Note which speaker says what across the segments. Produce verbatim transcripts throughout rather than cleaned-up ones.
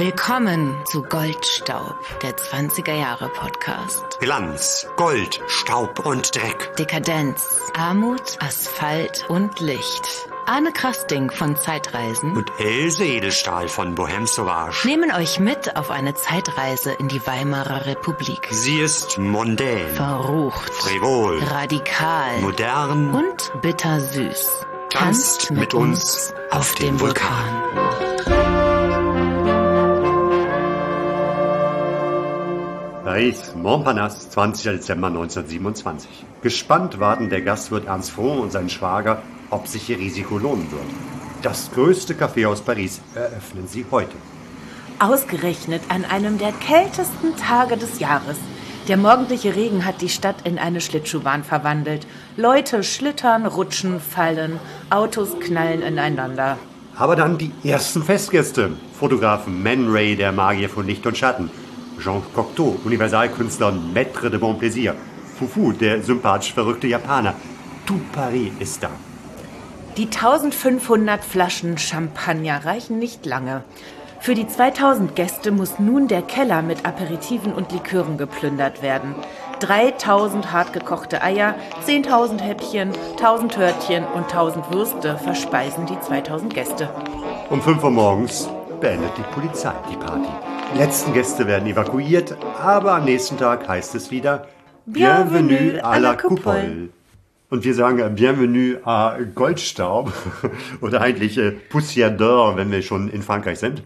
Speaker 1: Willkommen zu Goldstaub, der zwanziger Jahre Podcast.
Speaker 2: Glanz, Gold, Staub und Dreck.
Speaker 1: Dekadenz, Armut, Asphalt und Licht. Arne Krasting von Zeitreisen
Speaker 2: und Else Edelstahl von Bohème Sauvage
Speaker 1: nehmen euch mit auf eine Zeitreise in die Weimarer Republik.
Speaker 2: Sie ist mondän,
Speaker 1: verrucht,
Speaker 2: frivol,
Speaker 1: radikal,
Speaker 2: modern
Speaker 1: und bittersüß.
Speaker 2: Tanzt mit, mit uns auf dem Vulkan. Vulkan.
Speaker 3: Paris, Montparnasse, zwanzigster Dezember neunzehnhundertsiebenundzwanzig. Gespannt warten der Gastwirt Ernst Froh und sein Schwager, ob sich ihr Risiko lohnen wird. Das größte Kaffeehaus Paris eröffnen sie heute.
Speaker 4: Ausgerechnet an einem der kältesten Tage des Jahres. Der morgendliche Regen hat die Stadt in eine Schlittschuhbahn verwandelt. Leute schlittern, rutschen, fallen, Autos knallen ineinander.
Speaker 3: Aber dann die ersten Festgäste. Fotografen Man Ray, der Magier von Licht und Schatten. Jean Cocteau, Universalkünstler und Maître de Bon Plaisir. Fufu, der sympathisch verrückte Japaner. Tout Paris ist da.
Speaker 4: Die eintausendfünfhundert Flaschen Champagner reichen nicht lange. Für die zweitausend Gäste muss nun der Keller mit Aperitiven und Likören geplündert werden. dreitausend hartgekochte Eier, zehntausend Häppchen, tausend Törtchen und tausend Würste verspeisen die zweitausend Gäste.
Speaker 3: Um fünf Uhr morgens beendet die Polizei die Party. Die letzten Gäste werden evakuiert, aber am nächsten Tag heißt es wieder Bienvenue à la Coupole. Und wir sagen Bienvenue à Goldstaub oder eigentlich äh, Poussière d'Or, wenn wir schon in Frankreich sind.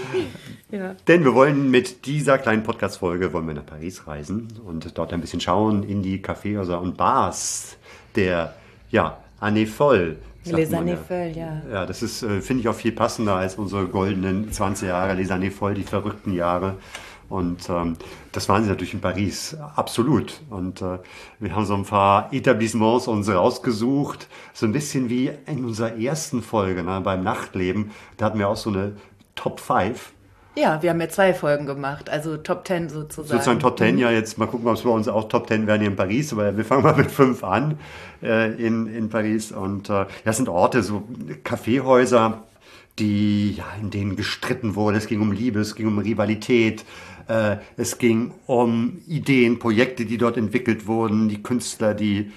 Speaker 3: Ja. Denn wir wollen mit dieser kleinen Podcast-Folge wollen wir nach Paris reisen und dort ein bisschen schauen in die Kaffeehäuser und Bars der ja, Année Folle.
Speaker 4: Les Années Folles, ja.
Speaker 3: Ja, das ist, äh, finde ich, auch viel passender als unsere goldenen zwanzig Jahre, Les Années Folles, die verrückten Jahre. Und ähm, das waren sie natürlich in Paris, absolut. Und äh, wir haben so ein paar Etablissements uns rausgesucht, so ein bisschen wie in unserer ersten Folge, ne, beim Nachtleben. Da hatten wir auch so eine Top fünf.
Speaker 4: Ja, wir haben ja zwei Folgen gemacht, also Top zehn sozusagen.
Speaker 3: Sozusagen Top zehn, mhm. Ja, jetzt mal gucken, ob es bei uns auch Top zehn werden hier in Paris, aber wir fangen mal mit fünf an äh, in, in Paris. Und äh, das sind Orte, so Kaffeehäuser, die, ja, in denen gestritten wurde. Es ging um Liebe, es ging um Rivalität, äh, es ging um Ideen, Projekte, die dort entwickelt wurden, die Künstler, die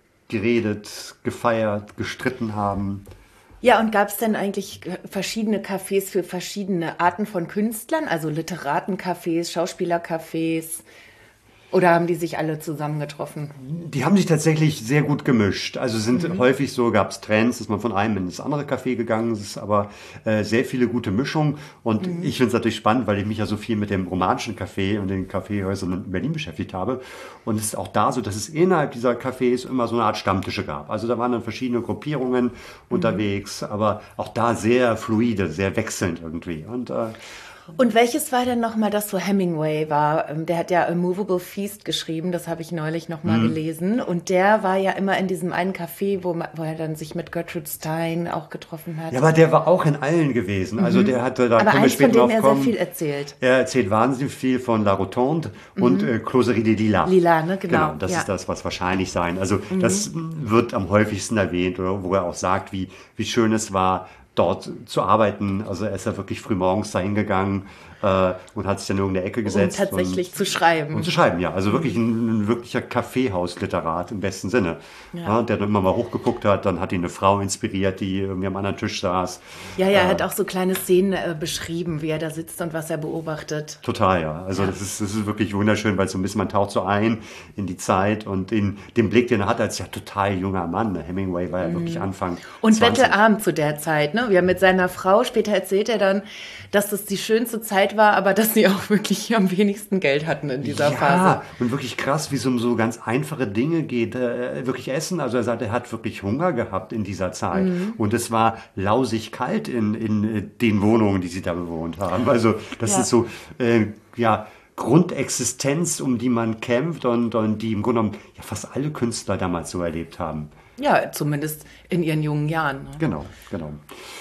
Speaker 3: geredet, gefeiert, gestritten haben.
Speaker 4: Ja, und gab es denn eigentlich verschiedene Cafés für verschiedene Arten von Künstlern, also Literatencafés, Schauspielercafés? Oder haben die sich alle zusammengetroffen?
Speaker 3: Die haben sich tatsächlich sehr gut gemischt. Also sind mhm. häufig so, gab es Trends, dass man von einem in das andere Café gegangen ist, aber äh, sehr viele gute Mischungen. Und mhm. ich finde es natürlich spannend, weil ich mich ja so viel mit dem romanischen Café und den Kaffeehäusern in Berlin beschäftigt habe. Und es ist auch da so, dass es innerhalb dieser Cafés immer so eine Art Stammtische gab. Also da waren dann verschiedene Gruppierungen mhm. unterwegs, aber auch da sehr fluide, sehr wechselnd irgendwie. Und äh,
Speaker 4: Und welches war denn nochmal das, wo Hemingway war? Der hat ja A Movable Feast geschrieben, das habe ich neulich nochmal mhm. gelesen. Und der war ja immer in diesem einen Café, wo, wo er dann sich mit Gertrude Stein auch getroffen hat.
Speaker 3: Ja, aber der war auch in allen gewesen. Also der hatte, da
Speaker 4: aber
Speaker 3: können wir später
Speaker 4: von dem
Speaker 3: drauf
Speaker 4: er
Speaker 3: kommen.
Speaker 4: sehr viel erzählt.
Speaker 3: Er erzählt wahnsinnig viel von La Rotonde mhm. und äh, Closerie des Lilas.
Speaker 4: Lila, ne? Genau.
Speaker 3: Genau, das
Speaker 4: ja.
Speaker 3: ist das, was wahrscheinlich sein. Also mhm. das wird am häufigsten erwähnt, oder, wo er auch sagt, wie, wie schön es war, dort zu arbeiten. Also er ist ja wirklich frühmorgens dahin gegangen äh, und hat sich dann in irgendeine Ecke gesetzt.
Speaker 4: Um tatsächlich
Speaker 3: und,
Speaker 4: zu schreiben.
Speaker 3: Und zu schreiben, ja. Also wirklich ein, ein wirklicher Kaffeehausliterat im besten Sinne. Ja. Ja, der dann immer mal hochgeguckt hat, dann hat ihn eine Frau inspiriert, die irgendwie am anderen Tisch saß.
Speaker 4: Ja, ja, er äh, hat auch so kleine Szenen äh, beschrieben, wie er da sitzt und was er beobachtet.
Speaker 3: Total, ja. Also ja. Das, ist, das ist wirklich wunderschön, weil so ein bisschen man taucht so ein in die Zeit und in den Blick, den er hat als ja total junger Mann. Hemingway war ja mhm. wirklich Anfang
Speaker 4: Und
Speaker 3: zwanzig.
Speaker 4: bettelarm zu der Zeit, ne? Wir mit seiner Frau, später erzählt er dann, dass das die schönste Zeit war, aber dass sie auch wirklich am wenigsten Geld hatten in dieser
Speaker 3: ja,
Speaker 4: Phase.
Speaker 3: Ja, und wirklich krass, wie es um so ganz einfache Dinge geht. Äh, wirklich Essen, also er sagt, er hat wirklich Hunger gehabt in dieser Zeit. Mhm. Und es war lausig kalt in, in den Wohnungen, die sie da bewohnt haben. Also das ja. ist so, äh, ja, Grundexistenz, um die man kämpft und, und die im Grunde genommen ja, fast alle Künstler damals so erlebt haben.
Speaker 4: Ja, zumindest in ihren jungen Jahren. Ne?
Speaker 3: Genau, genau.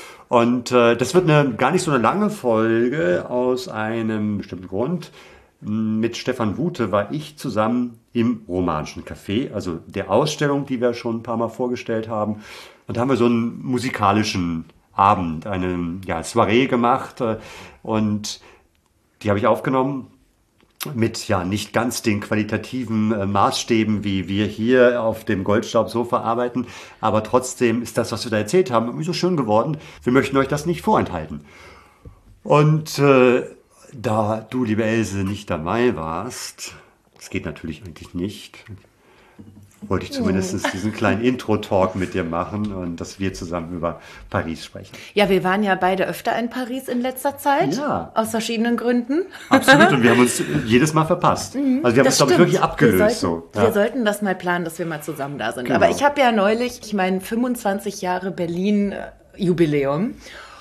Speaker 3: Und äh, das wird eine gar nicht so eine lange Folge aus einem bestimmten Grund. Mit Stefan Wute war ich zusammen im Romanischen Café, also der Ausstellung, die wir schon ein paar Mal vorgestellt haben. Und da haben wir so einen musikalischen Abend, eine ja, Soiree gemacht. Und Die habe ich aufgenommen mit ja nicht ganz den qualitativen äh, Maßstäben, wie wir hier auf dem Goldstaubsofa arbeiten. Aber trotzdem ist das, was wir da erzählt haben, irgendwie so schön geworden. Wir möchten euch das nicht vorenthalten. Und äh, da du, liebe Else, nicht dabei warst, das geht natürlich eigentlich nicht, wollte ich zumindest diesen kleinen Intro-Talk mit dir machen und dass wir zusammen über Paris sprechen.
Speaker 4: Ja, wir waren ja beide öfter in Paris in letzter Zeit, ja. Aus verschiedenen Gründen.
Speaker 3: Absolut, und wir haben uns jedes Mal verpasst. Mhm, also wir haben uns, glaube ich, wirklich abgelöst.
Speaker 4: Wir sollten,
Speaker 3: so.
Speaker 4: ja. wir sollten das mal planen, dass wir mal zusammen da sind. Genau. Aber ich habe ja neulich, ich meine, fünfundzwanzig Jahre Berlin-Jubiläum.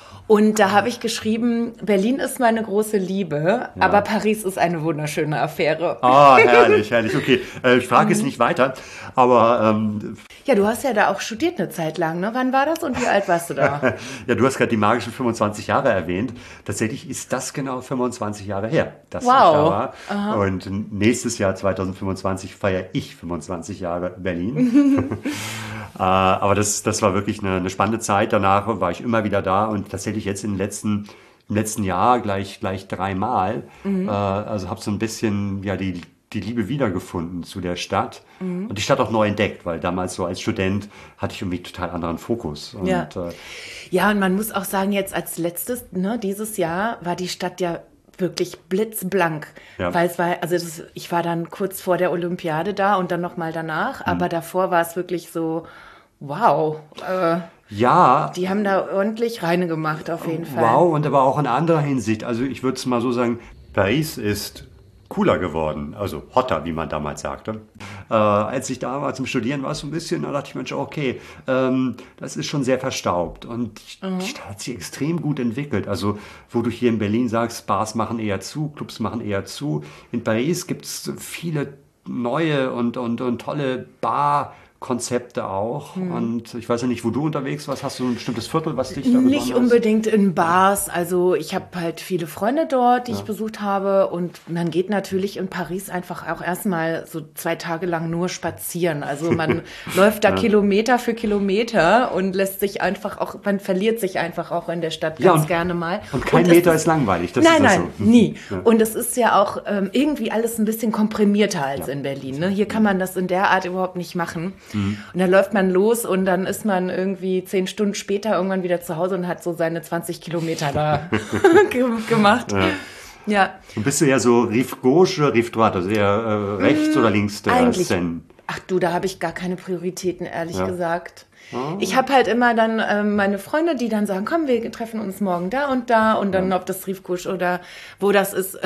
Speaker 4: Und da habe ich geschrieben, Berlin ist meine große Liebe, ja. aber Paris ist eine wunderschöne Affäre.
Speaker 3: Ah, oh, herrlich, herrlich. Okay, äh, ich frage jetzt nicht weiter, aber... Ähm,
Speaker 4: ja, du hast ja da auch studiert eine Zeit lang, ne? Wann war das und wie alt warst du da?
Speaker 3: Ja, du hast gerade die magischen fünfundzwanzig Jahre erwähnt. Tatsächlich ist das genau fünfundzwanzig Jahre her, dass
Speaker 4: wow.
Speaker 3: ich da war. Aha. Und nächstes Jahr, zweitausendfünfundzwanzig, feiere ich fünfundzwanzig Jahre Berlin. äh, aber das, das war wirklich eine, eine spannende Zeit. Danach war ich immer wieder da und tatsächlich jetzt im letzten, im letzten Jahr gleich, gleich dreimal. Mhm. Äh, also habe so ein bisschen ja, die, die Liebe wiedergefunden zu der Stadt mhm. und die Stadt auch neu entdeckt, weil damals so als Student hatte ich irgendwie total anderen Fokus. Und,
Speaker 4: ja.
Speaker 3: Äh,
Speaker 4: ja, und man muss auch sagen, jetzt als letztes, ne, dieses Jahr war die Stadt ja wirklich blitzblank, ja. weil es war, also das, ich war dann kurz vor der Olympiade da und dann nochmal danach, mhm. aber davor war es wirklich so, wow, äh,
Speaker 3: ja.
Speaker 4: Die haben da ordentlich reine gemacht, auf jeden Fall.
Speaker 3: Wow, und aber auch in anderer Hinsicht. Also ich würde es mal so sagen, Paris ist cooler geworden, also hotter, wie man damals sagte. Äh, als ich da war zum Studieren, war es so ein bisschen, da dachte ich, Mensch, okay, ähm, das ist schon sehr verstaubt. Und mhm. die Stadt hat sich extrem gut entwickelt. Also wo du hier in Berlin sagst, Bars machen eher zu, Clubs machen eher zu. In Paris gibt es viele neue und, und, und tolle Bar- Konzepte auch. Hm. Und ich weiß ja nicht, wo du unterwegs warst. Hast du ein bestimmtes Viertel, was dich da besonders...
Speaker 4: Nicht unbedingt in Bars. Also ich habe halt viele Freunde dort, die ja. ich besucht habe. Und man geht natürlich in Paris einfach auch erstmal so zwei Tage lang nur spazieren. Also man läuft da ja. Kilometer für Kilometer und lässt sich einfach auch, man verliert sich einfach auch in der Stadt
Speaker 3: ja,
Speaker 4: ganz
Speaker 3: und,
Speaker 4: gerne mal.
Speaker 3: Und kein und Meter ist, ist langweilig. Das
Speaker 4: nein,
Speaker 3: ist
Speaker 4: nein,
Speaker 3: so.
Speaker 4: nie. Ja. Und es ist ja auch ähm, irgendwie alles ein bisschen komprimierter als ja. in Berlin. Ne? Hier kann man das in der Art überhaupt nicht machen. Mhm. Und dann läuft man los und dann ist man irgendwie zehn Stunden später irgendwann wieder zu Hause und hat so seine zwanzig Kilometer da gemacht. Ja. Ja.
Speaker 3: Und bist du ja so Rive Gauche, Rive Droite, also eher äh, rechts mmh, oder links der
Speaker 4: eigentlich,
Speaker 3: Seine?
Speaker 4: Ach du, da habe ich gar keine Prioritäten, ehrlich
Speaker 3: ja.
Speaker 4: gesagt.
Speaker 3: Oh.
Speaker 4: Ich habe halt immer dann ähm, meine Freunde, die dann sagen, komm, wir treffen uns morgen da und da und dann ja. ob das Rive Gauche oder wo das ist.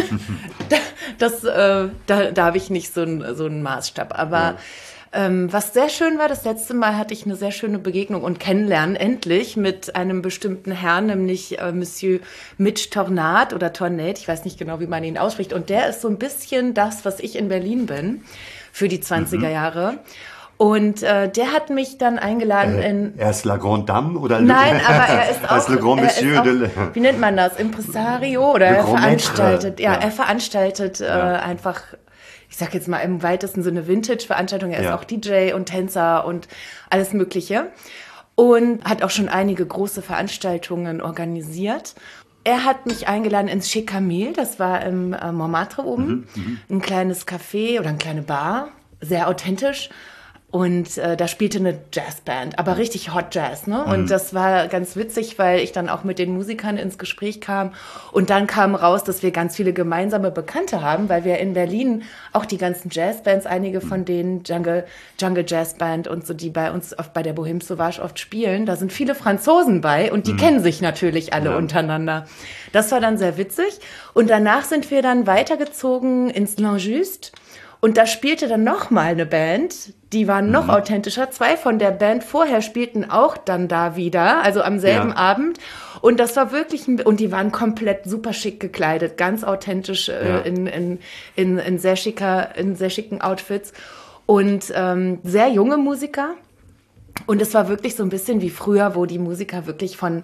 Speaker 4: das, äh, da da habe ich nicht so einen so einen Maßstab. Aber ja. Ähm, was sehr schön war, das letzte Mal hatte ich eine sehr schöne Begegnung und Kennenlernen, endlich, mit einem bestimmten Herrn, nämlich äh, Monsieur Mitch Tornat oder Tornat, ich weiß nicht genau, wie man ihn ausspricht. Und der ist so ein bisschen das, was ich in Berlin bin, für die zwanziger Jahre. Und äh, der hat mich dann eingeladen
Speaker 3: äh,
Speaker 4: in...
Speaker 3: Er ist La Grande Dame oder...
Speaker 4: Nein, aber er ist auch...
Speaker 3: Er ist Le Grand Monsieur
Speaker 4: auch,
Speaker 3: de...
Speaker 4: Wie nennt man das? Impresario? Oder er veranstaltet... Ja,
Speaker 3: ja,
Speaker 4: er veranstaltet äh,
Speaker 3: ja.
Speaker 4: einfach... Ich sag jetzt mal im weitesten Sinne Vintage-Veranstaltungen. Er
Speaker 3: ja.
Speaker 4: ist auch D J und Tänzer und alles Mögliche. Und hat auch schon einige große Veranstaltungen organisiert. Er hat mich eingeladen ins Chez Camille, das war im äh, Montmartre oben. Mhm, ein kleines Café oder eine kleine Bar, sehr authentisch. Und äh, da spielte eine Jazzband, aber richtig Hot Jazz, ne? Und mhm. das war ganz witzig, weil ich dann auch mit den Musikern ins Gespräch kam. Und dann kam raus, dass wir ganz viele gemeinsame Bekannte haben, weil wir in Berlin auch die ganzen Jazzbands, einige von denen, Jungle, Jungle Jazz Band und so, die bei uns oft bei der Bohème Sauvage oft spielen, da sind viele Franzosen bei und die mhm. kennen sich natürlich alle ja. untereinander. Das war dann sehr witzig. Und danach sind wir dann weitergezogen ins L'Injuste. Und da spielte dann noch mal eine Band, die waren noch mhm. authentischer. Zwei von der Band vorher spielten auch dann da wieder, also am selben ja. Abend. Und das war wirklich, ein, und die waren komplett super schick gekleidet, ganz authentisch äh, ja. in, in, in, in, sehr schicker, in sehr schicken Outfits. Und ähm, sehr junge Musiker. Und es war wirklich so ein bisschen wie früher, wo die Musiker wirklich von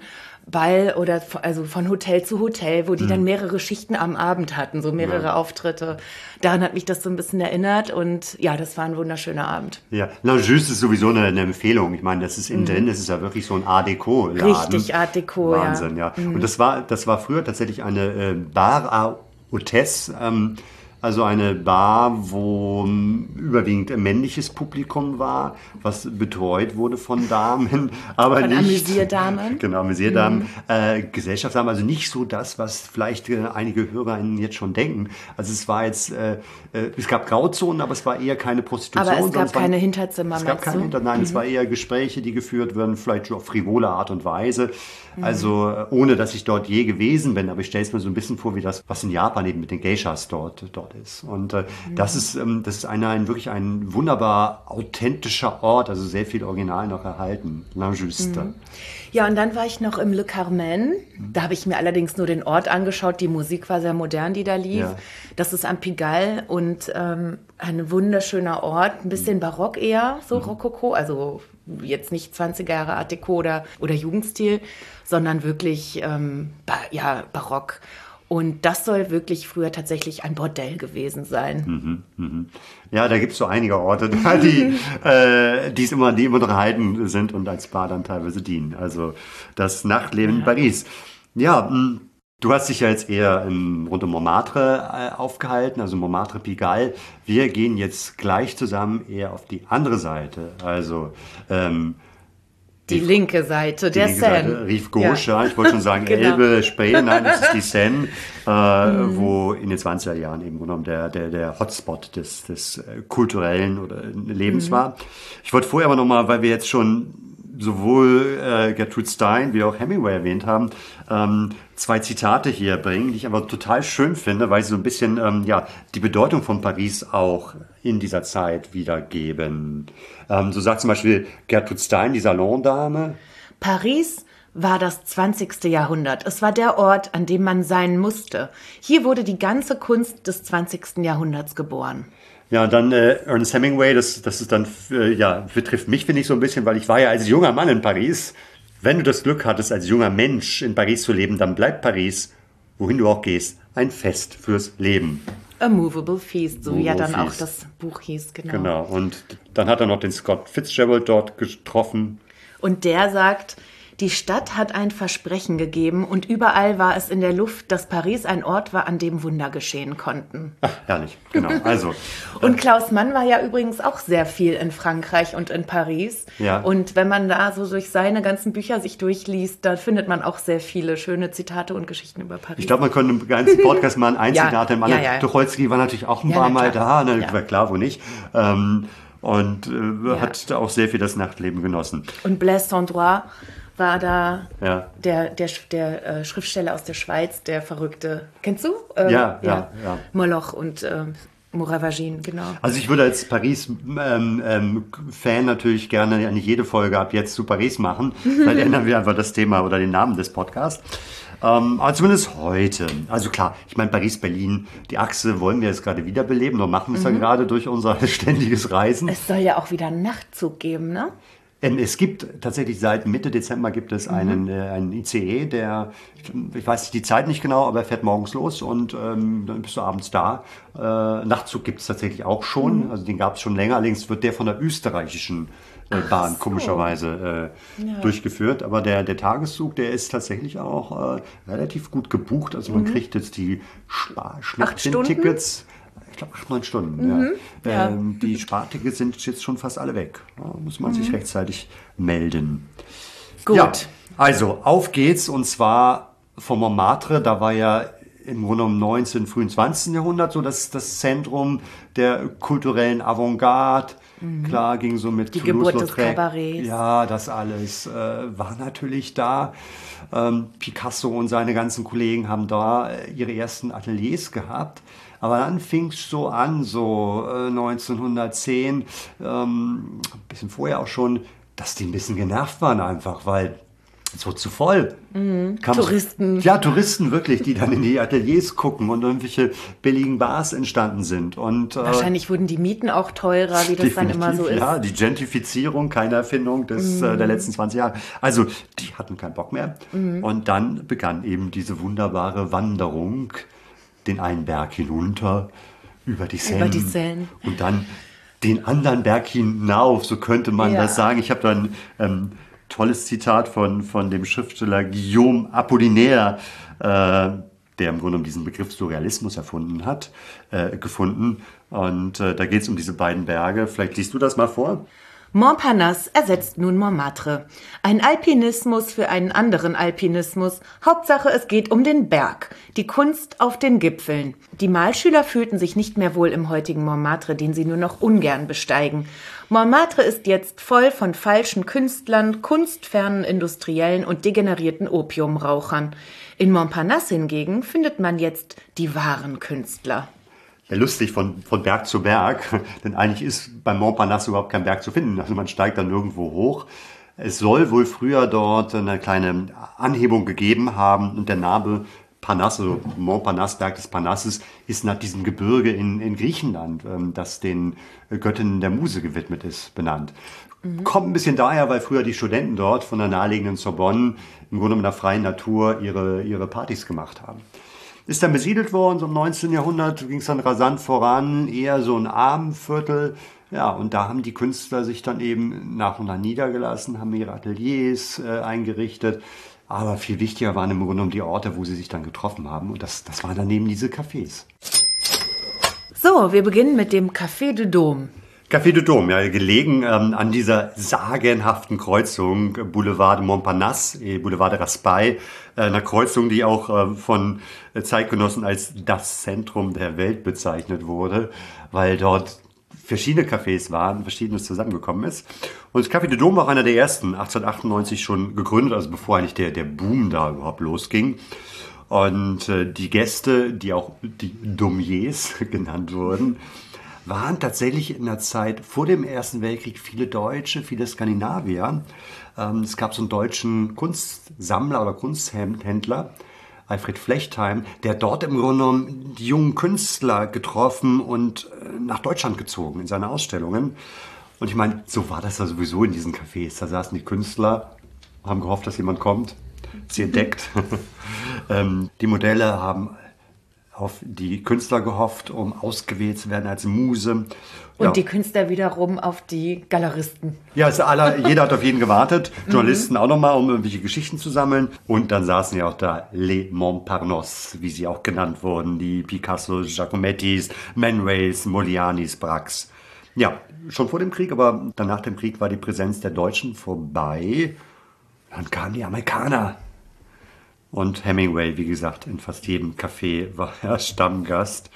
Speaker 4: Ball oder also von Hotel zu Hotel, wo die mhm. dann mehrere Schichten am Abend hatten, so mehrere ja. Auftritte. Daran hat mich das so ein bisschen erinnert und ja, das war ein wunderschöner Abend.
Speaker 3: Ja, La Juste ist sowieso eine, eine Empfehlung. Ich meine, das ist innen drin, mhm. das ist ja wirklich so ein Art Deco-Laden.
Speaker 4: Richtig Art Deco,
Speaker 3: Wahnsinn, ja. ja. Mhm. Und das war, das war früher tatsächlich eine äh, Bar à Hôtesse, ähm, also eine Bar, wo um, überwiegend männliches Publikum war, was betreut wurde von Damen, aber
Speaker 4: von
Speaker 3: nicht...
Speaker 4: Amüsierdamen.
Speaker 3: Genau, Amüsierdamen. Mhm. Äh, Gesellschaftsdamen, also nicht so das, was vielleicht äh, einige HörerInnen jetzt schon denken. Also es war jetzt, äh, äh, es gab Grauzonen, aber es war eher keine Prostitution.
Speaker 4: Aber es gab
Speaker 3: es war,
Speaker 4: keine Hinterzimmer,
Speaker 3: Es gab keine Hinterzimmer, nein, mhm. es war eher Gespräche, die geführt werden, vielleicht auf frivole Art und Weise. Also ohne, dass ich dort je gewesen bin, aber ich stelle es mir so ein bisschen vor, wie das, was in Japan eben mit den Geishas dort, dort ist. Und äh, mhm. das ist, ähm, das ist eine, ein, wirklich ein wunderbar authentischer Ort, also sehr viel Original noch erhalten. La Juste.
Speaker 4: Mhm. Ja, und dann war ich noch im Le Carmen. Da habe ich mir allerdings nur den Ort angeschaut. Die Musik war sehr modern, die da lief. Ja. Das ist am Pigalle und ähm, ein wunderschöner Ort, ein bisschen barock eher, so mhm. Rokoko, also jetzt nicht zwanziger Jahre Art Deco oder, oder Jugendstil, sondern wirklich ähm, ba- ja, barock. Und das soll wirklich früher tatsächlich ein Bordell gewesen sein.
Speaker 3: Mhm, mhm. Ja, da gibt es so einige Orte, die, äh, die, immer, die immer noch erhalten sind und als Bar dann teilweise dienen. Also das Nachtleben ja. in Paris. Ja, mh, du hast dich ja jetzt eher in, rund um Montmartre äh, aufgehalten, also Montmartre Pigalle. Wir gehen jetzt gleich zusammen eher auf die andere Seite. Also ähm,
Speaker 4: Die Rive, linke Seite der linke Seine.
Speaker 3: Seite, Rive Gauche, ja. ja. Ich wollte schon sagen genau. Elbe, Spree, nein, das ist die Seine, äh, mhm. wo in den zwanziger Jahren eben genommen der, der, der Hotspot des, des kulturellen oder Lebens mhm. war. Ich wollte vorher aber nochmal, weil wir jetzt schon sowohl äh, Gertrude Stein wie auch Hemingway erwähnt haben, ähm, zwei Zitate hier bringen, die ich aber total schön finde, weil sie so ein bisschen ähm, ja, die Bedeutung von Paris auch in dieser Zeit wiedergeben. Ähm, so sagt zum Beispiel Gertrude Stein, die Salondame.
Speaker 4: Paris war das zwanzigste Jahrhundert. Es war der Ort, an dem man sein musste. Hier wurde die ganze Kunst des zwanzigsten Jahrhunderts geboren.
Speaker 3: Ja, und dann äh, Ernest Hemingway, das, das ist dann, äh, ja, betrifft mich, finde ich, so ein bisschen, weil ich war ja als junger Mann in Paris. Wenn du das Glück hattest, als junger Mensch in Paris zu leben, dann bleibt Paris, wohin du auch gehst, ein Fest fürs Leben.
Speaker 4: A Movable Feast, so wie ja dann auch das Buch hieß, genau.
Speaker 3: Genau, und dann hat er noch den Scott Fitzgerald dort getroffen.
Speaker 4: Und der sagt, die Stadt hat ein Versprechen gegeben und überall war es in der Luft, dass Paris ein Ort war, an dem Wunder geschehen konnten.
Speaker 3: Ach, herrlich, genau. Also,
Speaker 4: und Klaus Mann war ja übrigens auch sehr viel in Frankreich und in Paris.
Speaker 3: Ja.
Speaker 4: Und wenn man da so durch seine ganzen Bücher sich durchliest, da findet man auch sehr viele schöne Zitate und Geschichten über Paris.
Speaker 3: Ich glaube, man könnte im ganzen Podcast mal ein
Speaker 4: ja,
Speaker 3: Zitat im anderen.
Speaker 4: Ja, ja.
Speaker 3: Tucholsky war natürlich auch ein
Speaker 4: ja,
Speaker 3: paar Mal da, ne?
Speaker 4: Ja.
Speaker 3: Klar, wo nicht. Ähm, und äh, ja. hat auch sehr viel das Nachtleben genossen.
Speaker 4: Und Blaise Cendraux war da
Speaker 3: ja.
Speaker 4: der, der, der äh, Schriftsteller aus der Schweiz, der Verrückte. Kennst du? Ähm,
Speaker 3: ja, ja, ja.
Speaker 4: Moloch und ähm, Moravagine, genau.
Speaker 3: Also ich würde als Paris-Fan ähm, ähm, natürlich gerne nicht jede Folge ab jetzt zu Paris machen. Dann ändern wir einfach das Thema oder den Namen des Podcasts. Ähm, aber zumindest heute. Also klar, ich meine Paris-Berlin, die Achse wollen wir jetzt gerade wiederbeleben. Noch machen wir es mhm. ja gerade durch unser ständiges Reisen.
Speaker 4: Es soll ja auch wieder einen Nachtzug geben, ne?
Speaker 3: Es gibt tatsächlich seit Mitte Dezember gibt es einen, mhm. äh, einen I C E, der, ich weiß die Zeit nicht genau, aber er fährt morgens los und ähm, dann bist du abends da. Äh, Nachtzug gibt es tatsächlich auch schon, mhm. also den gab es schon länger, allerdings wird der von der österreichischen äh, Bahn so. komischerweise äh, ja. durchgeführt. Aber der, der Tageszug, der ist tatsächlich auch äh, relativ gut gebucht, also man mhm. kriegt jetzt die Schnäppchen-Tickets. Ich glaube, acht, neun Stunden. Mhm, ja. Ja. Ähm, die Spartickets sind jetzt schon fast alle weg. Da muss man mhm. sich rechtzeitig melden.
Speaker 4: Gut.
Speaker 3: Ja, also, auf geht's. Und zwar von Montmartre. Da war ja im Grunde im neunzehnten, frühen zwanzigsten Jahrhundert so das, das Zentrum der kulturellen Avantgarde. Mhm. Klar, ging so mit
Speaker 4: die
Speaker 3: Toulouse,
Speaker 4: Geburt des Kabarets.
Speaker 3: Ja, das alles äh, war natürlich da. Ähm, Picasso und seine ganzen Kollegen haben da äh, ihre ersten Ateliers gehabt. Aber dann fing es so an, so äh, neunzehnhundertzehn, ähm, ein bisschen vorher auch schon, dass die ein bisschen genervt waren einfach, weil so zu voll.
Speaker 4: Mhm. Touristen.
Speaker 3: Ja, Touristen wirklich, die dann in die Ateliers gucken und irgendwelche billigen Bars entstanden sind. Und, äh,
Speaker 4: wahrscheinlich wurden die Mieten auch teurer, wie das dann immer so ist.
Speaker 3: Ja, die Gentrifizierung, keine Erfindung des, mhm. äh, der letzten zwanzig Jahre. Also, die hatten keinen Bock mehr. Mhm. Und dann begann eben diese wunderbare Wanderung den einen Berg hinunter, über die Seine.
Speaker 4: Über die Seine.
Speaker 3: Und dann den anderen Berg hinauf, so könnte man ja. das sagen. Ich habe da ein ähm, tolles Zitat von, von dem Schriftsteller Guillaume Apollinaire, äh, der im Grunde diesen Begriff Surrealismus erfunden hat, äh, gefunden. Und äh, da geht es um diese beiden Berge. Vielleicht liest du das mal vor.
Speaker 4: Montparnasse ersetzt nun Montmartre. Ein Alpinismus für einen anderen Alpinismus. Hauptsache, es geht um den Berg. Die Kunst auf den Gipfeln. Die Malschüler fühlten sich nicht mehr wohl im heutigen Montmartre, den sie nur noch ungern besteigen. Montmartre ist jetzt voll von falschen Künstlern, kunstfernen Industriellen und degenerierten Opiumrauchern. In Montparnasse hingegen findet man jetzt die wahren Künstler.
Speaker 3: Ja, lustig, von, von Berg zu Berg, denn eigentlich ist beim Montparnasse überhaupt kein Berg zu finden. Also man steigt dann nirgendwo hoch. Es soll wohl früher dort eine kleine Anhebung gegeben haben und der Name Parnasse, also Montparnasse, Berg des Parnasses, ist nach diesem Gebirge in, in Griechenland, das den Göttinnen der Muse gewidmet ist, benannt. Mhm. Kommt ein bisschen daher, weil früher die Studenten dort von der naheliegenden Sorbonne im Grunde in der freien Natur ihre, ihre Partys gemacht haben. Ist dann besiedelt worden, so im neunzehnten Jahrhundert ging es dann rasant voran, eher so ein Armenviertel. Ja, und da haben die Künstler sich dann eben nach und nach niedergelassen, haben ihre Ateliers äh, eingerichtet. Aber viel wichtiger waren im Grunde genommen die Orte, wo sie sich dann getroffen haben. Und das, das waren dann eben diese Cafés.
Speaker 4: So, wir beginnen mit dem Café de Dôme.
Speaker 3: Café de Dôme, ja, gelegen ähm, an dieser sagenhaften Kreuzung äh, Boulevard de Montparnasse, äh, Boulevard de Raspail, äh, einer Kreuzung, die auch äh, von äh, Zeitgenossen als das Zentrum der Welt bezeichnet wurde, weil dort verschiedene Cafés waren, verschiedenes zusammengekommen ist. Und das Café de Dôme war auch einer der ersten, achtzehnhundertachtundneunzig schon gegründet, also bevor eigentlich der, der Boom da überhaupt losging. Und äh, die Gäste, die auch die Daumiers genannt wurden, waren tatsächlich in der Zeit vor dem Ersten Weltkrieg viele Deutsche, viele Skandinavier. Ähm, es gab so einen deutschen Kunstsammler oder Kunsthändler, Alfred Flechtheim, der dort im Grunde genommen die jungen Künstler getroffen und äh, nach Deutschland gezogen in seine Ausstellungen. Und ich meine, so war das ja sowieso in diesen Cafés. Da saßen die Künstler, haben gehofft, dass jemand kommt, sie entdeckt. ähm, die Modelle haben auf die Künstler gehofft, um ausgewählt zu werden als Muse.
Speaker 4: Und
Speaker 3: ja.
Speaker 4: die Künstler wiederum auf die Galeristen.
Speaker 3: Ja, also aller, jeder hat auf jeden gewartet. Journalisten auch nochmal, um irgendwelche Geschichten zu sammeln. Und dann saßen ja auch da les Montparnasse, wie sie auch genannt wurden. Die Picassos, Giacomettis, Man Rays, Modianis, Braques. Ja, schon vor dem Krieg, aber dann nach dem Krieg war die Präsenz der Deutschen vorbei. Dann kamen die Amerikaner. Und Hemingway, wie gesagt, in fast jedem Café war er Stammgast.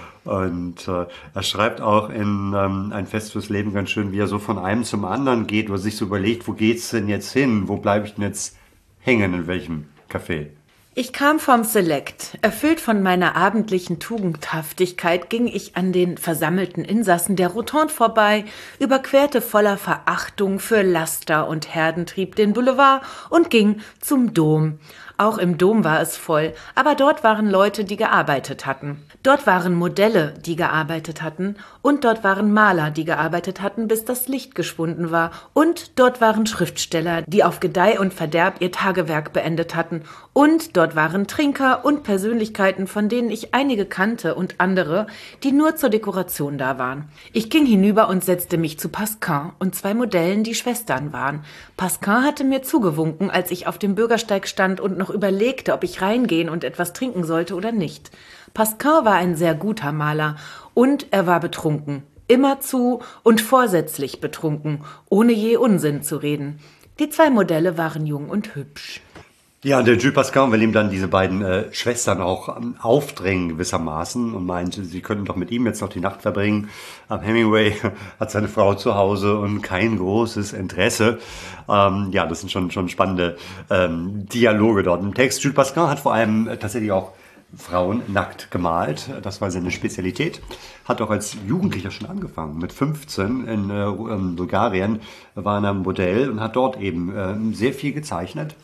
Speaker 3: Und äh, er schreibt auch in ähm, Ein Fest fürs Leben ganz schön, wie er so von einem zum anderen geht, wo er sich so überlegt, wo geht's denn jetzt hin? Wo bleibe ich denn jetzt hängen, in welchem Café?
Speaker 4: Ich kam vom Select. Erfüllt von meiner abendlichen Tugendhaftigkeit ging ich an den versammelten Insassen der Rotonde vorbei, überquerte voller Verachtung für Laster und Herdentrieb den Boulevard und ging zum Dom. Auch im Dom war es voll, aber dort waren Leute, die gearbeitet hatten. Dort waren Modelle, die gearbeitet hatten, und dort waren Maler, die gearbeitet hatten, bis das Licht geschwunden war, und dort waren Schriftsteller, die auf Gedeih und Verderb ihr Tagewerk beendet hatten, und dort waren Trinker und Persönlichkeiten, von denen ich einige kannte und andere, die nur zur Dekoration da waren. Ich ging hinüber und setzte mich zu Pasquin und zwei Modellen, die Schwestern waren. Pasquin hatte mir zugewunken, als ich auf dem Bürgersteig stand und noch überlegte, ob ich reingehen und etwas trinken sollte oder nicht. Pasquin war ein sehr guter Maler und er war betrunken, immerzu und vorsätzlich betrunken, ohne je Unsinn zu reden. Die zwei Modelle waren jung und hübsch.
Speaker 3: Ja, der Jules Pasquin will ihm dann diese beiden äh, Schwestern auch ähm, aufdrängen gewissermaßen und meinte, sie könnten doch mit ihm jetzt noch die Nacht verbringen. Aber Hemingway hat seine Frau zu Hause und kein großes Interesse. Ähm, ja, das sind schon schon spannende ähm, Dialoge dort im Text. Jules Pasquin hat vor allem äh, tatsächlich auch Frauen nackt gemalt. Das war seine Spezialität. Hat auch als Jugendlicher schon angefangen. Mit fünfzehn in, äh, in Bulgarien war er ein Modell und hat dort eben äh, sehr viel gezeichnet.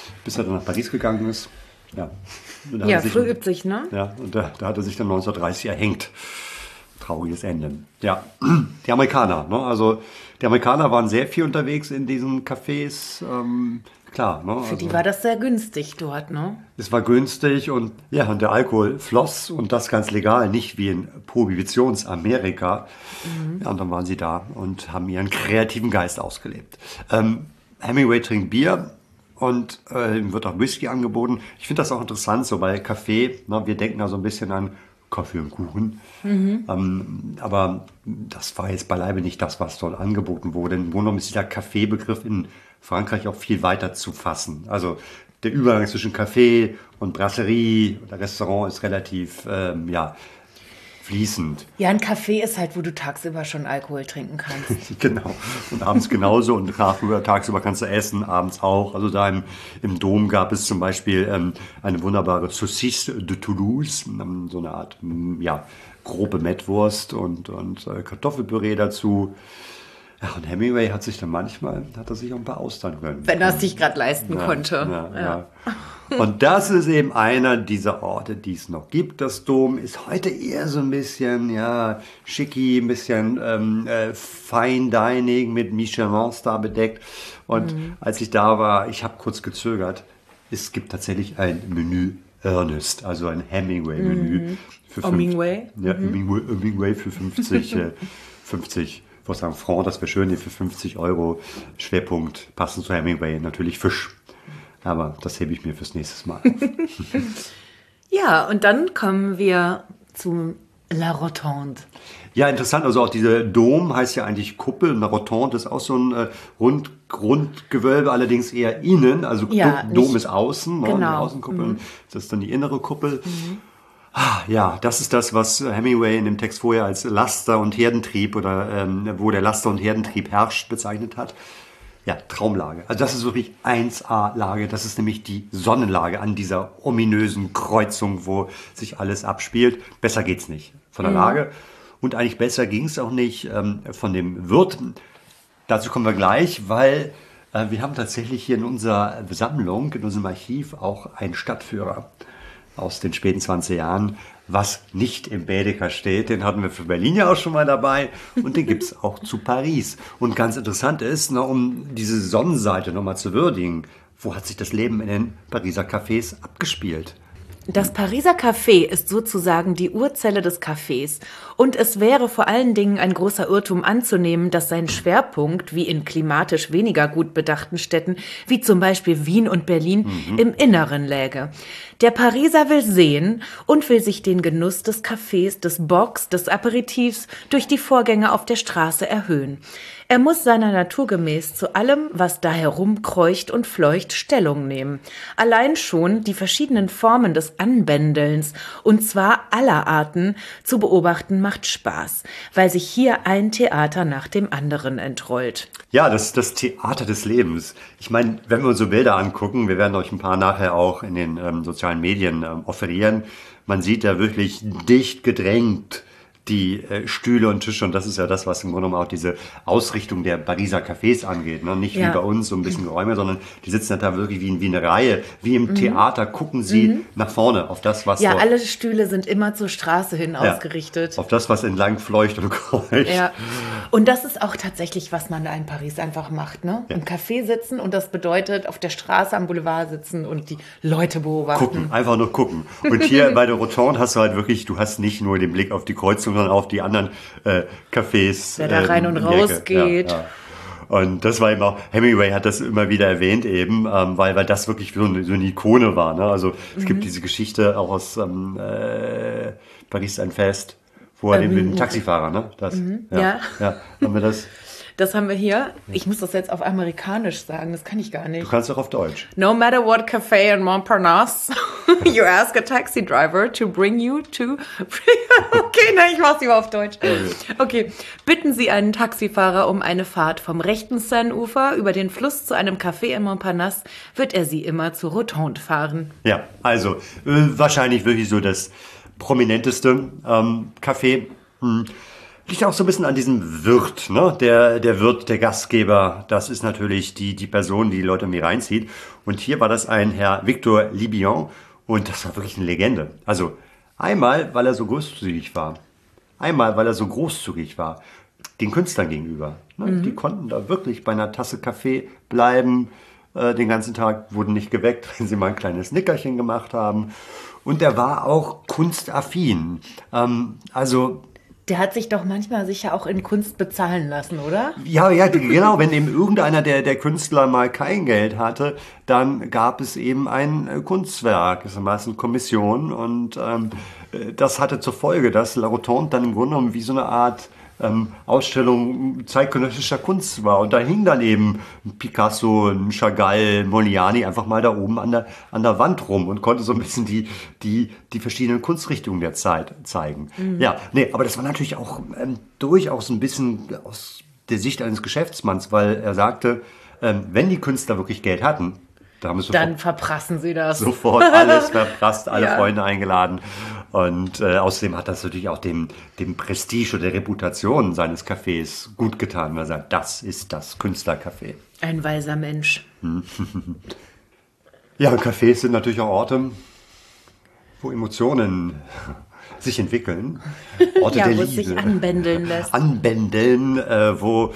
Speaker 3: bis er dann nach Paris gegangen ist. Ja,
Speaker 4: ja früh übt sich, ne?
Speaker 3: Ja, und da, da hat er sich dann neunzehnhundertdreißig erhängt. Trauriges Ende. Ja, die Amerikaner, ne? Also die Amerikaner waren sehr viel unterwegs in diesen Cafés, ähm, klar. Ne?
Speaker 4: Für
Speaker 3: also,
Speaker 4: die war das sehr günstig dort, ne?
Speaker 3: Es war günstig und ja, und der Alkohol floss und das ganz legal, nicht wie in Prohibitions-Amerika. Mhm. Ja, und dann waren sie da und haben ihren kreativen Geist ausgelebt. Ähm, Hemingway trinkt Bier und äh, ihm wird auch Whisky angeboten. Ich finde das auch interessant, so bei Kaffee, ne, wir denken da so ein bisschen an Kaffee und Kuchen. Mhm. Ähm, aber das war jetzt beileibe nicht das, was dort angeboten wurde. Im Grunde genommen ist dieser Kaffeebegriff in Frankreich auch viel weiter zu fassen. Also der Übergang zwischen Café und Brasserie oder Restaurant ist relativ ähm, ja, fließend.
Speaker 4: Ja, ein Café ist halt, wo du tagsüber schon Alkohol trinken kannst.
Speaker 3: Genau. Und abends genauso. Und tagsüber, tagsüber kannst du essen, abends auch. Also da im, im Dom gab es zum Beispiel ähm, eine wunderbare Saucisse de Toulouse, ähm, so eine Art ähm, ja, grobe Mettwurst und, und äh, Kartoffelpüree dazu. Ja, und Hemingway hat sich dann manchmal, hat er sich auch ein paar Austern gönnen.
Speaker 4: Wenn er es sich gerade leisten
Speaker 3: ja,
Speaker 4: konnte.
Speaker 3: Ja,
Speaker 4: ja.
Speaker 3: Ja. Und das ist eben einer dieser Orte, die es noch gibt. Das Dom ist heute eher so ein bisschen, ja, schicki, ein bisschen ähm, äh, Fine Dining mit Michelin-Star bedeckt. Und mhm. als ich da war, ich habe kurz gezögert, es gibt tatsächlich ein Menü Ernest, also ein Hemingway-Menü.
Speaker 4: Mhm. Für Hemingway?
Speaker 3: Ja, mhm. Hemingway, Hemingway für fünfzig, äh, fünfzig, ich wollte sagen Franc, das wäre schön, für fünfzig Euro. Schwerpunkt, passend zu Hemingway, natürlich Fisch. Aber das hebe ich mir fürs nächste Mal auf.
Speaker 4: Ja, und dann kommen wir zu La Rotonde.
Speaker 3: Ja, interessant. Also auch diese Dom heißt ja eigentlich Kuppel. La Rotonde ist auch so ein äh, Rund, Rundgewölbe, allerdings eher innen. Also
Speaker 4: ja,
Speaker 3: Dom ist außen,
Speaker 4: genau.
Speaker 3: ne, die Außenkuppel.
Speaker 4: Mhm.
Speaker 3: Das ist dann die innere Kuppel. Mhm. Ah, ja, das ist das, was Hemingway in dem Text vorher als Laster- und Herdentrieb oder ähm, wo der Laster- und Herdentrieb herrscht bezeichnet hat. Ja, Traumlage. Also das ist wirklich eins A-Lage. Das ist nämlich die Sonnenlage an dieser ominösen Kreuzung, wo sich alles abspielt. Besser geht's nicht von der mhm. Lage. Und eigentlich besser ging es auch nicht ähm, von dem Wirt. Dazu kommen wir gleich, weil äh, wir haben tatsächlich hier in unserer Sammlung, in unserem Archiv auch einen Stadtführer aus den späten zwanziger Jahren, was nicht im Baedeker steht. Den hatten wir für Berlin ja auch schon mal dabei und den gibt es auch zu Paris. Und ganz interessant ist, na, um diese Sonnenseite nochmal zu würdigen, wo hat sich das Leben in den Pariser Cafés abgespielt?
Speaker 4: Das Pariser Café ist sozusagen die Urzelle des Cafés und es wäre vor allen Dingen ein großer Irrtum anzunehmen, dass sein Schwerpunkt, wie in klimatisch weniger gut bedachten Städten, wie zum Beispiel Wien und Berlin, mhm. im Inneren läge. Der Pariser will sehen und will sich den Genuss des Cafés, des Box, des Aperitifs durch die Vorgänge auf der Straße erhöhen. Er muss seiner Natur gemäß zu allem, was da herumkreucht und fleucht, Stellung nehmen. Allein schon die verschiedenen Formen des Anbändelns, und zwar aller Arten, zu beobachten macht Spaß, weil sich hier ein Theater nach dem anderen entrollt.
Speaker 3: Ja, das ist das Theater des Lebens. Ich meine, wenn wir uns so Bilder angucken, wir werden euch ein paar nachher auch in den ähm, sozialen Medien ähm, offerieren, man sieht da wirklich dicht gedrängt die äh, Stühle und Tische, und das ist ja das, was im Grunde genommen auch diese Ausrichtung der Pariser Cafés angeht. Ne? Nicht ja. wie bei uns so ein bisschen Räume, sondern die sitzen da wirklich wie, wie eine Reihe. Wie im mhm. Theater gucken sie mhm. nach vorne auf das, was
Speaker 4: Ja,
Speaker 3: dort,
Speaker 4: alle Stühle sind immer zur Straße hin ja, ausgerichtet.
Speaker 3: Auf das, was entlang fleucht und kreucht.
Speaker 4: Ja. Und das ist auch tatsächlich, was man da in Paris einfach macht. Ne? Ja. Im Café sitzen, und das bedeutet auf der Straße am Boulevard sitzen und die Leute beobachten.
Speaker 3: Gucken, einfach nur gucken. Und hier bei der Rotonde hast du halt wirklich, du hast nicht nur den Blick auf die Kreuzung, sondern auf die anderen äh, Cafés.
Speaker 4: Wer da rein und raus geht.
Speaker 3: Ja, ja. Und das war eben auch, Hemingway hat das immer wieder erwähnt eben, ähm, weil, weil das wirklich so eine, so eine Ikone war. Ne? Also es mhm. gibt diese Geschichte auch aus ähm, äh, Paris ein Fest, wo er ähm, den, den Taxifahrer, ne? Das,
Speaker 4: mhm.
Speaker 3: ja.
Speaker 4: ja.
Speaker 3: ja. Haben wir das?
Speaker 4: Das haben wir hier. Ich muss das jetzt auf Amerikanisch sagen, das kann ich gar nicht.
Speaker 3: Du kannst auch auf Deutsch.
Speaker 4: No matter what café in Montparnasse, you ask a taxi driver to bring you to... Okay, nein, ich mach's lieber auf Deutsch. Okay, bitten Sie einen Taxifahrer um eine Fahrt vom rechten Seine-Ufer über den Fluss zu einem Café in Montparnasse, wird er Sie immer zur Rotonde fahren.
Speaker 3: Ja, also äh, wahrscheinlich wirklich so das prominenteste ähm, Café. Hm. Liegt auch so ein bisschen an diesem Wirt, ne? Der, der Wirt, der Gastgeber, das ist natürlich die, die Person, die die Leute mir reinzieht. Und hier war das ein Herr Victor Libian und das war wirklich eine Legende. Also einmal, weil er so großzügig war. Einmal, weil er so großzügig war. Den Künstlern gegenüber. Ne? Mhm. Die konnten da wirklich bei einer Tasse Kaffee bleiben. Äh, den ganzen Tag, wurden nicht geweckt, wenn sie mal ein kleines Nickerchen gemacht haben. Und er war auch kunstaffin. Ähm, also...
Speaker 4: Der hat sich doch manchmal sicher auch in Kunst bezahlen lassen, oder?
Speaker 3: Ja, ja, genau. Wenn eben irgendeiner der, der Künstler mal kein Geld hatte, dann gab es eben ein Kunstwerk, das ist meistens Kommission. Und ähm, das hatte zur Folge, dass La Rotonde dann im Grunde genommen wie so eine Art ähm, Ausstellung zeitgenössischer Kunst war. Und da hing dann eben ein Picasso, ein Chagall, Modigliani einfach mal da oben an der, an der Wand rum und konnte so ein bisschen die, die, die verschiedenen Kunstrichtungen der Zeit zeigen. Mhm. Ja, nee, aber das war natürlich auch ähm, durchaus ein bisschen aus der Sicht eines Geschäftsmanns, weil er sagte, ähm, wenn die Künstler wirklich Geld hatten, da haben sie
Speaker 4: dann verprassen sie das.
Speaker 3: Sofort alles verprasst, alle
Speaker 4: ja.
Speaker 3: Freunde eingeladen. Und äh, außerdem hat das natürlich auch dem, dem Prestige oder der Reputation seines Cafés gut getan, weil er sagt, das ist das Künstlercafé.
Speaker 4: Ein weiser Mensch.
Speaker 3: Ja, und Cafés sind natürlich auch Orte, wo Emotionen sich entwickeln. Orte
Speaker 4: ja,
Speaker 3: der
Speaker 4: wo
Speaker 3: Liebe.
Speaker 4: es sich anbändeln lässt.
Speaker 3: Anbändeln, äh, wo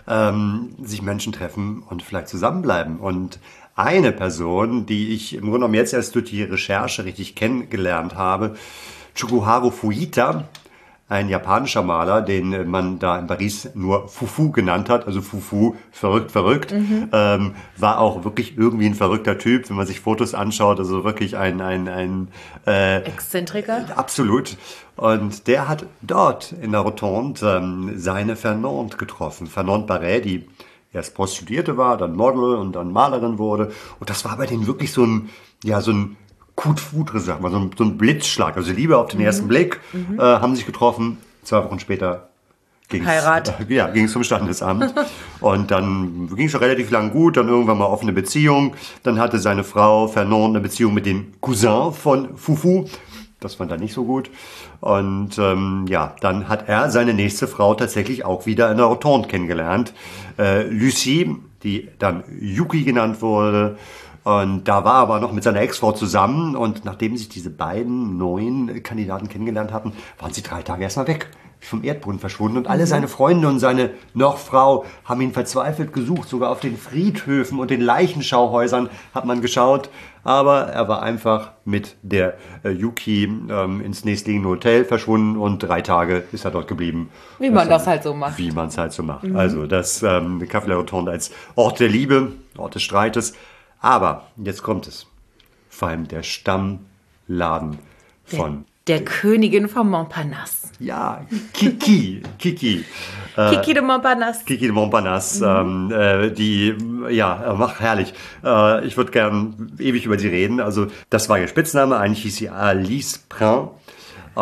Speaker 3: ähm, sich Menschen treffen und vielleicht zusammenbleiben. Und eine Person, die ich im Grunde genommen jetzt erst durch die Recherche richtig kennengelernt habe, Chikuharu Fujita, ein japanischer Maler, den man da in Paris nur Fufu genannt hat, also Fufu, verrückt, verrückt, mhm. ähm, war auch wirklich irgendwie ein verrückter Typ, wenn man sich Fotos anschaut, also wirklich ein, ein, ein äh,
Speaker 4: Exzentriker?
Speaker 3: Absolut. Und der hat dort in der Rotonde ähm, seine Fernande getroffen, Fernande Barret, die erst Prostituierte war, dann Model und dann Malerin wurde. Und das war bei denen wirklich so ein, ja, so ein Coup de foudre, sag mal, so ein, so ein Blitzschlag. Also Liebe auf den mhm. ersten Blick, mhm. äh, haben sich getroffen. Zwei Wochen später ging's,
Speaker 4: Heirat.
Speaker 3: Äh, ja, ging es zum Standesamt. Und dann ging es schon relativ lang gut, dann irgendwann mal offene Beziehung. Dann hatte seine Frau Fernande eine Beziehung mit dem Cousin von Fufu. Das fand er nicht so gut. Und ähm, ja, dann hat er seine nächste Frau tatsächlich auch wieder in der Rotonde kennengelernt. Äh, Lucie, die dann Yuki genannt wurde. Und da war er aber noch mit seiner Ex-Frau zusammen. Und nachdem sich diese beiden neuen Kandidaten kennengelernt hatten, waren sie drei Tage erstmal weg. Vom Erdboden verschwunden. Und alle seine Freunde und seine Noch-Frau haben ihn verzweifelt gesucht. Sogar auf den Friedhöfen und den Leichenschauhäusern hat man geschaut. Aber er war einfach mit der äh, Yuki ähm, ins nächstliegende Hotel verschwunden und drei Tage ist er dort geblieben.
Speaker 4: Wie man das, das halt so macht.
Speaker 3: Wie man es halt so macht. Mhm. Also das ähm, Café La Rotonde als Ort der Liebe, Ort des Streites. Aber jetzt kommt es. Vor allem der Stammladen von...
Speaker 4: Der, der Königin von Montparnasse.
Speaker 3: Ja, Kiki, Kiki.
Speaker 4: Kiki de Montparnasse.
Speaker 3: Kiki de Montparnasse, mhm. ähm, äh, die, ja, mach herrlich. Äh, ich würde gern ewig über sie reden. Also, das war ihr Spitzname. Eigentlich hieß sie Alice Prin. Äh,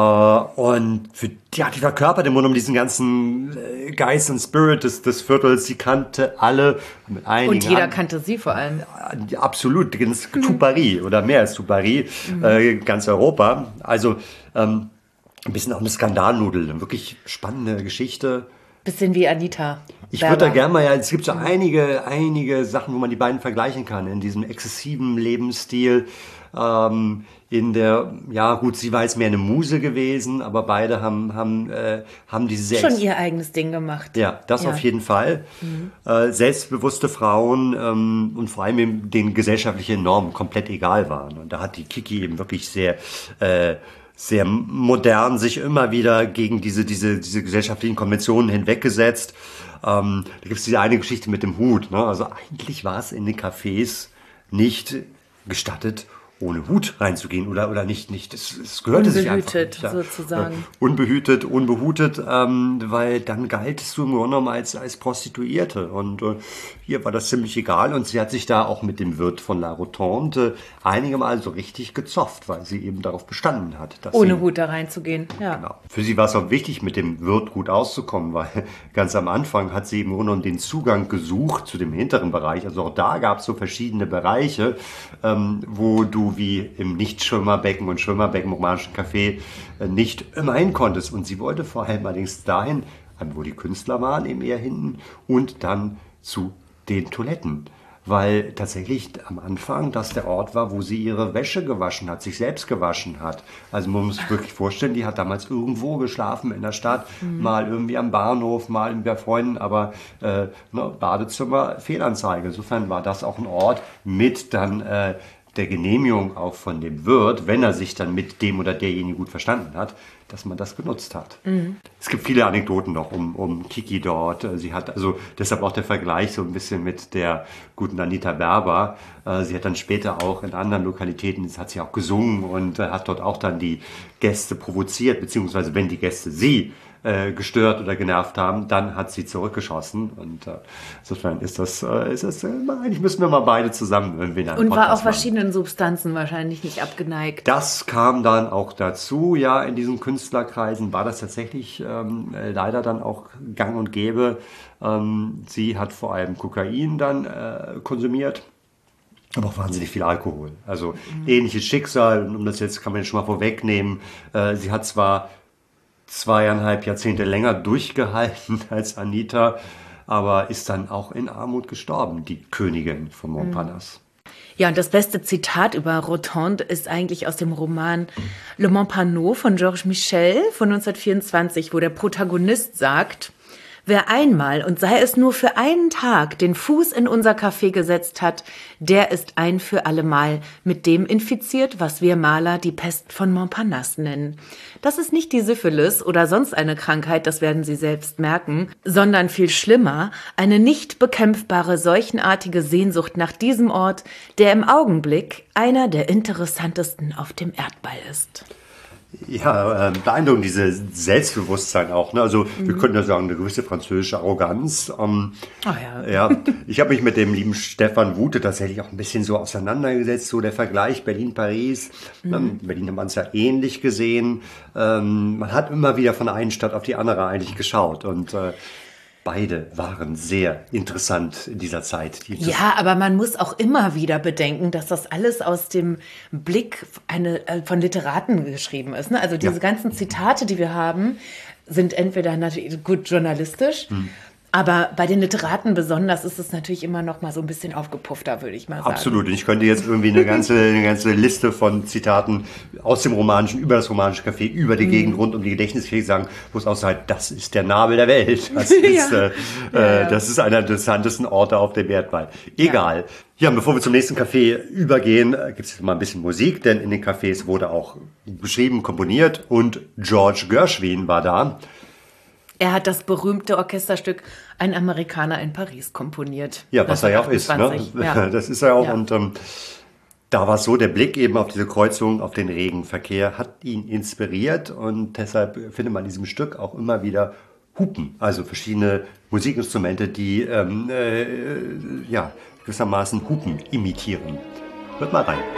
Speaker 3: und für, ja, die verkörpert im Grunde um diesen ganzen äh, Geist und Spirit des, des Viertels. Sie kannte alle. Mit einigen
Speaker 4: und jeder
Speaker 3: an,
Speaker 4: kannte sie vor allem.
Speaker 3: Äh, absolut, ganz mhm. tout Paris oder mehr als tout Paris, mhm. äh, ganz Europa. Also, ähm, ein bisschen auch eine Skandalnudel, eine wirklich spannende Geschichte.
Speaker 4: Bisschen wie Anita.
Speaker 3: Ich würde da gerne mal, ja, es gibt so einige, einige Sachen, wo man die beiden vergleichen kann, in diesem exzessiven Lebensstil, ähm, in der, ja gut, sie war jetzt mehr eine Muse gewesen, aber beide haben, haben, äh, haben diese
Speaker 4: Schon ihr eigenes Ding gemacht.
Speaker 3: Ja, das ja. auf jeden Fall. Mhm. Äh, selbstbewusste Frauen ähm, und vor allem eben den gesellschaftlichen Normen komplett egal waren. Und da hat die Kiki eben wirklich sehr, äh, sehr modern sich immer wieder gegen diese, diese, diese gesellschaftlichen Konventionen hinweggesetzt. Ähm, da gibt es diese eine Geschichte mit dem Hut. Ne? Also eigentlich war es in den Cafés nicht gestattet, ohne Hut reinzugehen oder, oder nicht, nicht. Es, es gehörte sich einfach nicht.
Speaker 4: Unbehütet, sozusagen.
Speaker 3: Ja, unbehütet, unbehutet, ähm, weil dann galtest du im Grunde genommen als, als Prostituierte. Und äh, hier war das ziemlich egal. Und sie hat sich da auch mit dem Wirt von La Rotonde äh, einige Mal so richtig gezofft, weil sie eben darauf bestanden hat. Dass
Speaker 4: ohne
Speaker 3: sie,
Speaker 4: Hut da reinzugehen, ja.
Speaker 3: Genau. Für sie war es auch wichtig, mit dem Wirt gut auszukommen, weil ganz am Anfang hat sie im Grunde genommen den Zugang gesucht zu dem hinteren Bereich. Also auch da gab es so verschiedene Bereiche, ähm, wo du du wie im Nicht-Schwimmerbecken und Schwimmerbecken im romanischen Café nicht immer hin konntest. Und sie wollte vor allem allerdings dahin, wo die Künstler waren, eben eher hinten, und dann zu den Toiletten. Weil tatsächlich am Anfang das der Ort war, wo sie ihre Wäsche gewaschen hat, sich selbst gewaschen hat. Also man muss sich wirklich vorstellen, die hat damals irgendwo geschlafen in der Stadt, mhm. mal irgendwie am Bahnhof, mal bei Freunden, aber äh, ne, Badezimmer, Fehlanzeige. Insofern war das auch ein Ort mit dann äh, der Genehmigung auch von dem Wirt, wenn er sich dann mit dem oder derjenigen gut verstanden hat, dass man das genutzt hat. Mhm. Es gibt viele Anekdoten noch um, um Kiki dort. Sie hat also deshalb auch der Vergleich so ein bisschen mit der guten Anita Berber. Sie hat dann später auch in anderen Lokalitäten, hat sie auch gesungen und hat dort auch dann die Gäste provoziert, beziehungsweise wenn die Gäste sie äh, gestört oder genervt haben, dann hat sie zurückgeschossen. Und äh, insofern ist das, äh, ist das äh, eigentlich müssen wir mal beide zusammen irgendwie in einem
Speaker 4: Und
Speaker 3: Podcast
Speaker 4: war auch
Speaker 3: machen.
Speaker 4: Verschiedenen Substanzen wahrscheinlich nicht abgeneigt.
Speaker 3: Das kam dann auch dazu, ja, in diesen Künstlerkreisen war das tatsächlich ähm, leider dann auch gang und gäbe. Ähm, sie hat vor allem Kokain dann äh, konsumiert. Aber auch wahnsinnig viel Alkohol. Also mhm. ähnliches Schicksal, um das jetzt kann man jetzt schon mal vorwegnehmen. Äh, sie hat zwar zweieinhalb Jahrzehnte länger durchgehalten als Anita, aber ist dann auch in Armut gestorben, die Königin von Montparnasse.
Speaker 4: Ja, und das beste Zitat über Rotonde ist eigentlich aus dem Roman Le Montparnasse von Georges Michel von neunzehnhundertvierundzwanzig, wo der Protagonist sagt: Wer einmal, und sei es nur für einen Tag, den Fuß in unser Café gesetzt hat, der ist ein für allemal mit dem infiziert, was wir Maler die Pest von Montparnasse nennen. Das ist nicht die Syphilis oder sonst eine Krankheit, das werden Sie selbst merken, sondern viel schlimmer, eine nicht bekämpfbare seuchenartige Sehnsucht nach diesem Ort, der im Augenblick einer der interessantesten auf dem Erdball ist.
Speaker 3: Ja, äh, beeindruckend, dieses Selbstbewusstsein auch. Ne? Also mhm. wir könnten ja sagen, eine gewisse französische Arroganz. Ähm,
Speaker 4: oh ja.
Speaker 3: ja. Ich habe mich mit dem lieben Stefan Wute tatsächlich auch ein bisschen so auseinandergesetzt. So der Vergleich Berlin-Paris. Mhm. In Berlin hat man es ja ähnlich gesehen. Ähm, man hat immer wieder von der einen Stadt auf die andere eigentlich geschaut. Und äh, beide waren sehr interessant in dieser Zeit. Die
Speaker 4: ja, aber man muss auch immer wieder bedenken, dass das alles aus dem Blick eine, äh, von Literaten geschrieben ist. Ne? Also diese ja. ganzen Zitate, die wir haben, sind entweder natürlich gut journalistisch, hm. aber bei den Literaten besonders ist es natürlich immer noch mal so ein bisschen aufgepuffter, würde ich mal sagen.
Speaker 3: Absolut. Und ich könnte jetzt irgendwie eine ganze, eine ganze Liste von Zitaten aus dem Romanischen, über das romanische Café, über die mm. Gegend rund um die Gedächtniskirche sagen, wo es aussagt, das ist der Nabel der Welt. Das ist, ja. äh, ja, ja. Das ist einer der interessantesten Orte auf dem Erdball. Egal. Ja, ja, bevor wir zum nächsten Café übergehen, gibt es mal ein bisschen Musik, denn in den Cafés wurde auch geschrieben, komponiert und George Gershwin war da.
Speaker 4: Er hat das berühmte Orchesterstück Ein Amerikaner in Paris komponiert.
Speaker 3: Ja, was er ja auch ist. Ne? Ja. Das ist er auch. Ja. Und ähm, da war es so, der Blick eben auf diese Kreuzung, auf den Regenverkehr, hat ihn inspiriert. Und deshalb findet man in diesem Stück auch immer wieder Hupen, also verschiedene Musikinstrumente, die ähm, äh, ja, gewissermaßen Hupen imitieren. Hört mal rein.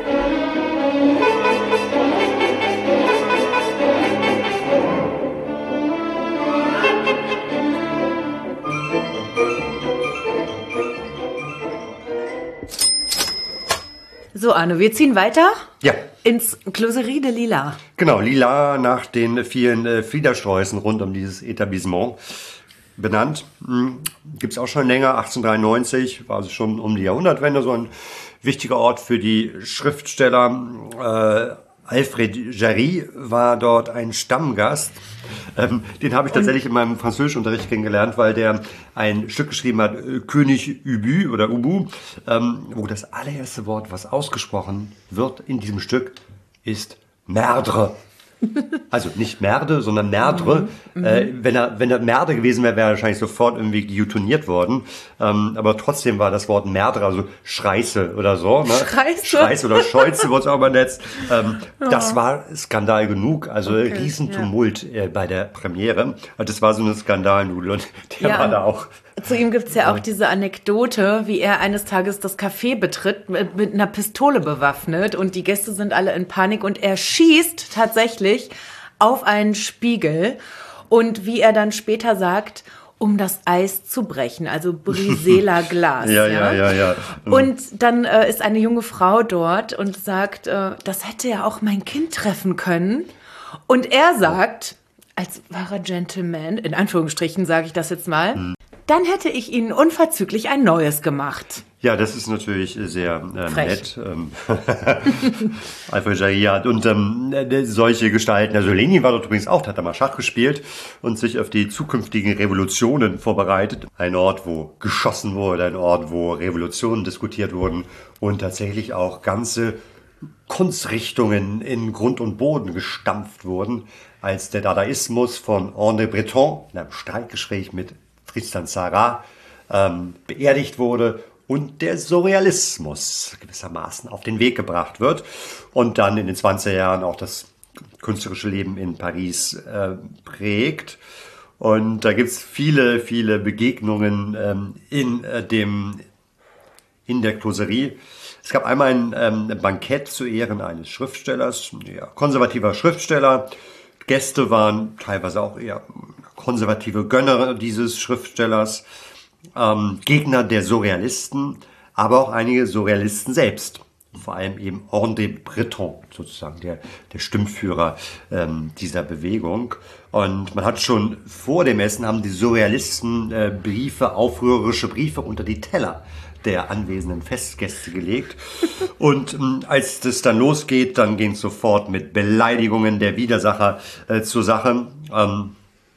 Speaker 4: So, Arne, wir ziehen weiter.
Speaker 3: Ja.
Speaker 4: Ins Closerie de Lila.
Speaker 3: Genau, Lila nach den vielen äh, Fliedersträußen rund um dieses Etablissement benannt. Hm, gibt es auch schon länger, achtzehnhundertdreiundneunzig, war also schon um die Jahrhundertwende so ein wichtiger Ort für die Schriftsteller. Äh, Alfred Jarry war dort ein Stammgast. Ähm, den habe ich tatsächlich in meinem Französischunterricht kennengelernt, weil der ein Stück geschrieben hat, König Ubu oder Ubu, ähm, wo das allererste Wort, was ausgesprochen wird in diesem Stück, ist Merdre. Also nicht Merde, sondern Merdre. Mhm. Äh, wenn er wenn er Merde gewesen wäre, wäre er wahrscheinlich sofort irgendwie guillotiniert worden. Ähm, aber trotzdem war das Wort Merdre, also Schreiße oder so. Ne?
Speaker 4: Schreiße?
Speaker 3: Schreiße oder Scholze wurde es auch übersetzt. Ähm, oh. Das war Skandal genug. Also okay, Riesentumult ja. äh, bei der Premiere. Also das war so eine Skandalnudel und der ja. war da auch.
Speaker 4: Zu ihm gibt's ja auch diese Anekdote, wie er eines Tages das Café betritt, mit, mit einer Pistole bewaffnet und die Gäste sind alle in Panik und er schießt tatsächlich auf einen Spiegel und wie er dann später sagt, um das Eis zu brechen, also Brisela Glas.
Speaker 3: ja, ja, ja, ja.
Speaker 4: Und dann äh, ist eine junge Frau dort und sagt, äh, das hätte ja auch mein Kind treffen können. Und er sagt, als wahrer Gentleman, in Anführungsstrichen sage ich das jetzt mal, hm. dann hätte ich Ihnen unverzüglich ein neues gemacht.
Speaker 3: Ja, das ist natürlich sehr äh, nett. Ähm, Alfred Jarry und ähm, solche Gestalten. Also Lenin war dort übrigens auch, hat da mal Schach gespielt und sich auf die zukünftigen Revolutionen vorbereitet. Ein Ort, wo geschossen wurde, ein Ort, wo Revolutionen diskutiert wurden und tatsächlich auch ganze Kunstrichtungen in Grund und Boden gestampft wurden, als der Dadaismus von André Breton in einem Streitgespräch mit Tristan Tzara ähm, beerdigt wurde und der Surrealismus gewissermaßen auf den Weg gebracht wird und dann in den zwanziger Jahren auch das künstlerische Leben in Paris äh, prägt. Und da gibt es viele, viele Begegnungen ähm, in, äh, dem, in der Closerie. Es gab einmal ein ähm, Bankett zu Ehren eines Schriftstellers, ja, konservativer Schriftsteller. Gäste waren teilweise auch eher konservative Gönner dieses Schriftstellers, ähm, Gegner der Surrealisten, aber auch einige Surrealisten selbst. Vor allem eben André Breton, sozusagen der, der Stimmführer ähm, dieser Bewegung. Und man hat schon vor dem Essen, haben die Surrealisten äh, Briefe, aufrührerische Briefe unter die Teller der anwesenden Festgäste gelegt. Und ähm, als das dann losgeht, dann ging es sofort mit Beleidigungen der Widersacher äh, zur Sache. Ähm,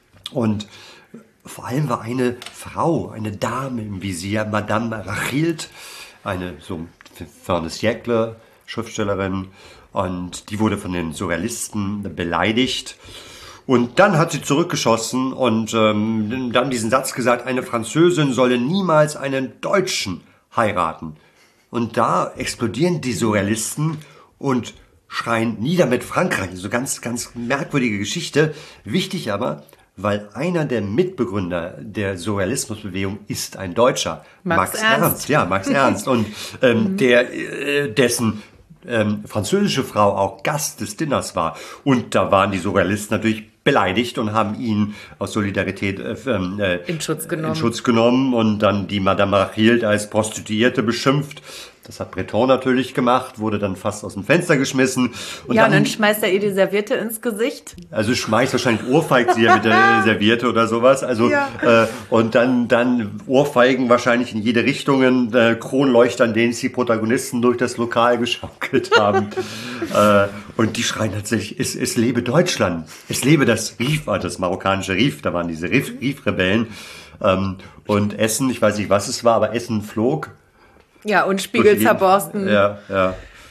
Speaker 3: und vor allem war eine Frau, eine Dame im Visier, Madame Rachild, eine so fin siècle Schriftstellerin, und die wurde von den Surrealisten beleidigt. Und dann hat sie zurückgeschossen und ähm, dann diesen Satz gesagt, eine Französin solle niemals einen Deutschen heiraten. Und da explodieren die Surrealisten und schreien nieder mit Frankreich. So ganz, ganz merkwürdige Geschichte. Wichtig aber, weil einer der Mitbegründer der Surrealismusbewegung ist ein Deutscher.
Speaker 4: Max, Max Ernst. Ernst.
Speaker 3: Ja, Max Ernst. Und ähm, mhm. der, äh, dessen ähm, französische Frau auch Gast des Dinners war. Und da waren die Surrealisten natürlich beleidigt und haben ihn aus Solidarität äh, äh,
Speaker 4: in Schutz genommen.
Speaker 3: in Schutz genommen und dann die Madame Rachild als Prostituierte beschimpft. Das hat Breton natürlich gemacht, wurde dann fast aus dem Fenster geschmissen. Und
Speaker 4: ja,
Speaker 3: dann,
Speaker 4: und dann schmeißt er ihr die Serviette ins Gesicht.
Speaker 3: Also schmeißt wahrscheinlich ohrfeigt sie ja mit der Serviette oder sowas. Also ja. äh, und dann dann Ohrfeigen wahrscheinlich in jede Richtung, äh, Kronleuchter, an denen die Protagonisten durch das Lokal geschaukelt haben. äh, und die schreien tatsächlich, es, es lebe Deutschland, es lebe das Rif, das marokkanische Rif, da waren diese Rif, Rif-Rebellen. Ähm, und Essen, ich weiß nicht, was es war, aber Essen flog.
Speaker 4: Ja, und Spiegel zerborsten.
Speaker 3: Ja, ja.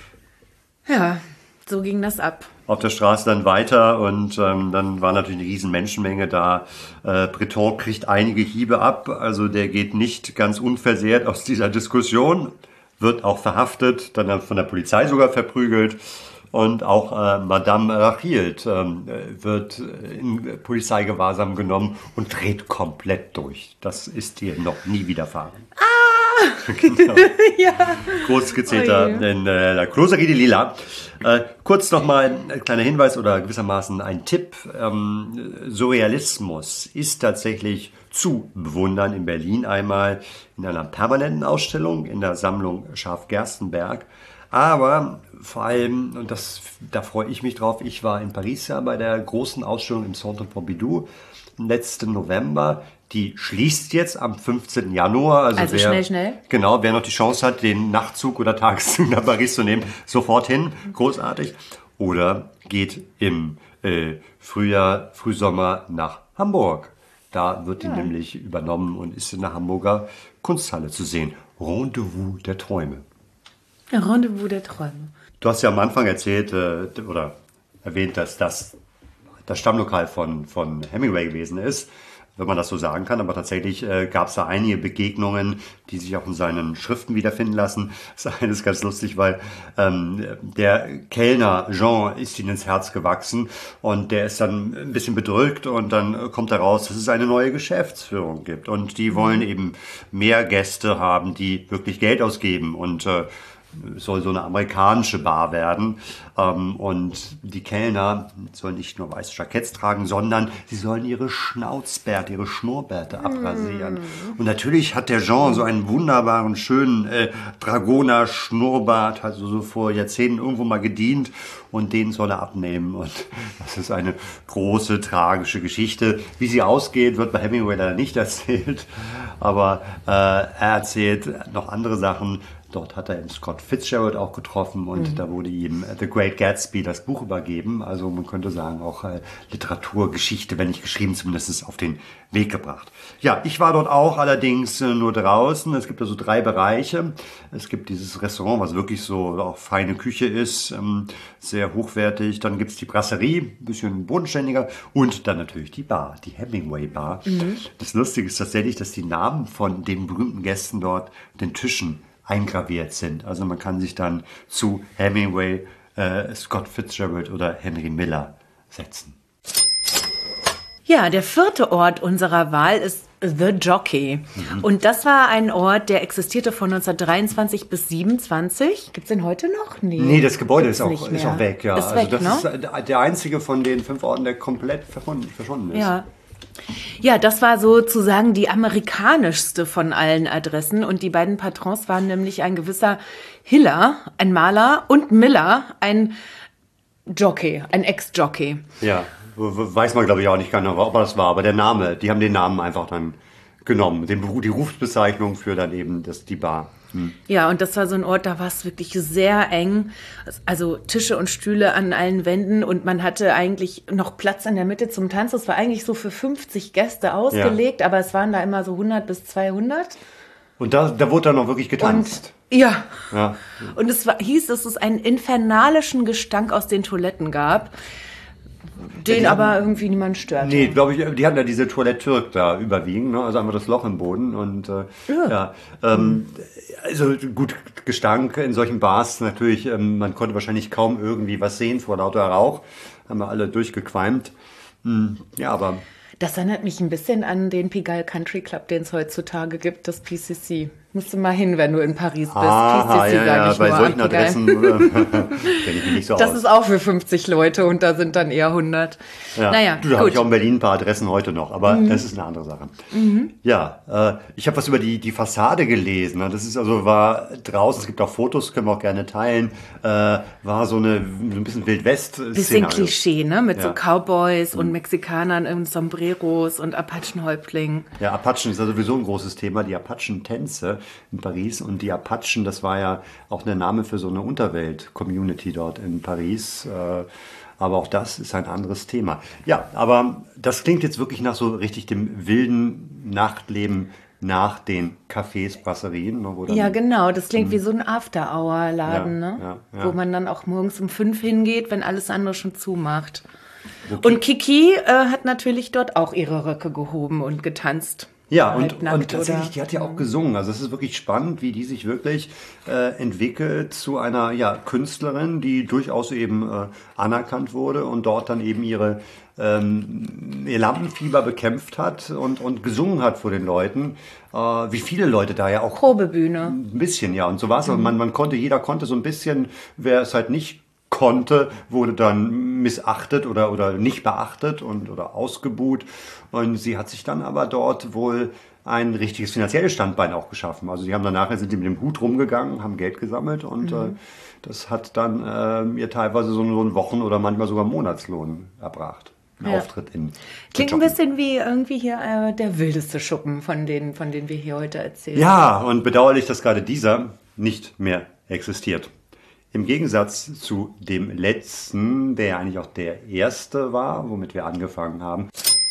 Speaker 4: Ja, so ging das ab.
Speaker 3: Auf der Straße dann weiter und ähm, dann war natürlich eine riesen Menschenmenge da. Äh, Breton kriegt einige Hiebe ab, also der geht nicht ganz unversehrt aus dieser Diskussion, wird auch verhaftet, dann von der Polizei sogar verprügelt. Und auch äh, Madame Rachild ähm, wird in Polizeigewahrsam genommen und dreht komplett durch. Das ist ihr noch nie widerfahren.
Speaker 4: Ah!
Speaker 3: Genau.
Speaker 4: Ja.
Speaker 3: Großgezeter oh in äh, der Closerie de Lila. Äh, kurz nochmal ein kleiner Hinweis oder gewissermaßen ein Tipp. Ähm, Surrealismus ist tatsächlich zu bewundern in Berlin einmal in einer permanenten Ausstellung in der Sammlung Scharf-Gerstenberg. Aber vor allem, und das, da freue ich mich drauf, ich war in Paris ja bei der großen Ausstellung im Centre Pompidou letzten November. Die schließt jetzt am fünfzehnten Januar. Also,
Speaker 4: also
Speaker 3: wer,
Speaker 4: schnell, schnell.
Speaker 3: Genau, wer noch die Chance hat, den Nachtzug oder Tageszug nach Paris zu nehmen, sofort hin. Großartig. Oder geht im äh, Frühjahr, Frühsommer nach Hamburg. Da wird die ja. nämlich übernommen und ist in der Hamburger Kunsthalle zu sehen. Rendezvous der Träume.
Speaker 4: Rendezvous der Träume.
Speaker 3: Du hast ja am Anfang erzählt äh, oder erwähnt, dass das das Stammlokal von, von Hemingway gewesen ist, wenn man das so sagen kann. Aber tatsächlich äh, gab es da einige Begegnungen, die sich auch in seinen Schriften wiederfinden lassen. Das eine ist ganz lustig, weil ähm, der Kellner Jean ist ihm ins Herz gewachsen und der ist dann ein bisschen bedrückt und dann kommt heraus, dass es eine neue Geschäftsführung gibt und die wollen eben mehr Gäste haben, die wirklich Geld ausgeben und äh, soll so eine amerikanische Bar werden. Ähm, und die Kellner sollen nicht nur weiße Jacketts tragen, sondern sie sollen ihre Schnauzbärte, ihre Schnurrbärte abrasieren. Mm. Und natürlich hat der Jean so einen wunderbaren, schönen äh, Dragoner-Schnurrbart, also so vor Jahrzehnten irgendwo mal gedient. Und den soll er abnehmen. Und das ist eine große, tragische Geschichte. Wie sie ausgeht, wird bei Hemingway leider nicht erzählt. Aber äh, er erzählt noch andere Sachen. Dort hat er eben Scott Fitzgerald auch getroffen und mhm. da wurde ihm The Great Gatsby das Buch übergeben. Also man könnte sagen auch äh, Literaturgeschichte, wenn nicht geschrieben, zumindest auf den Weg gebracht. Ja, ich war dort auch allerdings äh, nur draußen. Es gibt also drei Bereiche. Es gibt dieses Restaurant, was wirklich so auch feine Küche ist, ähm, sehr hochwertig. Dann gibt's die Brasserie, ein bisschen bodenständiger und dann natürlich die Bar, die Hemingway Bar. Mhm. Das Lustige ist tatsächlich, dass die Namen von den berühmten Gästen dort den Tischen eingraviert sind. Also man kann sich dann zu Hemingway, äh, Scott Fitzgerald oder Henry Miller setzen.
Speaker 4: Ja, der vierte Ort unserer Wahl ist The Jockey. Mhm. Und das war ein Ort, der existierte von neunzehnhundertdreiundzwanzig bis siebenundzwanzig. Gibt's den heute noch? Nee,
Speaker 3: nee das Gebäude ist auch, ist auch weg. Ja.
Speaker 4: Ist
Speaker 3: also
Speaker 4: weg,
Speaker 3: das
Speaker 4: ne?
Speaker 3: ist der einzige von den fünf Orten, der komplett verschwunden, verschwunden ist.
Speaker 4: Ja. Ja, das war sozusagen die amerikanischste von allen Adressen und die beiden Patrons waren nämlich ein gewisser Hiller, ein Maler, und Miller, ein Jockey, ein Ex-Jockey.
Speaker 3: Ja, weiß man glaube ich auch nicht genau, ob das war, aber der Name, die haben den Namen einfach dann genommen, den, die Rufbezeichnung für dann eben das, die Bar. Hm.
Speaker 4: Ja, und das war so ein Ort, da war es wirklich sehr eng, also Tische und Stühle an allen Wänden und man hatte eigentlich noch Platz in der Mitte zum Tanz. Das war eigentlich so für fünfzig Gäste ausgelegt, ja. aber es waren da immer so hundert bis zweihundert.
Speaker 3: Und da, da wurde dann noch wirklich getanzt.
Speaker 4: Und, ja.
Speaker 3: ja,
Speaker 4: und es war, hieß, dass es einen infernalischen Gestank aus den Toiletten gab. Den ja, aber irgendwie niemand stört.
Speaker 3: Nee, glaube ich, die hatten ja diese Toilette Türk da überwiegend, ne? Also einfach das Loch im Boden und äh, ja, ja ähm, also gut, Gestank in solchen Bars natürlich, ähm, man konnte wahrscheinlich kaum irgendwie was sehen vor lauter Rauch, haben wir alle durchgequalmt. Hm, ja, aber...
Speaker 4: Das erinnert mich ein bisschen an den Pigalle Country Club, den es heutzutage gibt, das P C C. Musst du mal hin, wenn du in Paris bist.
Speaker 3: Ah,
Speaker 4: P C C,
Speaker 3: ja, ja,
Speaker 4: ich
Speaker 3: bei
Speaker 4: nur,
Speaker 3: solchen Adressen kenne ich mich nicht so
Speaker 4: das
Speaker 3: aus.
Speaker 4: Das ist auch für fünfzig Leute und da sind dann eher hundert.
Speaker 3: Ja.
Speaker 4: Naja,
Speaker 3: du, da habe ich auch in Berlin ein paar Adressen heute noch, aber mhm. das ist eine andere Sache. Mhm. Ja, äh, ich habe was über die, die Fassade gelesen. Ne? Das ist also, war draußen, es gibt auch Fotos, können wir auch gerne teilen, äh, war so eine so ein bisschen Wildwest-Szenario.
Speaker 4: Bisschen Klischee, ne? Mit
Speaker 3: ja.
Speaker 4: so Cowboys
Speaker 3: mhm.
Speaker 4: und Mexikanern in Sombreros und Apachenhäuptlingen.
Speaker 3: Ja, Apachen ist ja sowieso ein großes Thema, die Apachen-Tänze in Paris. Und die Apachen, das war ja auch der Name für so eine Unterwelt-Community dort in Paris. Aber auch das ist ein anderes Thema. Ja, aber das klingt jetzt wirklich nach so richtig dem wilden Nachtleben nach den Cafés, Brasserien. Wo dann,
Speaker 4: ja, genau. Das klingt wie so ein After-Hour-Laden, ja, ne? Ja, ja. Wo man dann auch morgens um fünf hingeht, wenn alles andere schon zumacht. Okay. Und Kiki äh, hat natürlich dort auch ihre Röcke gehoben und getanzt.
Speaker 3: Ja, und, und tatsächlich, die hat ja auch gesungen. Also es ist wirklich spannend, wie die sich wirklich äh, entwickelt zu einer ja, Künstlerin, die durchaus eben äh, anerkannt wurde und dort dann eben ihre ähm, ihr Lampenfieber bekämpft hat und, und gesungen hat vor den Leuten. Äh, wie viele Leute da ja auch.
Speaker 4: Probebühne.
Speaker 3: Ein bisschen, ja. Und so war es. Mhm. Man, man konnte, jeder konnte so ein bisschen, wer es halt nicht konnte, wurde dann missachtet oder, oder nicht beachtet und oder ausgebuht. Und sie hat sich dann aber dort wohl ein richtiges finanzielles Standbein auch geschaffen. Also sie haben danach sind die mit dem Hut rumgegangen, haben Geld gesammelt und mhm. äh, das hat dann äh, ihr teilweise so einen Wochen- oder manchmal sogar Monatslohn erbracht. Ein ja. Auftritt in
Speaker 4: Klingt ein bisschen wie irgendwie hier äh, der wildeste Schuppen, von denen, von denen wir hier heute erzählen.
Speaker 3: Ja, und bedauerlich, dass gerade dieser nicht mehr existiert. Im Gegensatz zu dem letzten, der eigentlich auch der erste war, womit wir angefangen haben.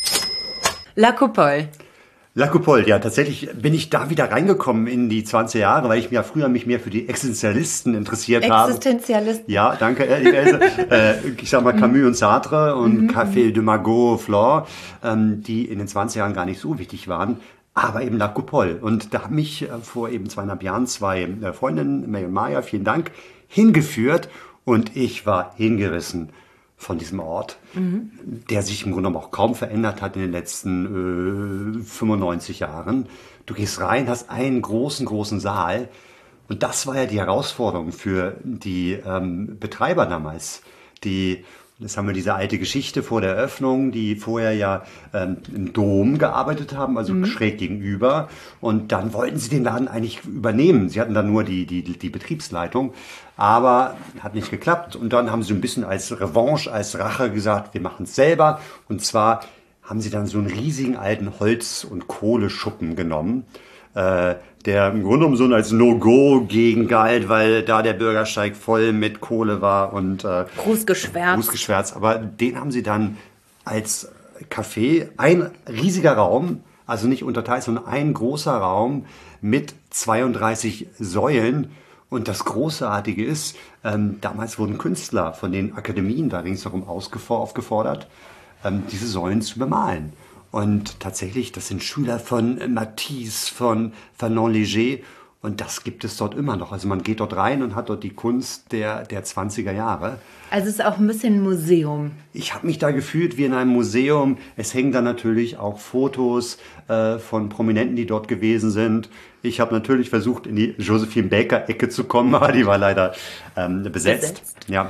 Speaker 4: La Coupole.
Speaker 3: La Coupole, ja, tatsächlich bin ich da wieder reingekommen in die zwanziger Jahre, weil ich mir ja früher mich mehr für die Existenzialisten interessiert habe.
Speaker 4: Existenzialisten?
Speaker 3: Ja, danke, äh, liebe Else. äh, ich sag mal Camus und Sartre und mhm. Café de Margot, Flore, ähm, die in den zwanziger Jahren gar nicht so wichtig waren. Aber eben La Coupole. Und da haben mich äh, vor eben zweieinhalb Jahren zwei äh, Freundinnen, May und Maya, vielen Dank, hingeführt. Und ich war hingerissen von diesem Ort, mhm. der sich im Grunde genommen auch kaum verändert hat in den letzten äh, fünfundneunzig Jahren. Du gehst rein, hast einen großen, großen Saal Und das war ja die Herausforderung für die ähm, Betreiber damals. Die, das haben wir diese alte Geschichte vor der Eröffnung, die vorher ja ähm, im Dom gearbeitet haben, also mhm. schräg gegenüber. Und dann wollten sie den Laden eigentlich übernehmen. Sie hatten dann nur die, die, die Betriebsleitung, aber hat nicht geklappt. Und dann haben sie ein bisschen als Revanche, als Rache gesagt, wir machen es selber. Und zwar haben sie dann so einen riesigen alten Holz- und Kohleschuppen genommen, äh, der im Grunde genommen so als No-Go gegen galt, weil da der Bürgersteig voll mit Kohle war und äh,
Speaker 4: Grußgeschwärzt.
Speaker 3: Grußgeschwärzt. Aber den haben sie dann als Café, ein riesiger Raum, also nicht unterteilt, sondern ein großer Raum mit zweiunddreißig Säulen. Und das Großartige ist, ähm, damals wurden Künstler von den Akademien da ringsherum aufgefordert, ähm, diese Säulen zu bemalen. Und tatsächlich, das sind Schüler von Matisse, von Fernand Léger. Und das gibt es dort immer noch. Also man geht dort rein und hat dort die Kunst der, der zwanziger Jahre.
Speaker 4: Also es ist auch ein bisschen ein Museum.
Speaker 3: Ich habe mich da gefühlt wie in einem Museum. Es hängen da natürlich auch Fotos äh, von Prominenten, die dort gewesen sind. Ich habe natürlich versucht, in die Josephine Baker-Ecke zu kommen, aber die war leider ähm, besetzt. besetzt. Ja.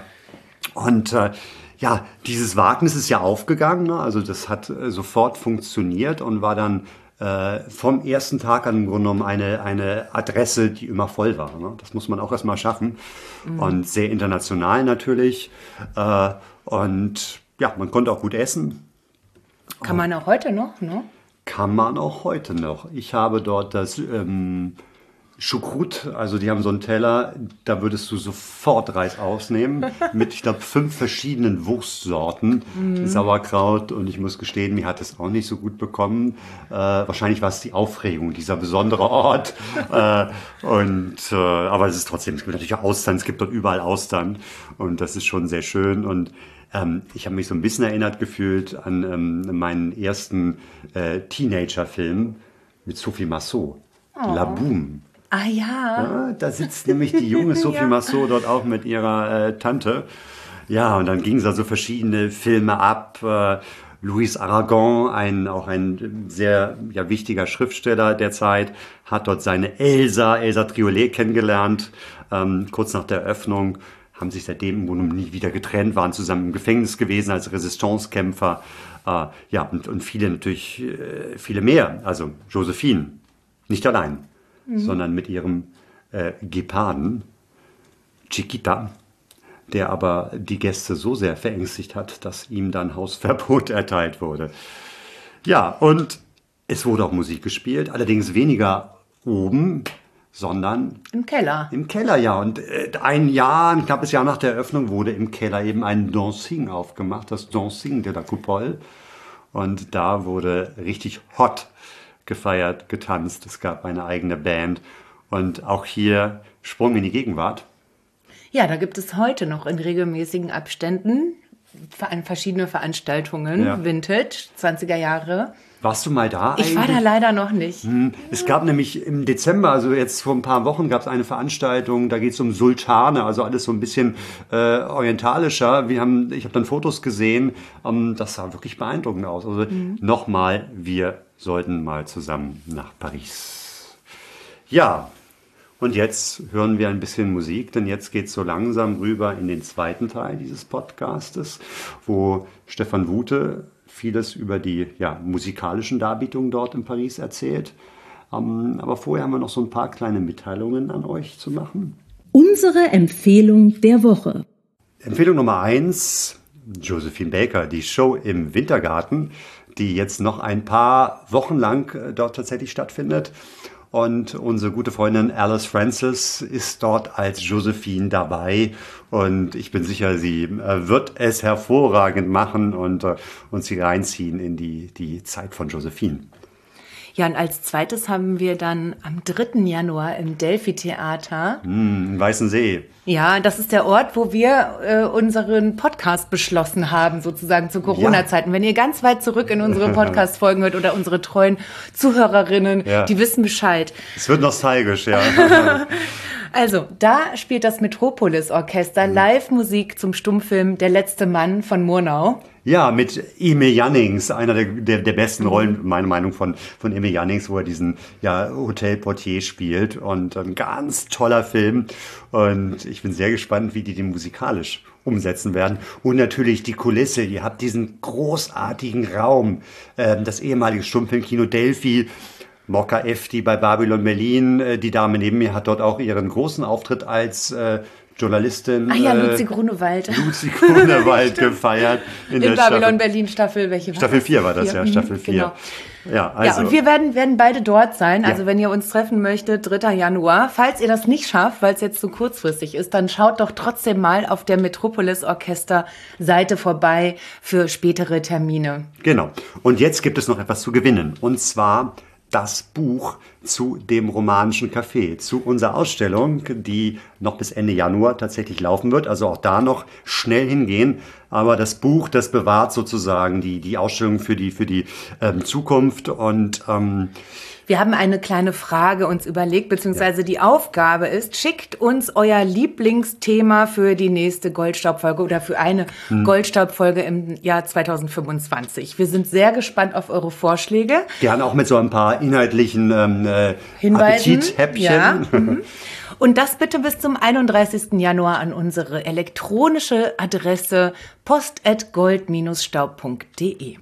Speaker 3: Und äh, ja, dieses Wagnis ist ja aufgegangen, ne? Also das hat äh, sofort funktioniert und war dann äh, vom ersten Tag an im Grunde genommen eine, eine Adresse, die immer voll war. Ne? Das muss man auch erstmal schaffen. Mhm. Und sehr international natürlich. Äh, und ja, man konnte auch gut essen.
Speaker 4: Kann man auch heute noch, ne?
Speaker 3: Kann man auch heute noch. Ich habe dort das ähm, Choucroute, also die haben so einen Teller, da würdest du sofort Reis ausnehmen, mit, ich glaube, fünf verschiedenen Wurstsorten, mm. Sauerkraut, und ich muss gestehen, mir hat es auch nicht so gut bekommen. Äh, wahrscheinlich war es die Aufregung, dieser besondere Ort. äh, und äh, aber es ist trotzdem, es gibt natürlich auch Austern, es gibt dort überall Austern und das ist schon sehr schön. Und ähm, ich habe mich so ein bisschen erinnert gefühlt an ähm, meinen ersten äh, Teenager-Film mit Sophie Marceau, oh. La Boum.
Speaker 4: Ah ja.
Speaker 3: ja. Da sitzt nämlich die junge Sophie ja. Marceau dort auch mit ihrer äh, Tante. Ja, und dann ging es also verschiedene Filme ab. Äh, Louis Aragon, ein, auch ein sehr ja, wichtiger Schriftsteller der Zeit, hat dort seine Elsa, Elsa Triolet kennengelernt. Ähm, kurz nach der Eröffnung, haben sich seitdem im Grunde nie wieder getrennt, waren zusammen im Gefängnis gewesen als Resistancekämpfer. Äh, ja, und, und viele natürlich, äh, viele mehr. Also Josephine, nicht allein. Mhm. sondern mit ihrem äh, Geparden, Chiquita, der aber die Gäste so sehr verängstigt hat, dass ihm dann Hausverbot erteilt wurde. Ja, und es wurde auch Musik gespielt, allerdings weniger oben, sondern
Speaker 4: im Keller.
Speaker 3: Im Keller, ja. Und äh, ein Jahr, ein knappes Jahr nach der Eröffnung wurde im Keller eben ein Dancing aufgemacht, das Dancing de la Coupole. Und da wurde richtig hot gefeiert, getanzt. Es gab eine eigene Band und auch hier Sprung in die Gegenwart.
Speaker 4: Ja, da gibt es heute noch in regelmäßigen Abständen verschiedene Veranstaltungen, ja. Vintage, zwanziger Jahre.
Speaker 3: Warst du mal da eigentlich?
Speaker 4: Ich war da leider noch nicht.
Speaker 3: Es gab nämlich im Dezember, also jetzt vor ein paar Wochen, gab es eine Veranstaltung, da geht es um Sultane, also alles so ein bisschen äh, orientalischer. Wir haben, ich habe dann Fotos gesehen, ähm, das sah wirklich beeindruckend aus. Also mhm. nochmal, wir sollten mal zusammen nach Paris. Ja, und jetzt hören wir ein bisschen Musik, denn jetzt geht es so langsam rüber in den zweiten Teil dieses Podcastes, wo Stefan Wute vieles über die ja, musikalischen Darbietungen dort in Paris erzählt. Ähm, aber vorher haben wir noch so ein paar kleine Mitteilungen an euch zu machen.
Speaker 5: Unsere Empfehlung der Woche.
Speaker 3: Empfehlung Nummer eins, Josephine Baker, die Show im Wintergarten, die jetzt noch ein paar Wochen lang äh, dort tatsächlich stattfindet. Und unsere gute Freundin Alice Francis ist dort als Josephine dabei. Und ich bin sicher, sie äh, wird es hervorragend machen und äh, uns hier reinziehen in die, die Zeit von Josephine.
Speaker 4: Ja, und als zweites haben wir dann am dritten Januar im Delphi-Theater.
Speaker 3: Mm, im Weißensee.
Speaker 4: Ja, das ist der Ort, wo wir äh, unseren Podcast beschlossen haben, sozusagen zu Corona-Zeiten. Ja. Wenn ihr ganz weit zurück in unsere Podcast-Folgen hört oder unsere treuen Zuhörerinnen, ja. die wissen Bescheid.
Speaker 3: Es wird nostalgisch, ja.
Speaker 4: Also, da spielt das Metropolis-Orchester Live-Musik zum Stummfilm Der letzte Mann von Murnau.
Speaker 3: Ja, mit Emil Jannings, einer der, der, der besten Rollen, meine Meinung, von, von Emil Jannings, wo er diesen ja, Hotelportier spielt. Und ein ganz toller Film. Und ich bin sehr gespannt, wie die den musikalisch umsetzen werden. Und natürlich die Kulisse. Ihr habt diesen großartigen Raum, äh, das ehemalige Stummfilmkino Delphi. Mokka Efti bei Babylon Berlin. Die Dame neben mir hat dort auch ihren großen Auftritt als äh, Journalistin.
Speaker 4: Ah ja, Luzi Grunewald.
Speaker 3: Luzi Grunewald gefeiert.
Speaker 4: In, in Babylon Staffel, Berlin Staffel, welche war
Speaker 3: Staffel vier war das,
Speaker 4: vier?
Speaker 3: ja, Staffel vier.
Speaker 4: Genau.
Speaker 3: Ja, also.
Speaker 4: Ja, und wir werden, werden beide dort sein. Also
Speaker 3: ja.
Speaker 4: wenn ihr uns treffen möchtet, dritter Januar. Falls ihr das nicht schafft, weil es jetzt zu kurzfristig ist, dann schaut doch trotzdem mal auf der Metropolis Orchester Seite vorbei für spätere Termine.
Speaker 3: Genau. Und jetzt gibt es noch etwas zu gewinnen. Und zwar das Buch zu dem romanischen Café, zu unserer Ausstellung, die noch bis Ende Januar tatsächlich laufen wird. Also auch da noch schnell hingehen. Aber das Buch, das bewahrt sozusagen die, die Ausstellung für die, für die ähm, Zukunft. Und ähm,
Speaker 4: wir haben eine kleine Frage uns überlegt, beziehungsweise ja. die Aufgabe ist, schickt uns euer Lieblingsthema für die nächste Goldstaubfolge oder für eine hm. Goldstaubfolge im Jahr zwanzig fünfundzwanzig. Wir sind sehr gespannt auf eure Vorschläge.
Speaker 3: Gerne auch mit so ein paar inhaltlichen ähm, äh,
Speaker 4: Hinweisen.
Speaker 3: Appetithäppchen.
Speaker 4: Ja. Mhm. Und das bitte bis zum einunddreißigsten Januar an unsere elektronische Adresse post at gold staub punkt de.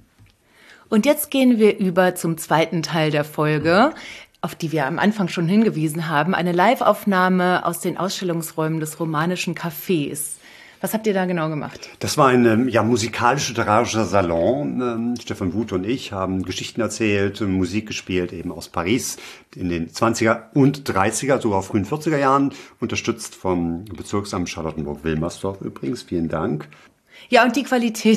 Speaker 4: Und jetzt gehen wir über zum zweiten Teil der Folge, auf die wir am Anfang schon hingewiesen haben. Eine Live-Aufnahme aus den Ausstellungsräumen des romanischen Cafés. Was habt ihr da genau gemacht?
Speaker 3: Das war ein ja, musikalisch-literarischer Salon. Ähm, Stefan Wute und ich haben Geschichten erzählt, Musik gespielt, eben aus Paris in den zwanziger und dreißiger, sogar auf frühen vierziger Jahren, unterstützt vom Bezirksamt Charlottenburg-Wilmersdorf übrigens. Vielen Dank.
Speaker 4: Ja, und die Qualität.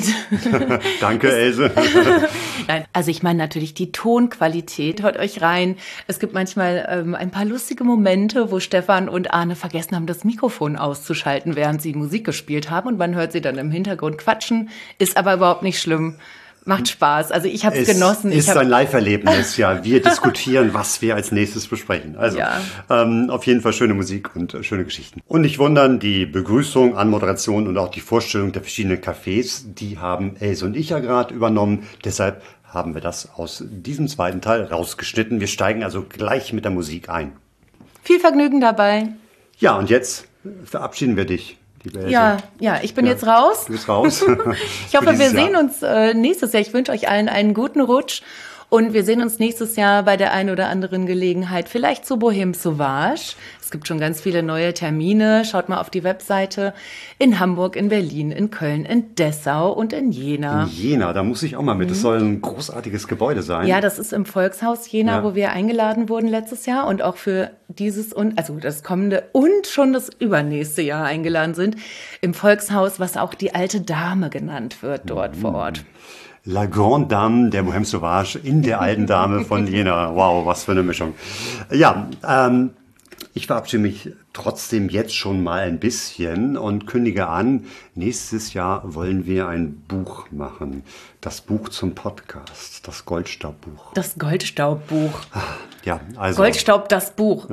Speaker 3: Danke, Else.
Speaker 4: Nein, also ich meine natürlich die Tonqualität. Hört euch rein. Es gibt manchmal ähm, ein paar lustige Momente, wo Stefan und Arne vergessen haben, das Mikrofon auszuschalten, während sie Musik gespielt haben. Und man hört sie dann im Hintergrund quatschen. Ist aber überhaupt nicht schlimm. Macht Spaß. Also ich habe es genossen.
Speaker 3: Es ist
Speaker 4: hab
Speaker 3: ein Live-Erlebnis, ja. Wir diskutieren, was wir als nächstes besprechen. Also
Speaker 4: ja.
Speaker 3: ähm, auf jeden Fall schöne Musik und äh, schöne Geschichten. Und nicht wundern, die Begrüßung, Anmoderation und auch die Vorstellung der verschiedenen Cafés, die haben Else und ich ja gerade übernommen. Deshalb haben wir das aus diesem zweiten Teil rausgeschnitten. Wir steigen also gleich mit der Musik ein.
Speaker 4: Viel Vergnügen dabei.
Speaker 3: Ja, und jetzt verabschieden wir dich.
Speaker 4: Ja, ja, ich bin ja. jetzt raus.
Speaker 3: Du bist raus.
Speaker 4: Ich hoffe, wir sehen uns äh, nächstes Jahr. Ich wünsche euch allen einen guten Rutsch. Und wir sehen uns nächstes Jahr bei der einen oder anderen Gelegenheit, vielleicht zu Bohème Sauvage. Es gibt schon ganz viele neue Termine. Schaut mal auf die Webseite. In Hamburg, in Berlin, in Köln, in Dessau und in Jena.
Speaker 3: In Jena, da muss ich auch mal mit. Das soll ein großartiges Gebäude sein.
Speaker 4: Ja, das ist im Volkshaus Jena, ja. wo wir eingeladen wurden letztes Jahr und auch für dieses und also das kommende und schon das übernächste Jahr eingeladen sind. Im Volkshaus, was auch die alte Dame genannt wird dort mhm. vor Ort.
Speaker 3: La Grande Dame der Bohème Sauvage in der alten Dame von Jena. Wow, was für eine Mischung. Ja, ähm, ich verabschiede mich trotzdem jetzt schon mal ein bisschen und kündige an, nächstes Jahr wollen wir ein Buch machen. Das Buch zum Podcast, das Goldstaubbuch.
Speaker 4: Das Goldstaubbuch.
Speaker 3: Ja, also.
Speaker 4: Goldstaub, das Buch.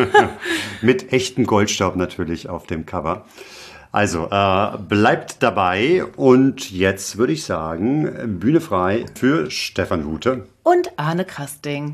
Speaker 3: Mit echtem Goldstaub natürlich auf dem Cover. Also, äh, bleibt dabei und jetzt würde ich sagen, Bühne frei für Stefan Wute
Speaker 4: und Arne Krasting.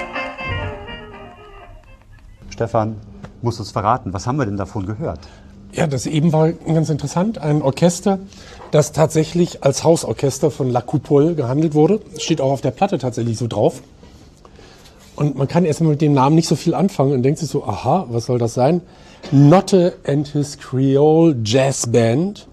Speaker 3: Stefan, musst du uns verraten, was haben wir denn davon gehört?
Speaker 6: Ja, das eben war ganz interessant. Ein Orchester, das tatsächlich als Hausorchester von La Coupole gehandelt wurde. Steht auch auf der Platte tatsächlich so drauf. Und man kann erstmal mit dem Namen nicht so viel anfangen und denkt sich so, aha, was soll das sein? Notte and his Creole Jazz Band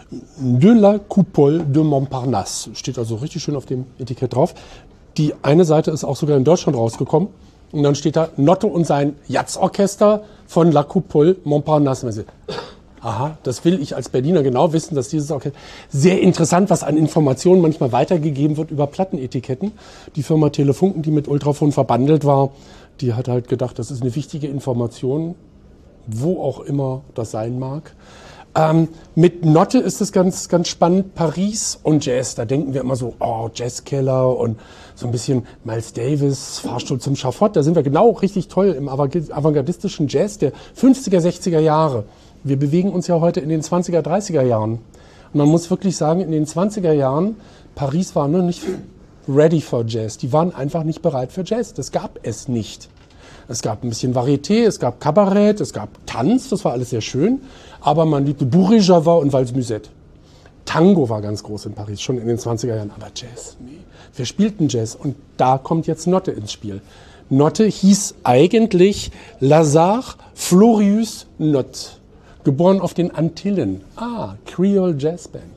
Speaker 6: de la Coupole de Montparnasse. Steht also richtig schön auf dem Etikett drauf. Die eine Seite ist auch sogar in Deutschland rausgekommen. Und dann steht da Notte und sein Jazzorchester von La Coupole Montparnasse. Aha, das will ich als Berliner genau wissen, dass dieses Orchester... Sehr interessant, was an Informationen manchmal weitergegeben wird über Plattenetiketten. Die Firma Telefunken, die mit Ultrafon verbandelt war, die hat halt gedacht, das ist eine wichtige Information, wo auch immer das sein mag. Ähm, mit Notte ist es ganz, ganz spannend. Paris und Jazz, da denken wir immer so, oh, Jazzkeller und so ein bisschen Miles Davis, Fahrstuhl zum Schafott. Da sind wir genau richtig toll im avantgardistischen Jazz der fünfziger, sechziger Jahre. Wir bewegen uns ja heute in den zwanziger, dreißiger Jahren. Und man muss wirklich sagen, in den zwanziger Jahren, Paris war noch nicht ready for Jazz. Die waren einfach nicht bereit für Jazz. Das gab es nicht. Es gab ein bisschen Varieté, es gab Kabarett, es gab Tanz, das war alles sehr schön. Aber man liebte Bourget-Java und Valse-Musette. Tango war ganz groß in Paris, schon in den zwanziger Jahren. Aber Jazz, nee. Wir spielten Jazz und da kommt jetzt Notte ins Spiel. Notte hieß eigentlich Lazare Florius Notte. Geboren auf den Antillen. Ah, Creole Jazz Band.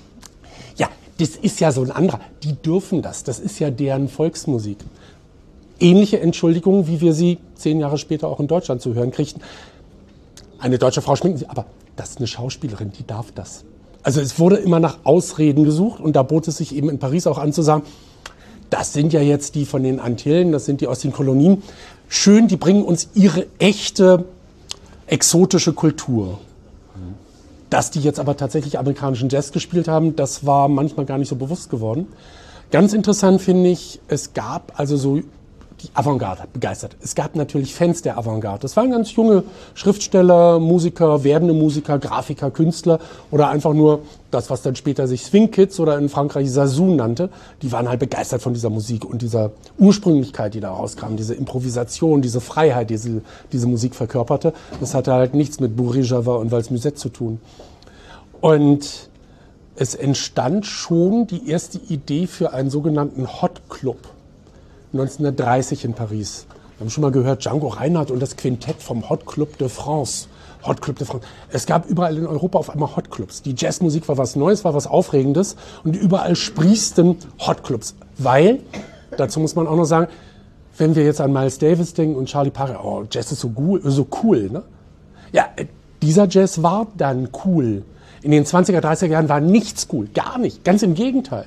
Speaker 6: Ja, das ist ja so ein anderer. Die dürfen das. Das ist ja deren Volksmusik. Ähnliche Entschuldigung, wie wir sie zehn Jahre später auch in Deutschland zu hören kriegten. Eine deutsche Frau schminken sie, aber das ist eine Schauspielerin, die darf das. Also es wurde immer nach Ausreden gesucht und da bot es sich eben in Paris auch an zu sagen, das sind ja jetzt die von den Antillen, das sind die aus den Kolonien. Schön, die bringen uns ihre echte exotische Kultur. Dass die jetzt aber tatsächlich amerikanischen Jazz gespielt haben, das war manchmal gar nicht so bewusst geworden. Ganz interessant finde ich, es gab also so, die Avantgarde hat begeistert. Es gab natürlich Fans der Avantgarde. Das waren ganz junge Schriftsteller, Musiker, werdende Musiker, Grafiker, Künstler oder einfach nur das, was dann später sich Swing Kids oder in Frankreich Zazou nannte. Die waren halt begeistert von dieser Musik und dieser Ursprünglichkeit, die da rauskam, diese Improvisation, diese Freiheit, die diese, diese Musik verkörperte. Das hatte halt nichts mit Bourget-Java und Valse-Musette zu tun. Und es entstand schon die erste Idee für einen sogenannten Hot Club. neunzehnhundertdreißig in Paris. Wir haben schon mal gehört, Django Reinhardt und das Quintett vom Hot Club de France. Hot Club de France. Es gab überall in Europa auf einmal Hot Clubs. Die Jazzmusik war was Neues, war was Aufregendes und überall sprießten Hot Clubs. Weil, dazu muss man auch noch sagen, wenn wir jetzt an Miles Davis denken und Charlie Parker, oh, Jazz ist so cool, so cool, ne? Ja, dieser Jazz war dann cool. In den zwanziger, dreißiger Jahren war nichts cool, gar nicht, ganz im Gegenteil.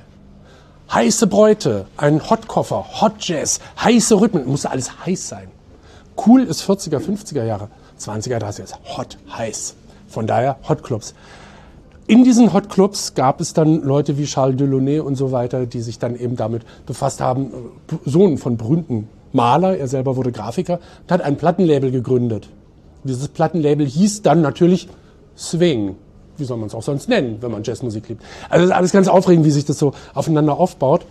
Speaker 6: Heiße Bräute, ein Hotkoffer, Hot Jazz, heiße Rhythmen, musste alles heiß sein. Cool ist vierziger, fünfziger Jahre, zwanziger, dreißiger ist hot, heiß. Von daher Hot Clubs. In diesen Hot Clubs gab es dann Leute wie Charles Delaunay und so weiter, die sich dann eben damit befasst haben. Sohn von berühmten Maler, er selber wurde Grafiker und hat ein Plattenlabel gegründet. Dieses Plattenlabel hieß dann natürlich Swing. Wie soll man es auch sonst nennen, wenn man Jazzmusik liebt? Also das ist alles ganz aufregend, wie sich das so aufeinander aufbaut.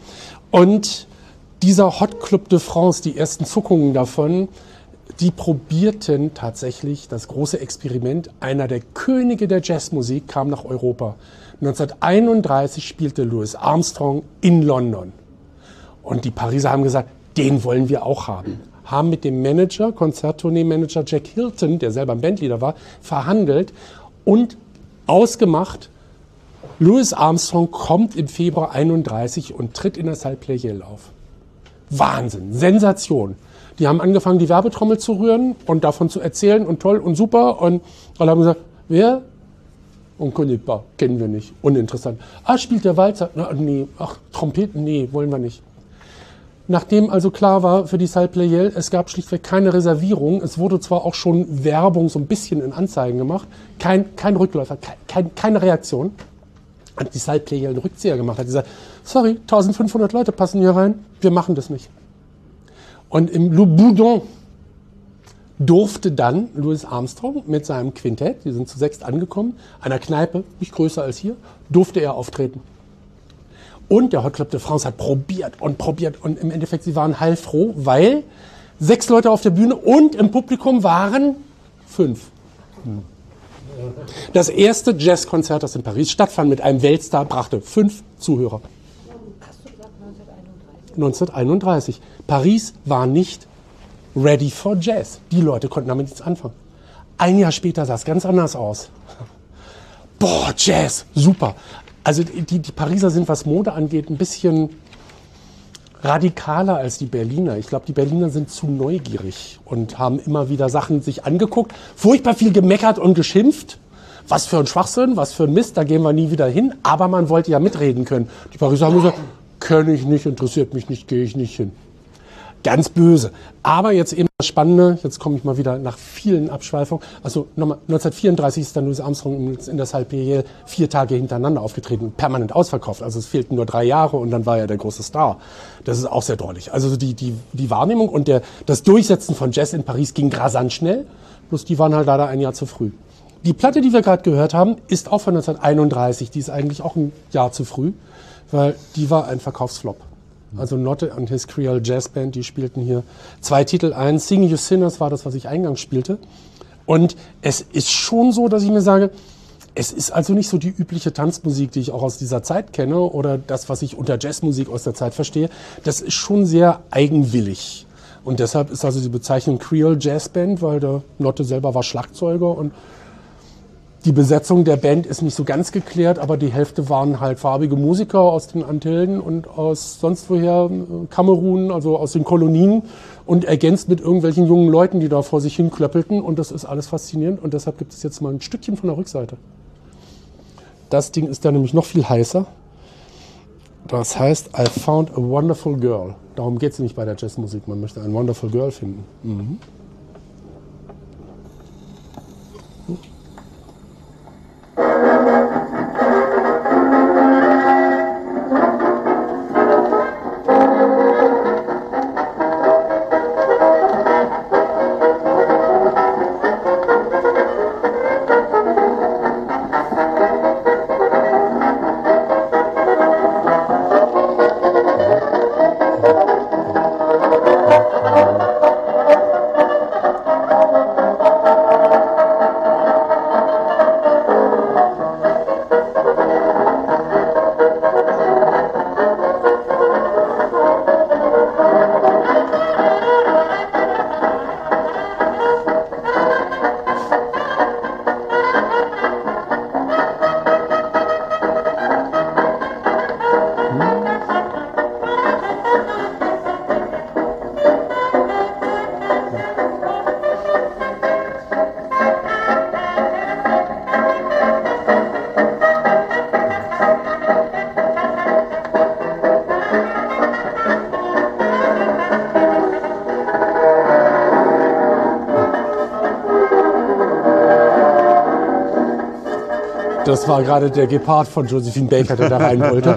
Speaker 6: Und dieser Hot Club de France, die ersten Zuckungen davon, die probierten tatsächlich das große Experiment. Einer der Könige der Jazzmusik kam nach Europa. neunzehnhunderteinunddreißig spielte Louis Armstrong in London. Und die Pariser haben gesagt, den wollen wir auch haben. Haben mit dem Manager, Konzerttournee-Manager Jack Hilton, der selber ein Bandleader war, verhandelt und ausgemacht, Louis Armstrong kommt im Februar einunddreißig und tritt in der Salle Pleyel auf. Wahnsinn, Sensation. Die haben angefangen, die Werbetrommel zu rühren und davon zu erzählen und toll und super. Und alle haben gesagt, wer? On connaît pas, kennen wir nicht, uninteressant. Ah, spielt der Walzer? Na, nee, ach, Trompeten? Nee, wollen wir nicht. Nachdem also klar war für die Salle Pleyel, es gab schlichtweg keine Reservierung. Es wurde zwar auch schon Werbung so ein bisschen in Anzeigen gemacht, kein, kein Rückläufer, kein, keine Reaktion. Hat die Salle Pleyel einen Rückzieher gemacht, hat gesagt, sorry, eintausendfünfhundert Leute passen hier rein, wir machen das nicht. Und im Le Boudon durfte dann Louis Armstrong mit seinem Quintett, die sind zu sechst angekommen, einer Kneipe, nicht größer als hier, durfte er auftreten. Und der Hot Club de France hat probiert und probiert und im Endeffekt, sie waren heilfroh, weil sechs Leute auf der Bühne und im Publikum waren fünf. Das erste Jazzkonzert, das in Paris stattfand mit einem Weltstar, brachte fünf Zuhörer.
Speaker 7: Hast du gesagt neunzehnhunderteinunddreißig?
Speaker 6: neunzehnhunderteinunddreißig. Paris war nicht ready for Jazz. Die Leute konnten damit nichts anfangen. Ein Jahr später sah es ganz anders aus. Boah, Jazz, super. Also die, die Pariser sind, was Mode angeht, ein bisschen radikaler als die Berliner. Ich glaube, die Berliner sind zu neugierig und haben immer wieder Sachen sich angeguckt, furchtbar viel gemeckert und geschimpft. Was für ein Schwachsinn, was für ein Mist, da gehen wir nie wieder hin. Aber man wollte ja mitreden können. Die Pariser haben gesagt, kenne ich nicht, interessiert mich nicht, gehe ich nicht hin. Ganz böse. Aber jetzt eben das Spannende, jetzt komme ich mal wieder nach vielen Abschweifungen. Also nochmal, neunzehnhundertvierunddreißig ist dann Louis Armstrong in der Salle Pleyel vier Tage hintereinander aufgetreten, permanent ausverkauft. Also es fehlten nur drei Jahre und dann war er der große Star. Das ist auch sehr deutlich. Also die, die, die Wahrnehmung und der, das Durchsetzen von Jazz in Paris ging rasant schnell, bloß die waren halt leider ein Jahr zu früh. Die Platte, die wir gerade gehört haben, ist auch von neunzehnhunderteinunddreißig. Die ist eigentlich auch ein Jahr zu früh, weil die war ein Verkaufsflop. Also Notte und his Creole Jazz Band, die spielten hier zwei Titel ein. Sing You Sinners war das, was ich eingangs spielte. Und es ist schon so, dass ich mir sage, es ist also nicht so die übliche Tanzmusik, die ich auch aus dieser Zeit kenne oder das, was ich unter Jazzmusik aus der Zeit verstehe. Das ist schon sehr eigenwillig. Und deshalb ist also die Bezeichnung Creole Jazz Band, weil der Notte selber war Schlagzeuger und die Besetzung der Band ist nicht so ganz geklärt, aber die Hälfte waren halt farbige Musiker aus den Antillen und aus sonst woher, Kamerun, also aus den Kolonien und ergänzt mit irgendwelchen jungen Leuten, die da vor sich hin klöppelten und das ist alles faszinierend und deshalb gibt es jetzt mal ein Stückchen von der Rückseite. Das Ding ist da nämlich noch viel heißer. Das heißt, I found a wonderful girl. Darum geht es nicht bei der Jazzmusik, man möchte ein wonderful girl finden. Mhm. Das war gerade der Gepard von Josephine Baker, der da rein wollte.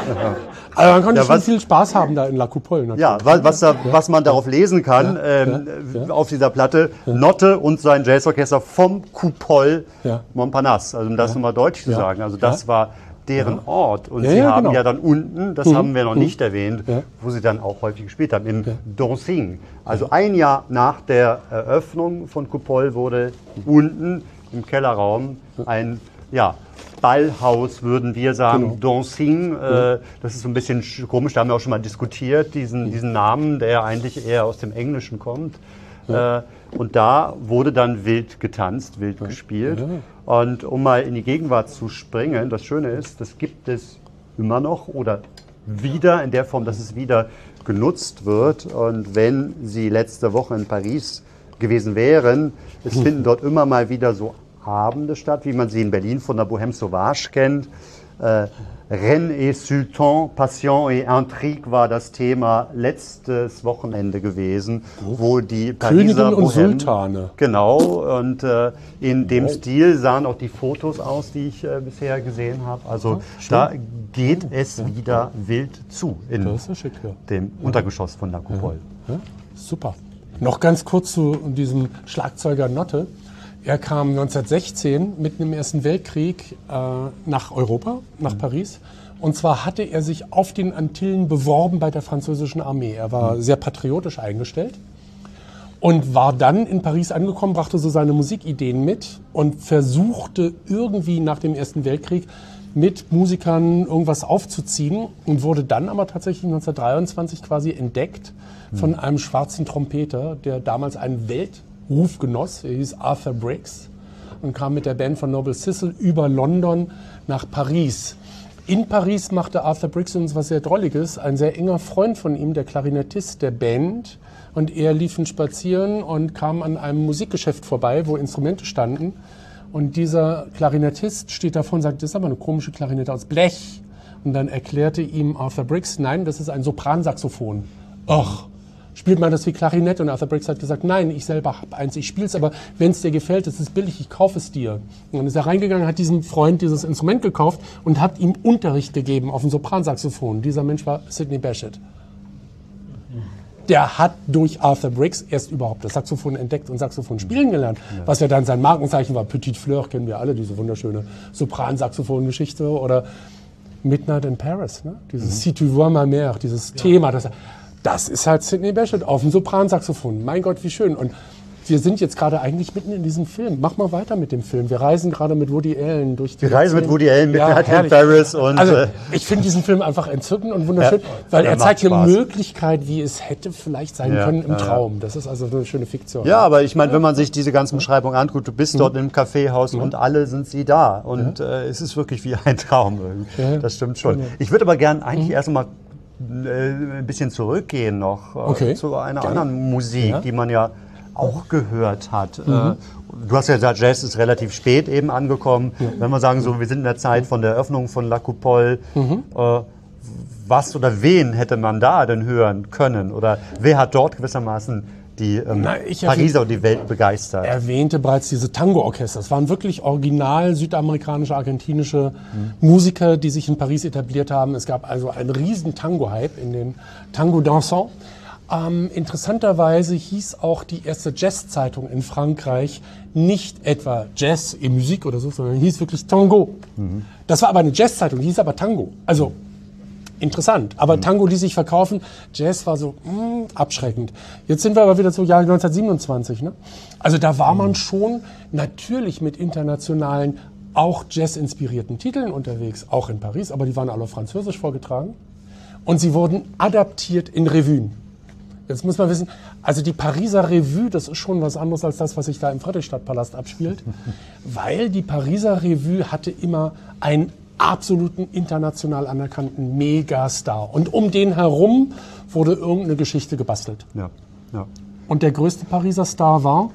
Speaker 6: Also man konnte ja, schon viel Spaß haben da in La Coupole. Natürlich.
Speaker 3: Ja, was, was, da, was man darauf lesen kann, ja, ähm, ja, ja. auf dieser Platte, ja. Notte und sein Jazzorchester vom Coupole ja. Montparnasse. Also um das ja. nochmal deutlich zu ja. sagen. Also das ja. war deren ja. Ort. Und ja, sie ja, haben genau. ja dann unten, das mhm. haben wir noch mhm. nicht erwähnt, ja. wo sie dann auch häufig gespielt haben, im ja. Dancing. Also ein Jahr nach der Eröffnung von Coupole wurde unten im Kellerraum ein ja, Ballhaus, würden wir sagen, genau. Dancing. Äh, das ist so ein bisschen komisch, da haben wir auch schon mal diskutiert, diesen, diesen Namen, der eigentlich eher aus dem Englischen kommt. Ja. Äh, und da wurde dann wild getanzt, wild ja. gespielt. Ja. Und um mal in die Gegenwart zu springen, das Schöne ist, das gibt es immer noch oder wieder in der Form, dass es wieder genutzt wird. Und wenn Sie letzte Woche in Paris gewesen wären, es finden dort immer mal wieder so Abende statt, wie man sie in Berlin von der Bohème Sauvage kennt. Äh, Reine et Sultan, Passion et Intrigue war das Thema letztes Wochenende gewesen, wo die Pariser
Speaker 6: Königin und Sultane.
Speaker 3: Genau, und äh, in dem Stil sahen auch die Fotos aus, die ich äh, bisher gesehen habe. Also ja, da geht es ja. wieder wild zu in
Speaker 6: das ist schick, ja.
Speaker 3: dem ja. Untergeschoss von La Coupole.
Speaker 6: Ja. Ja. Super. Noch ganz kurz zu diesem Schlagzeuger Notte. Er kam neunzehnhundertsechzehn mitten im Ersten Weltkrieg äh, nach Europa, nach mhm. Paris. Und zwar hatte er sich auf den Antillen beworben bei der französischen Armee. Er war mhm. sehr patriotisch eingestellt Und war dann in Paris angekommen, brachte so seine Musikideen mit und versuchte irgendwie nach dem Ersten Weltkrieg mit Musikern irgendwas aufzuziehen und wurde dann aber tatsächlich neunzehnhundertdreiundzwanzig quasi entdeckt von einem schwarzen Trompeter, der damals einen Weltruf genoss. Er hieß Arthur Briggs und kam mit der Band von Noble Sissle über London nach Paris. In Paris machte Arthur Briggs uns was sehr Drolliges. Ein sehr enger Freund von ihm, der Klarinettist der Band, und er liefen spazieren und kam an einem Musikgeschäft vorbei, wo Instrumente standen. Und dieser Klarinettist steht davor und sagt, das ist aber eine komische Klarinette aus Blech. Und dann erklärte ihm Arthur Briggs, nein, das ist ein Sopransaxophon. Ach, spielt man das wie Klarinette? Und Arthur Briggs hat gesagt, nein, ich selber habe eins, ich spiele es, aber wenn es dir gefällt, es ist billig, ich kaufe es dir. Und dann ist er reingegangen, hat diesem Freund dieses Instrument gekauft und hat ihm Unterricht gegeben auf dem Sopransaxophon. Dieser Mensch war Sidney Bechet. Der hat durch Arthur Briggs erst überhaupt das Saxophon entdeckt und Saxophon spielen gelernt. Ja. Was ja dann sein Markenzeichen war. Petite Fleur kennen wir alle, diese wunderschöne Sopran-Saxophon-Geschichte. Oder Midnight in Paris, ne? Dieses mhm. Si tu vois ma mère, dieses ja. Thema. Das, das ist halt Sidney Bechet auf dem Sopran-Saxophon. Mein Gott, wie schön. Und wir sind jetzt gerade eigentlich mitten in diesem Film. Mach mal weiter mit dem Film. Wir reisen gerade mit Woody Allen durch die
Speaker 3: Wir reisen mit Woody Allen, mit
Speaker 6: ja,
Speaker 3: Midnight in Paris. Und
Speaker 6: also, ich finde diesen Film einfach entzückend und wunderschön, ja, weil er zeigt eine Möglichkeit, wie es hätte vielleicht sein ja, können im ja, Traum. Das ist also eine schöne Fiktion.
Speaker 3: Ja, aber ich meine, wenn man sich diese ganzen Beschreibungen anguckt, du bist mhm. dort im Kaffeehaus mhm. und alle sind sie da. Und ja. äh, es ist wirklich wie ein Traum. Ja. Das stimmt schon. Ja. Ich würde aber gerne eigentlich mhm. erst mal äh, ein bisschen zurückgehen noch äh,
Speaker 6: okay.
Speaker 3: zu einer
Speaker 6: Gerne.
Speaker 3: anderen Musik, ja. die man ja auch gehört hat.
Speaker 6: Mhm.
Speaker 3: Du hast ja gesagt, Jazz ist relativ spät eben angekommen. Ja. Wenn wir sagen, so, wir sind in der Zeit von der Eröffnung von La Coupole, mhm. äh, was oder wen hätte man da denn hören können? Oder wer hat dort gewissermaßen die ähm, Na, Pariser und die Welt begeistert?
Speaker 6: Erwähnte bereits diese Tango-Orchester. Es waren wirklich original südamerikanische, argentinische mhm. Musiker, die sich in Paris etabliert haben. Es gab also einen riesen Tango-Hype in den Tango Dansant. Ähm, interessanterweise hieß auch die erste Jazz-Zeitung in Frankreich nicht etwa Jazz et Musik oder so, sondern hieß wirklich Tango. Mhm. Das war aber eine Jazz-Zeitung, die hieß aber Tango. Also interessant. Aber mhm. Tango, die sich verkaufen, Jazz war so mh, abschreckend. Jetzt sind wir aber wieder so Jahr neunzehnhundertsiebenundzwanzig. Ne? Also da war man schon natürlich mit internationalen, auch Jazz-inspirierten Titeln unterwegs, auch in Paris, aber die waren alle auf Französisch vorgetragen. Und sie wurden adaptiert in Revuen. Jetzt muss man wissen, also die Pariser Revue, das ist schon was anderes als das, was sich da im Friedrichstadtpalast abspielt, weil die Pariser Revue hatte immer einen absoluten international anerkannten Megastar. Und um den herum wurde irgendeine Geschichte gebastelt.
Speaker 3: Ja, ja.
Speaker 6: Und der größte Pariser Star war?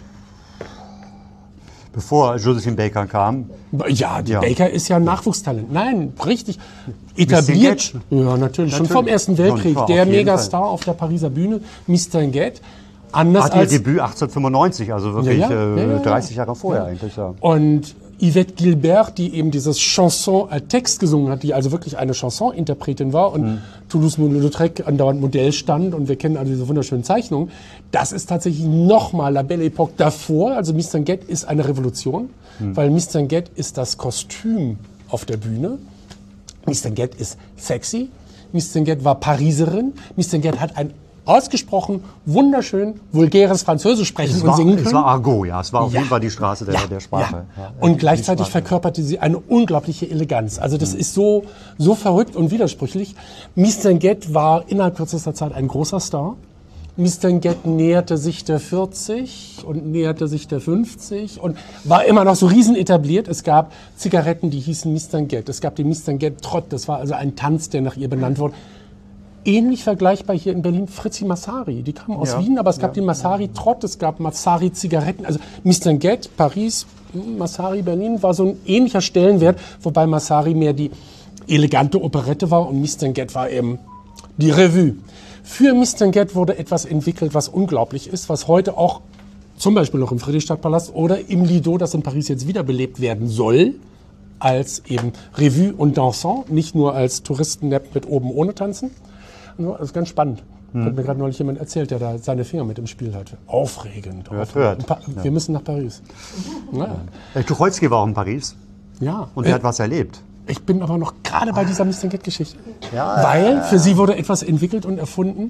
Speaker 3: Bevor Josephine Baker kam.
Speaker 6: Ja, die ja. Baker ist ja ein Nachwuchstalent. Nein, richtig etabliert. Ja, natürlich. natürlich. Schon vom Ersten Weltkrieg. Schon, der Megastar auf der Pariser Bühne, Mistinguett. Anders
Speaker 3: Hat ihr als Debüt achtzehnhundertfünfundneunzig, also wirklich ja, ja. Äh, ja, ja, dreißig Jahre vorher ja. eigentlich. Ja.
Speaker 6: Und Yvette Gilbert, die eben dieses Chanson als Text gesungen hat, die also wirklich eine Chanson-Interpretin war und mhm. Toulouse-Lautrec andauernd Modell stand und wir kennen also diese wunderschönen Zeichnungen. Das ist tatsächlich nochmal La Belle Époque davor. Also Mistinguett ist eine Revolution, mhm. weil Mistinguett ist das Kostüm auf der Bühne. Mistinguett ist sexy. Mistinguett war Pariserin. Mistinguett hat ein ausgesprochen wunderschön vulgäres Französisch sprechen
Speaker 3: es
Speaker 6: und
Speaker 3: war,
Speaker 6: singen können.
Speaker 3: Es war Argot, ja. Es war auf
Speaker 6: ja.
Speaker 3: jeden Fall die Straße der,
Speaker 6: ja.
Speaker 3: der Sprache.
Speaker 6: Ja.
Speaker 3: Ja.
Speaker 6: Und gleichzeitig verkörperte sie eine unglaubliche Eleganz. Also das mhm. ist so, so verrückt und widersprüchlich. Mistinguett war innerhalb kürzester Zeit ein großer Star. Mistinguett näherte sich der vierzig und näherte sich der fünfzig und war immer noch so riesen etabliert. Es gab Zigaretten, die hießen Mistinguett. Es gab den Mistinguett-Trott. Das war also ein Tanz, der nach ihr benannt wurde. Ähnlich vergleichbar hier in Berlin Fritzi Massari. Die kam aus ja, Wien, aber es gab ja. den Massari-Trott, es gab Massari-Zigaretten. Also Mistinguett, Paris, Massari, Berlin war so ein ähnlicher Stellenwert, wobei Massari mehr die elegante Operette war und Mistinguett war eben die Revue. Für Mistinguett wurde etwas entwickelt, was unglaublich ist, was heute auch zum Beispiel noch im Friedrichstadtpalast oder im Lido, das in Paris jetzt wiederbelebt werden soll, als eben Revue und Dansant, nicht nur als Touristennap mit oben ohne Tanzen. Das ist ganz spannend. Hm. Hat mir gerade neulich jemand erzählt, der da seine Finger mit im Spiel hatte. Aufregend.
Speaker 3: Hört, hört.
Speaker 6: Pa- wir ja. müssen nach Paris.
Speaker 3: Ja. Ja. Tucholsky war auch in Paris.
Speaker 6: Ja.
Speaker 3: Und er äh, hat was erlebt.
Speaker 6: Ich bin aber noch gerade bei dieser Mistinguett-Geschichte. Ja, Weil für sie wurde etwas entwickelt und erfunden,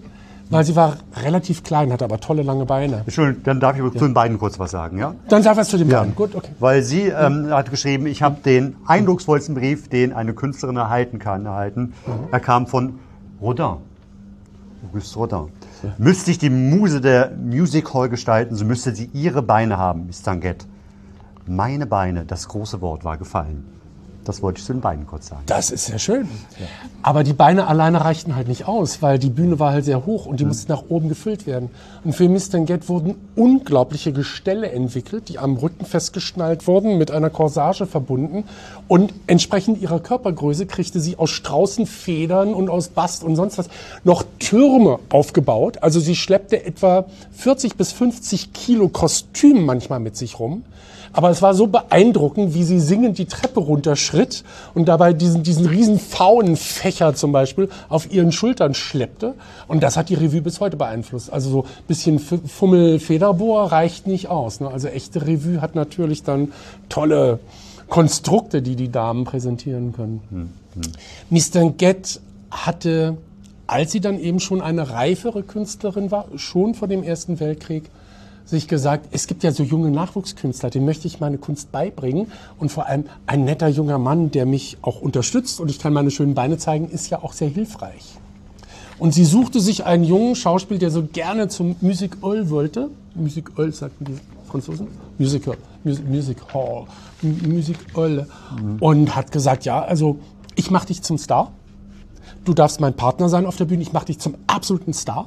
Speaker 6: weil sie war relativ klein, hatte aber tolle lange Beine.
Speaker 3: Entschuldigung, dann darf ich ja. zu den beiden kurz was sagen, ja?
Speaker 6: Dann sag was zu den
Speaker 3: ja.
Speaker 6: beiden, gut, okay.
Speaker 3: Weil sie ähm, hat geschrieben, ich habe den eindrucksvollsten Brief, den eine Künstlerin erhalten kann, erhalten. Mhm. Er kam von Rodin, Auguste Rodin. Ja. Müsste ich die Muse der Music Hall gestalten, so müsste sie ihre Beine haben, Miss Tanguette. Meine Beine, das große Wort war gefallen. Das wollte ich zu den Beinen kurz sagen.
Speaker 6: Das ist sehr schön. Ja. Aber die Beine alleine reichten halt nicht aus, weil die Bühne war halt sehr hoch und die mhm. musste nach oben gefüllt werden. Und für Miss Tanguette wurden unglaubliche Gestelle entwickelt, die am Rücken festgeschnallt wurden, mit einer Corsage verbunden. Und entsprechend ihrer Körpergröße kriegte sie aus Straußenfedern und aus Bast und sonst was noch Türme aufgebaut. Also sie schleppte etwa vierzig bis fünfzig Kilo Kostüm manchmal mit sich rum. Aber es war so beeindruckend, wie sie singend die Treppe runterschritt und dabei diesen, diesen riesen Faunenfächer zum Beispiel auf ihren Schultern schleppte. Und das hat die Revue bis heute beeinflusst. Also so ein bisschen Fummel-Federbohr reicht nicht aus. Ne? Also echte Revue hat natürlich dann tolle Konstrukte, die die Damen präsentieren können. Hm, hm. Miss Tanguette hatte, als sie dann eben schon eine reifere Künstlerin war, schon vor dem Ersten Weltkrieg, sich gesagt, es gibt ja so junge Nachwuchskünstler, denen möchte ich meine Kunst beibringen. Und vor allem ein netter junger Mann, der mich auch unterstützt und ich kann meine schönen Beine zeigen, ist ja auch sehr hilfreich. Und sie suchte sich einen jungen Schauspieler, der so gerne zum Music Hall wollte. Music Hall, sagten die Franzosen? Musical, Music, Music Hall, Music Hall. Mhm. Und hat gesagt, ja, also ich mache dich zum Star. Du darfst mein Partner sein auf der Bühne, ich mache dich zum absoluten Star.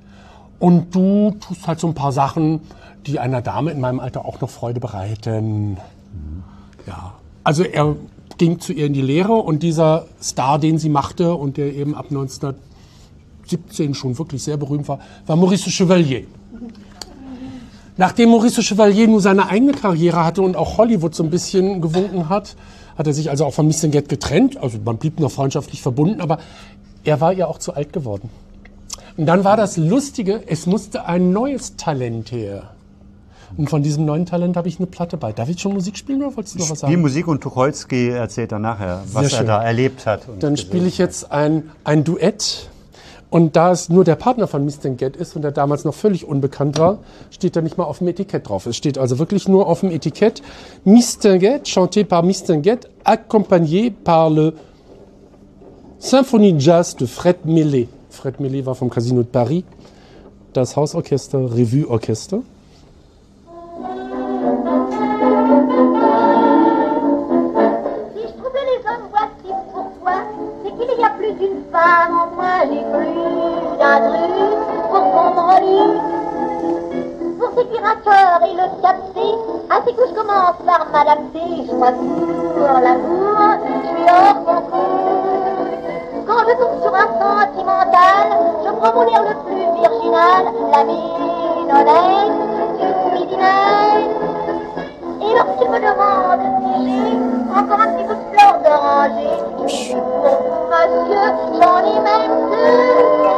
Speaker 6: Und du tust halt so ein paar Sachen, die einer Dame in meinem Alter auch noch Freude bereiten. Mhm. Ja. Also er ging zu ihr in die Lehre und dieser Star, den sie machte und der eben ab neunzehnhundertsiebzehn schon wirklich sehr berühmt war, war Maurice Chevalier. Nachdem Maurice Chevalier nun seine eigene Karriere hatte und auch Hollywood so ein bisschen gewunken hat, hat er sich also auch von Miss Tanguette getrennt. Also man blieb noch freundschaftlich verbunden, aber er war ihr auch zu alt geworden. Und dann war das Lustige, es musste ein neues Talent her. Und von diesem neuen Talent habe ich eine Platte bei. Darf ich schon Musik spielen oder wolltest du noch was sagen?
Speaker 3: Die Musik und Tucholsky erzählt dann nachher, was er da erlebt hat.
Speaker 6: Dann spiele ich jetzt ein, ein Duett. Und da es nur der Partner von Miss Tanguette ist und der damals noch völlig unbekannt war, steht da nicht mal auf dem Etikett drauf. Es steht also wirklich nur auf dem Etikett Miss Tanguette, chanté par Miss Tanguette, accompagné par le Symphonie Jazz de Fred Millet. Fred Millet war vom Casino de Paris, das Hausorchester, Revue-Orchester.
Speaker 8: Si je trouvais les hommes voici pour toi, c'est qu'il y a plus d'une femme en moi, j'ai plus d'un truc pour qu'on me relie. Pour séduire un cœur et le capter, ainsi que je commence par m'adapter, je crois pour l'amour, je suis hors concours. Quand je tombe sur un sentimental, je prends mon air le plus virginal, la mine honnête du midinette. Et lorsqu'il me demande si j'ai encore un petit peu de fleurs d'oranger, je dis pour vous, monsieur, j'en ai même deux.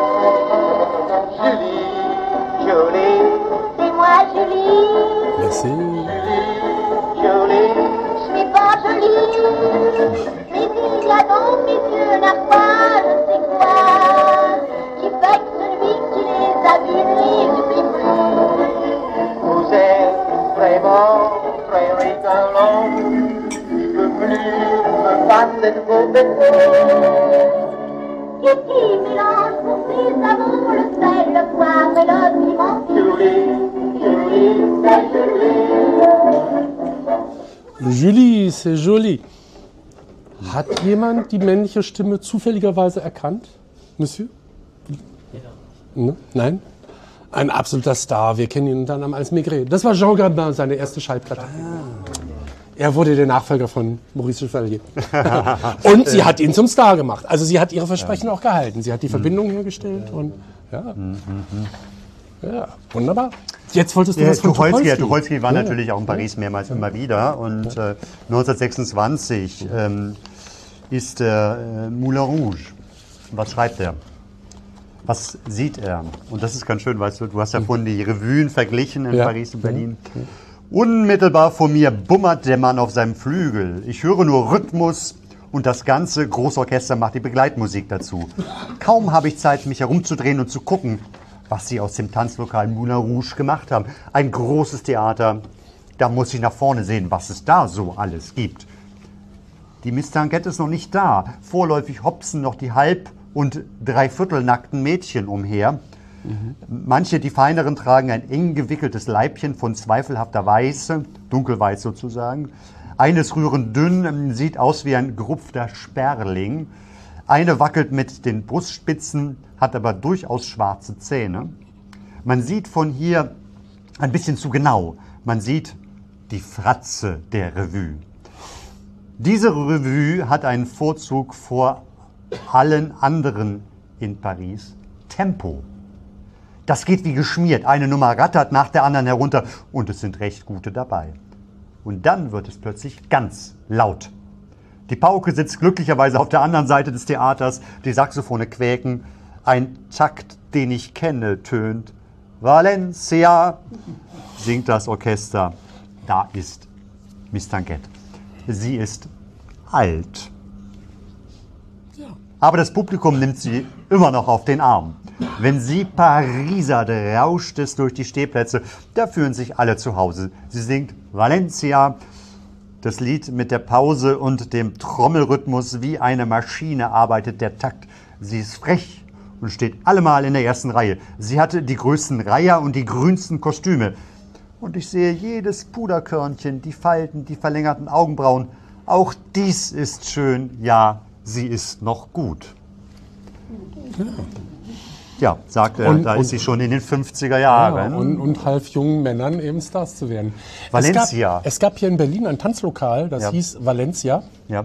Speaker 8: Julie, Jolie, c'est moi Julie.
Speaker 6: Merci.
Speaker 8: Julie, Jolie, je suis pas jolie. Mais il y a dans mes yeux n'a pas, je sais quoi, qui fait que celui qui les a vus les oublie plus. Vous êtes vraiment très rigolant, je veux plus me passer de vos bêtises. Qui qui mélange pour ses savons le sel, le poivre et le piment. Julie, Julie, c'est Julie.
Speaker 6: Julie, c'est joli. Hat jemand die männliche Stimme zufälligerweise erkannt, Monsieur? Ja. Nein? Ein absoluter Star. Wir kennen ihn unter anderem als Maigret. Das war Jean Gabin, seine erste Schallplatte. Ah. Er wurde der Nachfolger von Maurice Chevalier. Und sie hat ihn zum Star gemacht. Also sie hat ihre Versprechen ja. auch gehalten. Sie hat die mhm. Verbindung hergestellt. Und, ja. Mhm. ja, wunderbar. Jetzt wolltest du
Speaker 3: ja,
Speaker 6: was von
Speaker 3: Tucholsky.
Speaker 6: Tucholsky.
Speaker 3: Ja, Tucholsky war ja. natürlich auch in Paris mehrmals ja. immer wieder. Und äh, neunzehnhundertsechsundzwanzig ähm, ist der äh, Moulin Rouge. Was schreibt er? Was sieht er? Und das ist ganz schön, weißt du, du hast ja vorhin die Revuen verglichen in ja. Paris und Berlin. Ja. Unmittelbar vor mir bummert der Mann auf seinem Flügel. Ich höre nur Rhythmus und das ganze Großorchester macht die Begleitmusik dazu. Kaum habe ich Zeit, mich herumzudrehen und zu gucken, was sie aus dem Tanzlokal Moulin Rouge gemacht haben. Ein großes Theater, da muss ich nach vorne sehen, was es da so alles gibt. Die Miss Tanguette ist noch nicht da. Vorläufig hopsen noch die halb- und dreiviertelnackten Mädchen umher. Mhm. Manche, die feineren, tragen ein eng gewickeltes Leibchen von zweifelhafter Weiße, dunkelweiß sozusagen. Eines rühren dünn, sieht aus wie ein gerupfter Sperling. Eine wackelt mit den Brustspitzen, hat aber durchaus schwarze Zähne. Man sieht von hier ein bisschen zu genau. Man sieht die Fratze der Revue. Diese Revue hat einen Vorzug vor allen anderen in Paris: Tempo. Das geht wie geschmiert. Eine Nummer rattert nach der anderen herunter und es sind recht gute dabei. Und dann wird es plötzlich ganz laut. Die Pauke sitzt glücklicherweise auf der anderen Seite des Theaters, die Saxophone quäken. Ein Takt, den ich kenne, tönt. Valencia, singt das Orchester. Da ist Miss Tanguette. Sie ist alt. Ja. Aber das Publikum nimmt sie immer noch auf den Arm. Wenn sie Pariser, rauscht es durch die Stehplätze. Da fühlen sich alle zu Hause. Sie singt Valencia. Das Lied mit der Pause und dem Trommelrhythmus wie eine Maschine arbeitet der Takt. Sie ist frech und steht allemal in der ersten Reihe. Sie hatte die größten Reiher und die grünsten Kostüme. Und ich sehe jedes Puderkörnchen, die Falten, die verlängerten Augenbrauen. Auch dies ist schön. Ja, sie ist noch gut. Ja. Ja, sagt er, und, da und, ist sie schon in den fünfziger Jahren.
Speaker 6: Ja, und, und half jungen Männern eben Stars zu werden.
Speaker 3: Valencia.
Speaker 6: Es gab, es gab hier in Berlin ein Tanzlokal, das ja. hieß Valencia.
Speaker 3: Ja.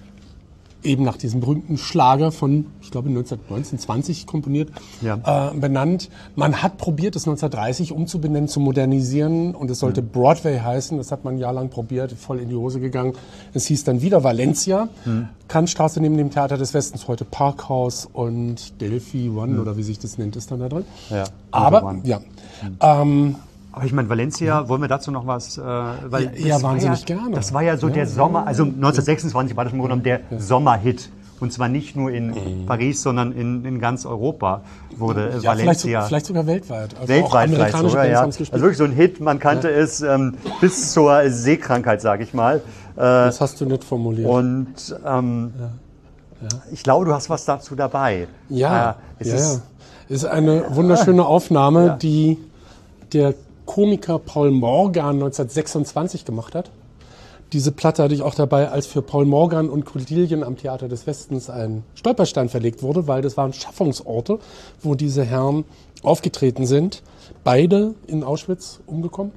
Speaker 6: Eben nach diesem berühmten Schlager von, ich glaube, neunzehnhundertneunzehn, zwanzig komponiert, ja. äh, benannt. Man hat probiert, es neunzehnhundertdreißig umzubenennen, zu modernisieren, und es sollte mhm. Broadway heißen. Das hat man ein Jahr lang probiert, voll in die Hose gegangen. Es hieß dann wieder Valencia. Mhm. Kantstraße neben dem Theater des Westens, heute Parkhaus, und Delphi One, mhm. oder wie sich das nennt, ist dann da drin.
Speaker 3: Ja,
Speaker 6: Aber, ja. Mhm. Ähm,
Speaker 3: Aber ich meine, Valencia, wollen wir dazu noch was? Äh, weil
Speaker 6: ja, ja wahnsinnig
Speaker 3: ja,
Speaker 6: gerne.
Speaker 3: Das war ja so
Speaker 6: ja,
Speaker 3: der Sommer,
Speaker 6: ja,
Speaker 3: also neunzehnhundertsechsundzwanzig war das im Grunde genommen der ja. Sommerhit. Und zwar nicht nur in mhm. Paris, sondern in, in ganz Europa wurde ja, Valencia.
Speaker 6: Vielleicht, so, vielleicht sogar weltweit. Also
Speaker 3: weltweit vielleicht sogar, ja. Also wirklich so ein Hit, man kannte ja. es ähm, bis zur Seekrankheit, sage ich mal. Äh,
Speaker 6: das hast du nicht formuliert.
Speaker 3: Und ähm, ja. Ja. ich glaube, du hast was dazu dabei.
Speaker 6: Ja,
Speaker 3: äh, es
Speaker 6: ja,
Speaker 3: ist,
Speaker 6: ja. ist eine wunderschöne Aufnahme, ja. die der Komiker Paul Morgan neunzehnhundertsechsundzwanzig gemacht hat. Diese Platte hatte ich auch dabei, als für Paul Morgan und Cordelia am Theater des Westens ein Stolperstein verlegt wurde, weil das waren Schaffungsorte, wo diese Herren aufgetreten sind. Beide in Auschwitz umgekommen.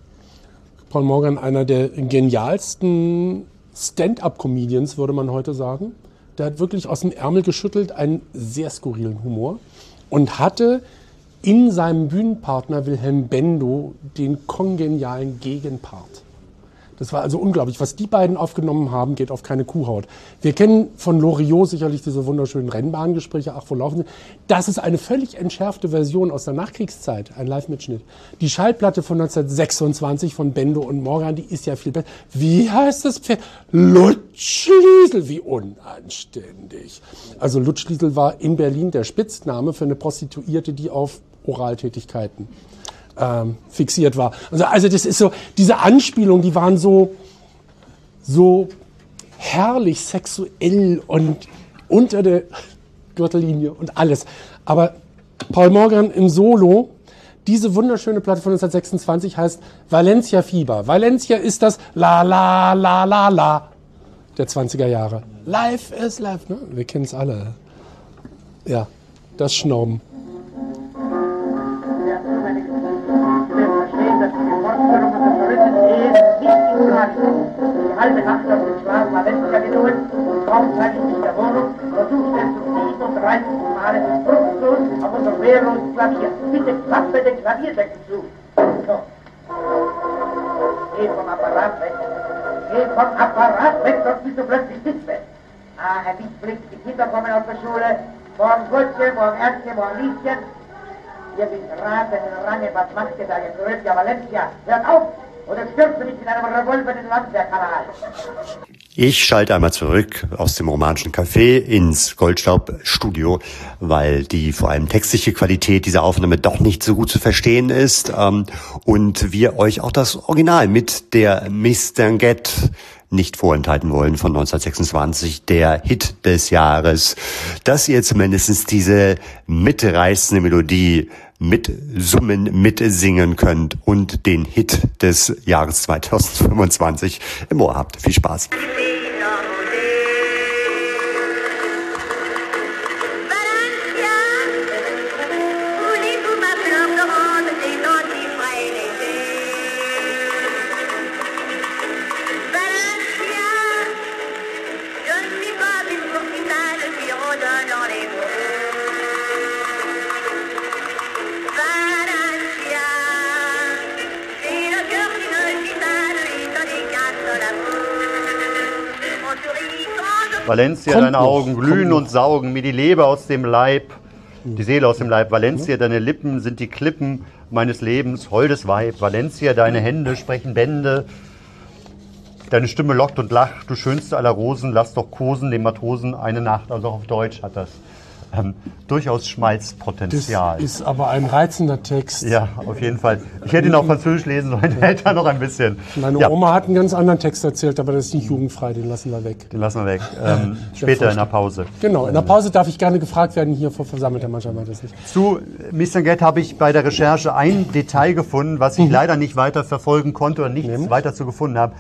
Speaker 6: Paul Morgan, einer der genialsten Stand-up-Comedians, würde man heute sagen. Der hat wirklich aus dem Ärmel geschüttelt, einen sehr skurrilen Humor, und hatte in seinem Bühnenpartner Wilhelm Bendo den kongenialen Gegenpart. Das war also unglaublich. Was die beiden aufgenommen haben, geht auf keine Kuhhaut. Wir kennen von Loriot sicherlich diese wunderschönen Rennbahngespräche. Ach, wo laufen sie? Das ist eine völlig entschärfte Version aus der Nachkriegszeit, ein Live-Mitschnitt. Die Schallplatte von neunzehnhundertsechsundzwanzig von Bendo und Morgan, die ist ja viel besser. Wie heißt das Pferd? Lutschliesel, wie unanständig. Also Lutschliesel war in Berlin der Spitzname für eine Prostituierte, die auf Oraltätigkeiten ähm, fixiert war. Also, also das ist so, diese Anspielungen, die waren so, so herrlich sexuell und unter der Gürtellinie und alles. Aber Paul Morgan im Solo, diese wunderschöne Platte von neunzehnhundertsechsundzwanzig heißt Valencia Fieber. Valencia ist das La La La La La der zwanziger Jahre. Life is life, ne? Wir kennen es alle. Ja, das Schnauben.
Speaker 8: Die halbe Nacht auf den Schlaf Valencia geduld und kaum zeig ich mich der Wohnung, versuchst du zum siebenunddreißigsten Male fruchtlos auf unser wehrloses Klavier. Bitte klappe den Klavierdeckel zu. So. Geh vom Apparat weg. Geh vom Apparat weg, sonst bist du plötzlich sitzfest. Ah, Herr Wiesblick, die Kinder kommen aus der Schule. Morgen Gutje, morgen Ernstje, morgen Lieschen. Ihr wisst raten, Range, was macht ihr da, ihr Größe, Valencia? Hört auf! Oder stürzt du dich mit einem Revolver in den Landwehrkanal?
Speaker 3: Ich schalte einmal zurück aus dem romanischen Café ins Goldstaub-Studio, weil die vor allem textliche Qualität dieser Aufnahme doch nicht so gut zu verstehen ist ähm, und wir euch auch das Original mit der Mistinguett nicht vorenthalten wollen von neunzehnhundertsechsundzwanzig, der Hit des Jahres, dass ihr zumindest diese mitreißende Melodie mit Summen mitsingen könnt und den Hit des Jahres zweitausendfünfundzwanzig im Ohr habt. Viel Spaß.
Speaker 9: Valencia,
Speaker 6: Kommt
Speaker 9: deine
Speaker 6: noch,
Speaker 9: Augen glühen
Speaker 6: kommt
Speaker 9: und saugen mir die Leber aus dem Leib, die Seele aus dem Leib. Valencia, deine Lippen sind die Klippen meines Lebens, holdes Weib. Valencia, deine Hände sprechen Bände, deine Stimme lockt und lacht, du schönste aller Rosen, lass doch kosen den Matrosen eine Nacht. Also auch auf Deutsch hat das ähm, durchaus Schmalzpotenzial.
Speaker 6: Das ist aber ein reizender Text.
Speaker 9: Ja, auf jeden Fall. Ich hätte ihn auf Französisch lesen sollen, hält er noch ein bisschen.
Speaker 6: Meine
Speaker 9: ja.
Speaker 6: Oma hat einen ganz anderen Text erzählt, aber das ist nicht jugendfrei, den lassen wir weg.
Speaker 9: Den lassen wir weg. Ähm, später in der Pause.
Speaker 6: Genau, in der Pause darf ich gerne gefragt werden, hier vor versammelter Mannschaft war das nicht.
Speaker 9: Zu Mistinguett habe ich bei der Recherche ein Detail gefunden, was ich mhm. leider nicht weiter verfolgen konnte oder nichts Nehmen. weiter zu gefunden habe.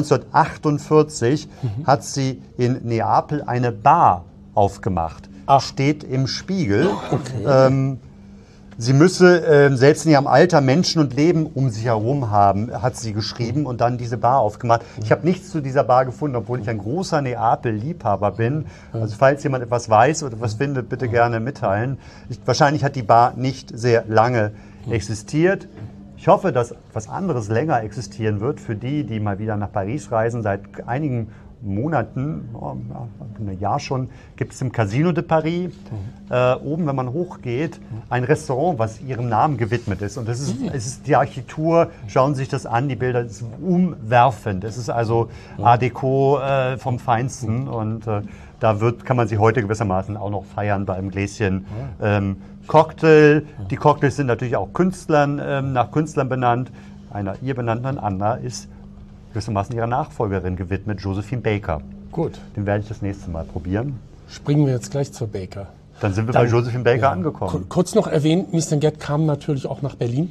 Speaker 9: neunzehnhundertachtundvierzig mhm. hat sie in Neapel eine Bar aufgemacht. Ach. Steht im Spiegel. Okay. Ähm, sie müsse äh, selbst in ihrem Alter Menschen und Leben um sich herum haben, hat sie geschrieben und dann diese Bar aufgemacht. Ich habe nichts zu dieser Bar gefunden, obwohl ich ein großer Neapel-Liebhaber bin. Also falls jemand etwas weiß oder was findet, bitte gerne mitteilen. Ich, wahrscheinlich hat die Bar nicht sehr lange existiert. Ich hoffe, dass etwas anderes länger existieren wird für die, die mal wieder nach Paris reisen. Seit einigen Monaten, ein Jahr schon, gibt es im Casino de Paris, mhm. äh, oben, wenn man hochgeht, ein Restaurant, was ihrem Namen gewidmet ist. Und das ist, mhm. es ist die Architektur, schauen Sie sich das an, die Bilder, das ist umwerfend. Es ist also Art Deco äh, vom Feinsten. Mhm. Und äh, da wird, kann man sie heute gewissermaßen auch noch feiern bei einem Gläschen ähm, Cocktail. Die Cocktails sind natürlich auch Künstlern, ähm, nach Künstlern benannt. Einer ihr benannten Anna ist gewissermaßen ihrer Nachfolgerin gewidmet, Josephine Baker.
Speaker 6: Gut.
Speaker 9: Den werde ich das nächste Mal probieren.
Speaker 6: Springen wir jetzt gleich zur Baker.
Speaker 9: Dann sind wir Dann, bei Josephine Baker ja, angekommen.
Speaker 6: Kurz noch erwähnt, Mistinguett kam natürlich auch nach Berlin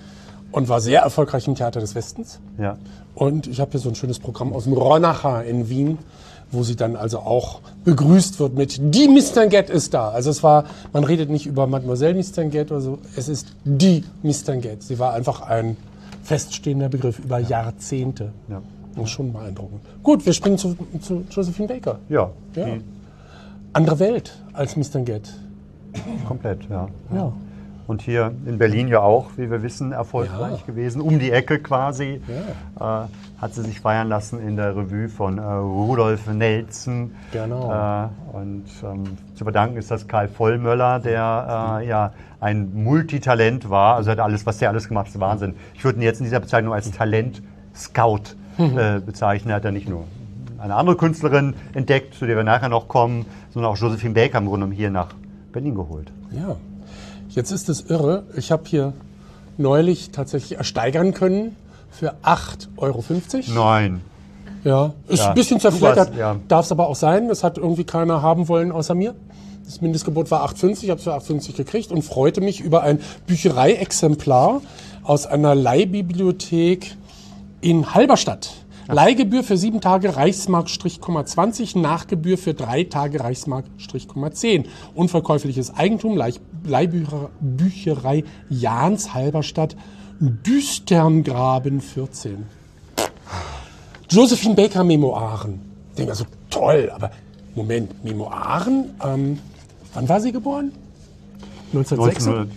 Speaker 6: und war sehr erfolgreich im Theater des Westens.
Speaker 9: Ja.
Speaker 6: Und ich habe hier so ein schönes Programm aus dem Ronacher in Wien, wo sie dann also auch begrüßt wird mit die Mistinguett ist da. Also es war, man redet nicht über Mademoiselle Mistinguett oder so, es ist die Mistinguett. Sie war einfach ein feststehender Begriff über ja. Jahrzehnte. Ja. Das ist schon beeindruckend. Gut, wir springen zu, zu Josephine Baker.
Speaker 9: Ja.
Speaker 6: ja. Andere Welt als Mistinguett.
Speaker 9: Komplett, ja.
Speaker 6: ja.
Speaker 9: Und hier in Berlin ja auch, wie wir wissen, erfolgreich ja. gewesen. Um die Ecke quasi ja. äh, hat sie sich feiern lassen in der Revue von äh, Rudolf Nelson.
Speaker 6: Genau.
Speaker 9: Äh, und ähm, zu verdanken ist das Karl Vollmöller, der äh, ja ein Multitalent war. Also hat alles, was der alles gemacht hat, ist Wahnsinn. Ich würde ihn jetzt in dieser Bezeichnung als Talent-Scout äh, bezeichnen. Er hat ja nicht nur eine andere Künstlerin entdeckt, zu der wir nachher noch kommen, sondern auch Josephine Baker im Grunde genommen hier nach Berlin geholt.
Speaker 6: Ja. Jetzt ist es irre. Ich habe hier neulich tatsächlich ersteigern können für acht Euro fünfzig.
Speaker 9: Nein.
Speaker 6: Ja, ist ja. ein bisschen zerfleddert. Ja. Darf es aber auch sein. Das hat irgendwie keiner haben wollen außer mir. Das Mindestgebot war acht Euro fünfzig. Ich habe es für acht Euro fünfzig gekriegt und freute mich über ein Büchereiexemplar aus einer Leihbibliothek in Halberstadt. Ja. Leihgebühr für sieben Tage Reichsmark-Komma zwanzig, Nachgebühr für drei Tage Reichsmark-Komma zehn. Unverkäufliches Eigentum, Leihbücherei Jahns, Halberstadt, Düsterngraben vierzehn. Josephine Baker Memoiren. Ich denke also, toll, aber Moment, Memoiren? Ähm, wann war sie geboren? neunzehnhundertsechs?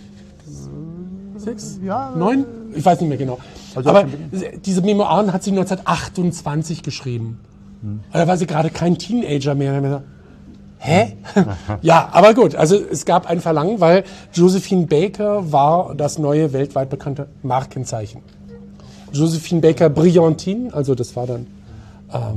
Speaker 6: Sechs? Ja. Neun? Ich weiß nicht mehr genau. Also aber diese Memoiren hat sie neunzehnhundertachtundzwanzig geschrieben. Hm. Da war sie gerade kein Teenager mehr. Hä? Ja, aber gut. Also es gab ein Verlangen, weil Josephine Baker war das neue weltweit bekannte Markenzeichen. Josephine Baker Brillantine, also das war dann ähm,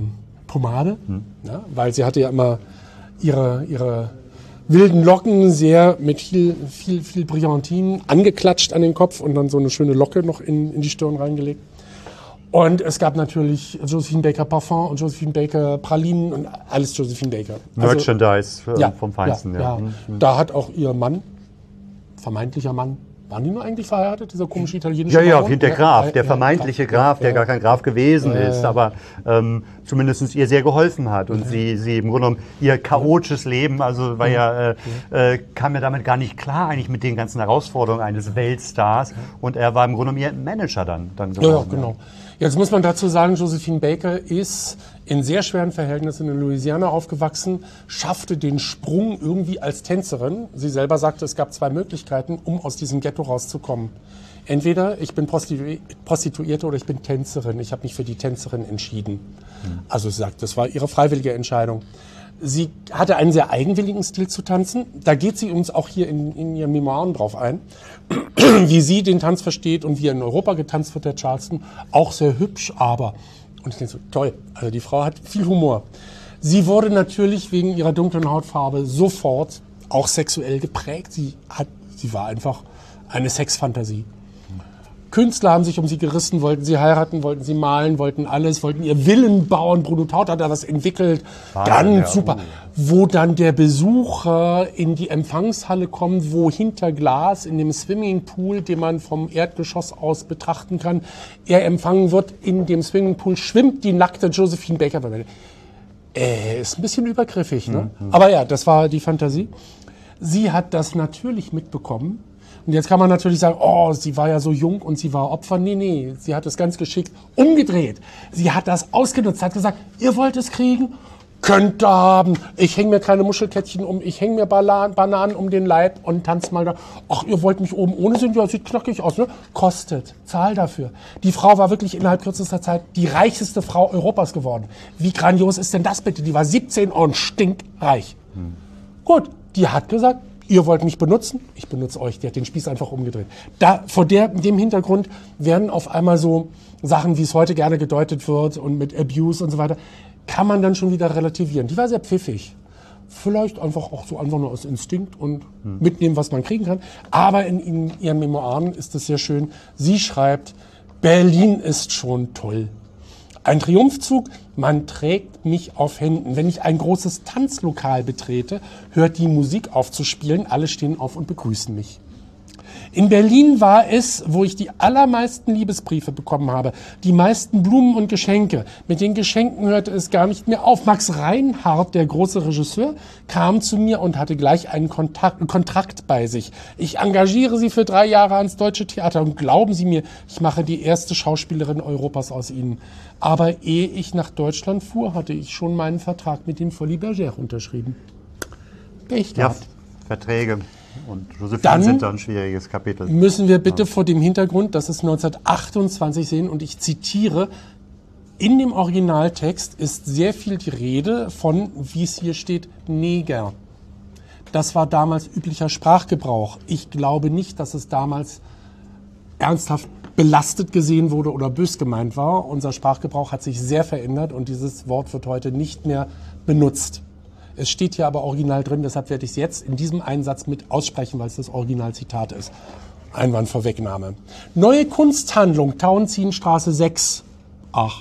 Speaker 6: Pomade, hm. ja, weil sie hatte ja immer ihre, ihre wilden Locken sehr mit viel, viel, viel Brillantin angeklatscht an den Kopf und dann so eine schöne Locke noch in, in die Stirn reingelegt. Und es gab natürlich Josephine Baker Parfum und Josephine Baker Pralinen und alles Josephine Baker.
Speaker 9: Also, Merchandise
Speaker 6: ja,
Speaker 9: vom Feinsten.
Speaker 6: Ja, ja. Ja. Mhm. Da hat auch ihr Mann, vermeintlicher Mann, waren die nur eigentlich verheiratet, dieser komische italienische
Speaker 9: Ja, ja,
Speaker 6: Baron?
Speaker 9: der Graf, der
Speaker 6: ja,
Speaker 9: vermeintliche
Speaker 6: ja,
Speaker 9: Graf, der
Speaker 6: ja,
Speaker 9: gar kein Graf gewesen
Speaker 6: ja,
Speaker 9: ist,
Speaker 6: ja.
Speaker 9: aber ähm, zumindest ihr sehr geholfen hat und ja. sie, sie im Grunde genommen ihr chaotisches Leben, also war ja, äh, äh, kam ja damit gar nicht klar eigentlich mit den ganzen Herausforderungen eines Weltstars und er war im Grunde genommen ihr Manager dann. dann
Speaker 6: ja, ja, genau. Jetzt muss man dazu sagen, Josephine Baker ist in sehr schweren Verhältnissen in Louisiana aufgewachsen, schaffte den Sprung irgendwie als Tänzerin. Sie selber sagte, es gab zwei Möglichkeiten, um aus diesem Ghetto rauszukommen. Entweder ich bin Prostitu- Prostituierte oder ich bin Tänzerin. Ich habe mich für die Tänzerin entschieden. Mhm. Also sie sagt, das war ihre freiwillige Entscheidung. Sie hatte einen sehr eigenwilligen Stil zu tanzen. Da geht sie uns auch hier in, in ihren Memoiren drauf ein, wie sie den Tanz versteht und wie er in Europa getanzt wird, der Charleston. Auch sehr hübsch, aber, und ich denke so, toll, also die Frau hat viel Humor. Sie wurde natürlich wegen ihrer dunklen Hautfarbe sofort auch sexuell geprägt. Sie hat, sie war einfach eine Sexfantasie. Künstler haben sich um sie gerissen, wollten sie heiraten, wollten sie malen, wollten alles, wollten ihr Willen bauen. Bruno Taut hat da was entwickelt,
Speaker 9: Wahnsinn,
Speaker 6: ganz
Speaker 9: ja.
Speaker 6: super. Wo dann der Besucher in die Empfangshalle kommt, wo hinter Glas in dem Swimmingpool, den man vom Erdgeschoss aus betrachten kann, er empfangen wird. In dem Swimmingpool schwimmt die nackte Josephine Baker. Äh, ist ein bisschen übergriffig, ne? Mhm. Aber ja, das war die Fantasie. Sie hat das natürlich mitbekommen. Und jetzt kann man natürlich sagen, oh, sie war ja so jung und sie war Opfer. Nee, nee, sie hat es ganz geschickt umgedreht. Sie hat das ausgenutzt, hat gesagt, ihr wollt es kriegen? Könnt ihr haben. Ich hänge mir kleine Muschelkettchen um, ich hänge mir Bala- Bananen um den Leib und tanz mal da. Ach, ihr wollt mich oben ohne sind? Ja, sieht knackig aus, ne? Kostet. Zahl dafür. Die Frau war wirklich innerhalb kürzester Zeit die reichste Frau Europas geworden. Wie grandios ist denn das bitte? Die war siebzehn und stinkreich. Hm. Gut, die hat gesagt, ihr wollt mich benutzen, ich benutze euch. Die hat den Spieß einfach umgedreht. Da, vor der, dem Hintergrund werden auf einmal so Sachen, wie es heute gerne gedeutet wird und mit Abuse und so weiter, kann man dann schon wieder relativieren. Die war sehr pfiffig. Vielleicht einfach auch so einfach nur aus Instinkt und hm. mitnehmen, was man kriegen kann. Aber in, in ihren Memoiren ist es sehr schön. Sie schreibt, Berlin ist schon toll. Ein Triumphzug, man trägt mich auf Händen. Wenn ich ein großes Tanzlokal betrete, hört die Musik auf zu spielen, alle stehen auf und begrüßen mich. In Berlin war es, wo ich die allermeisten Liebesbriefe bekommen habe, die meisten Blumen und Geschenke. Mit den Geschenken hörte es gar nicht mehr auf. Max Reinhardt, der große Regisseur, kam zu mir und hatte gleich einen Kontakt, einen Kontrakt bei sich. Ich engagiere Sie für drei Jahre ans Deutsche Theater und glauben Sie mir, ich mache die erste Schauspielerin Europas aus Ihnen. Aber ehe ich nach Deutschland fuhr, hatte ich schon meinen Vertrag mit den Folies Bergère unterschrieben. Pech gehabt.
Speaker 9: Ja, Verträge. Und Josephine
Speaker 6: Dann
Speaker 9: sind da ein schwieriges Kapitel.
Speaker 6: Müssen wir bitte ja. vor dem Hintergrund, das ist neunzehnhundertachtundzwanzig sehen, und ich zitiere, in dem Originaltext ist sehr viel die Rede von, wie es hier steht, Neger. Das war damals üblicher Sprachgebrauch. Ich glaube nicht, dass es damals ernsthaft belastet gesehen wurde oder bös gemeint war. Unser Sprachgebrauch hat sich sehr verändert und dieses Wort wird heute nicht mehr benutzt. Es steht hier aber original drin, deshalb werde ich es jetzt in diesem Einsatz mit aussprechen, weil es das Originalzitat ist. Einwandvorwegnahme. Neue Kunsthandlung, Tauentzienstraße sechs. Ach.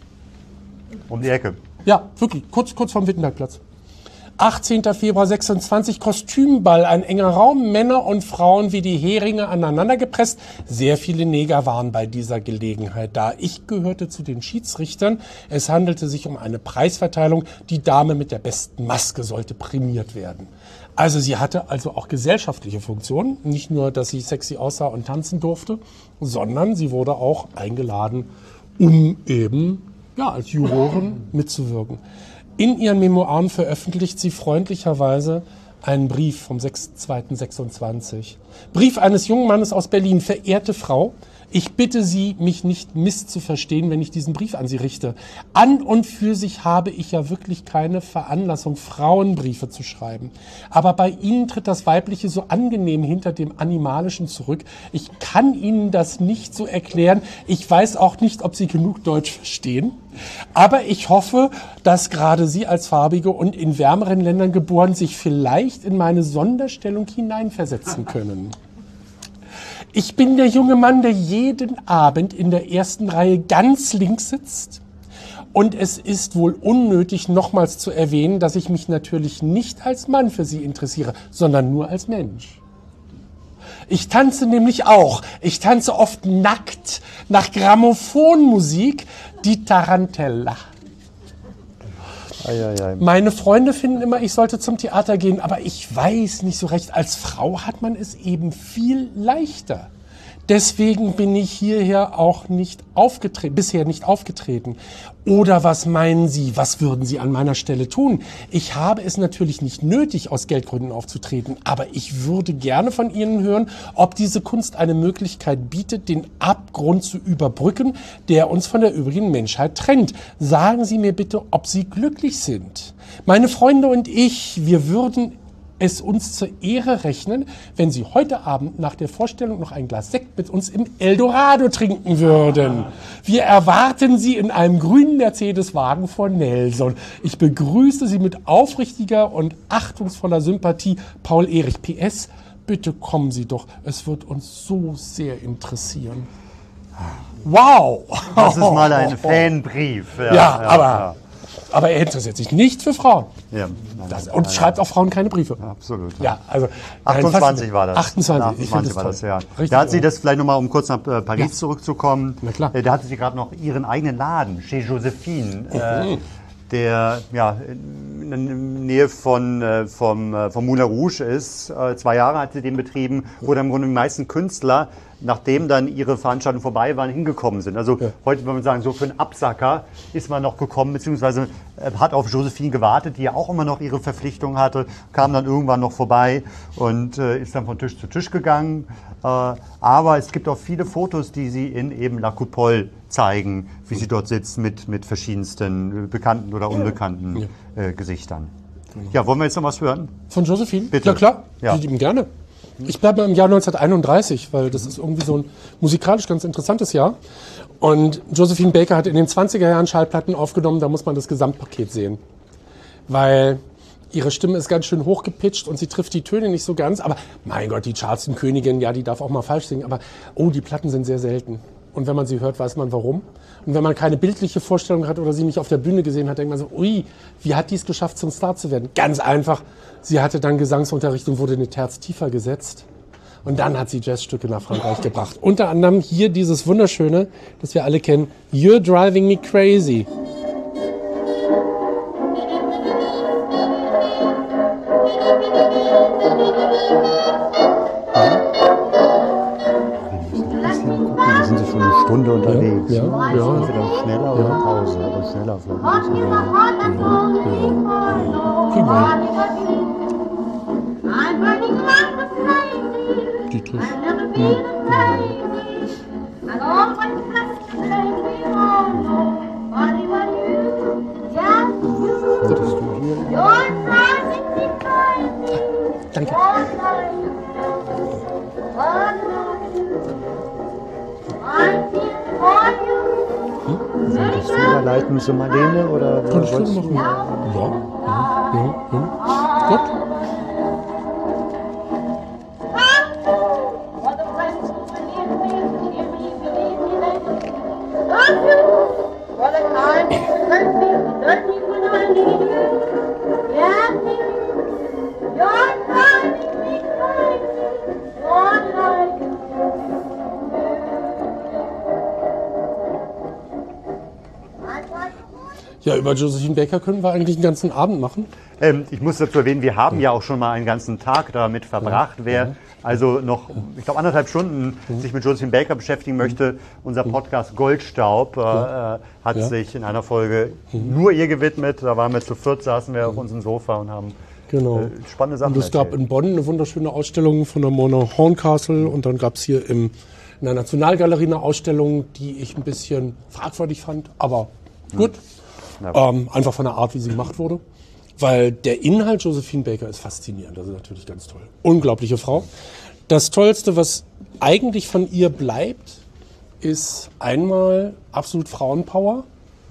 Speaker 9: Um die Ecke.
Speaker 6: Ja, wirklich, kurz, kurz vom Wittenbergplatz. achtzehnter Februar sechsundzwanzig, Kostümball, ein enger Raum, Männer und Frauen wie die Heringe aneinander gepresst. Sehr viele Neger waren bei dieser Gelegenheit da. Ich gehörte zu den Schiedsrichtern. Es handelte sich um eine Preisverteilung. Die Dame mit der besten Maske sollte prämiert werden. Also sie hatte also auch gesellschaftliche Funktionen. Nicht nur, dass sie sexy aussah und tanzen durfte, sondern sie wurde auch eingeladen, um eben ja, als Jurorin mitzuwirken. In ihren Memoiren veröffentlicht sie freundlicherweise einen Brief vom sechster zweiter sechsundzwanzig. Brief eines jungen Mannes aus Berlin. Verehrte Frau, Ich bitte Sie, mich nicht misszuverstehen, wenn ich diesen Brief an Sie richte. An und für sich habe ich ja wirklich keine Veranlassung, Frauenbriefe zu schreiben. Aber bei Ihnen tritt das Weibliche so angenehm hinter dem Animalischen zurück. Ich kann Ihnen das nicht so erklären. Ich weiß auch nicht, ob Sie genug Deutsch verstehen. Aber ich hoffe, dass gerade Sie als Farbige und in wärmeren Ländern geboren sich vielleicht in meine Sonderstellung hineinversetzen können. Ich bin der junge Mann, der jeden Abend in der ersten Reihe ganz links sitzt. Und es ist wohl unnötig, nochmals zu erwähnen, dass ich mich natürlich nicht als Mann für Sie interessiere, sondern nur als Mensch. Ich tanze nämlich auch. Ich tanze oft nackt nach Grammophonmusik, die Tarantella.
Speaker 9: Ei, ei, ei.
Speaker 6: Meine Freunde finden immer, ich sollte zum Theater gehen, aber ich weiß nicht so recht. Als Frau hat man es eben viel leichter. Deswegen bin ich hierher auch nicht aufgetreten, bisher nicht aufgetreten. Oder was meinen Sie, was würden Sie an meiner Stelle tun? Ich habe es natürlich nicht nötig, aus Geldgründen aufzutreten, aber ich würde gerne von Ihnen hören, ob diese Kunst eine Möglichkeit bietet, den Abgrund zu überbrücken, der uns von der übrigen Menschheit trennt. Sagen Sie mir bitte, ob Sie glücklich sind. Meine Freunde und ich, wir würden es uns zur Ehre rechnen, wenn Sie heute Abend nach der Vorstellung noch ein Glas Sekt mit uns im Eldorado trinken würden. Wir erwarten Sie in einem grünen Mercedes-Wagen vor Nelson. Ich begrüße Sie mit aufrichtiger und achtungsvoller Sympathie, Paul Erich. P S. Bitte kommen Sie doch, es wird uns so sehr interessieren. Wow!
Speaker 9: Das ist mal ein Fanbrief.
Speaker 6: Ja, ja, aber... Ja. Aber er interessiert sich nicht für Frauen.
Speaker 9: Ja, nein,
Speaker 6: das,
Speaker 9: nein,
Speaker 6: und
Speaker 9: nein,
Speaker 6: schreibt
Speaker 9: nein.
Speaker 6: auch Frauen keine Briefe.
Speaker 9: Absolut.
Speaker 6: Ja, also
Speaker 9: achtundzwanzig war das.
Speaker 6: achtundzwanzig, ich finde das
Speaker 9: war
Speaker 6: toll.
Speaker 9: das, ja.
Speaker 6: Richtig,
Speaker 9: Da hat sie
Speaker 6: ja.
Speaker 9: das vielleicht nochmal, um kurz nach äh, Paris
Speaker 6: Ja.
Speaker 9: zurückzukommen.
Speaker 6: Na klar.
Speaker 9: Äh, da hatte sie gerade noch ihren eigenen Laden, Chez Josephine, äh, der ja in der Nähe von, äh, vom, äh, vom Moulin Rouge ist. Äh, zwei Jahre hat sie den betrieben, wo dann im Grunde die meisten Künstler, nachdem dann ihre Veranstaltungen vorbei waren, hingekommen sind. Also
Speaker 6: Ja.
Speaker 9: heute würde man sagen, so für einen Absacker ist man noch gekommen, beziehungsweise äh, hat auf Josephine gewartet, die ja auch immer noch ihre Verpflichtung hatte, kam dann irgendwann noch vorbei und äh, ist dann von Tisch zu Tisch gegangen. Äh, aber es gibt auch viele Fotos, die sie in eben La Coupole zeigen, wie sie dort sitzt mit, mit verschiedensten äh, bekannten oder unbekannten äh, Gesichtern. Ja, wollen wir jetzt noch was hören?
Speaker 6: Von Josephine?
Speaker 9: Bitte.
Speaker 6: Ja klar,
Speaker 9: Ja.
Speaker 6: ich lieben gerne. Ich bleibe mal im Jahr neunzehnhunderteinunddreißig, weil das ist irgendwie so ein musikalisch ganz interessantes Jahr. Und Josephine Baker hat in den zwanziger Jahren Schallplatten aufgenommen, da muss man das Gesamtpaket sehen. Weil ihre Stimme ist ganz schön hochgepitcht und sie trifft die Töne nicht so ganz. Aber mein Gott, die Charleston-Königin, ja, die darf auch mal falsch singen. Aber oh, die Platten sind sehr selten. Und wenn man sie hört, weiß man warum. Und wenn man keine bildliche Vorstellung hat oder sie nicht auf der Bühne gesehen hat, denkt man so, ui, wie hat die es geschafft, zum Star zu werden? Ganz einfach. Sie hatte dann Gesangsunterricht und wurde eine Terz tiefer gesetzt. Und dann hat sie Jazzstücke nach Frankreich gebracht. Unter anderem hier dieses wunderschöne, das wir alle kennen, You're Driving Me Crazy.
Speaker 9: Wir sind schon eine Stunde unterwegs.
Speaker 6: Ja, ja, ja.
Speaker 9: Entweder schneller oder Pause, aber schneller vielleicht.
Speaker 6: Kriegen wir hin. Die trifft. Würdest du hier? Danke.
Speaker 9: Sind das Federleiten zu Marlene oder
Speaker 6: Kann ich
Speaker 9: wolltest
Speaker 6: schon
Speaker 9: du-
Speaker 6: machen. Ja. Ja. Ja. Ja. Gut. Ja, über Josephine Baker können wir eigentlich einen ganzen Abend machen.
Speaker 9: Ähm, ich muss dazu erwähnen, wir haben ja auch schon mal einen ganzen Tag damit verbracht. Wer also noch, ich glaube, anderthalb Stunden sich mit Josephine Baker beschäftigen möchte, unser Podcast Goldstaub äh, äh, hat
Speaker 6: Ja.
Speaker 9: sich in einer Folge nur ihr gewidmet. Da waren wir zu viert, saßen wir auf unserem Sofa und haben
Speaker 6: Genau.
Speaker 9: äh, spannende Sachen
Speaker 6: Und es gab
Speaker 9: erzählt.
Speaker 6: in Bonn eine wunderschöne Ausstellung von der Mona Horncastle und dann gab es hier im in der Nationalgalerie eine Ausstellung, die ich ein bisschen fragwürdig fand, aber gut. Ja. Ähm, einfach von der Art, wie sie gemacht wurde. Weil der Inhalt Josephine Baker ist faszinierend, das ist natürlich ganz toll. Unglaubliche Frau. Das Tollste, was eigentlich von ihr bleibt, ist einmal absolut Frauenpower,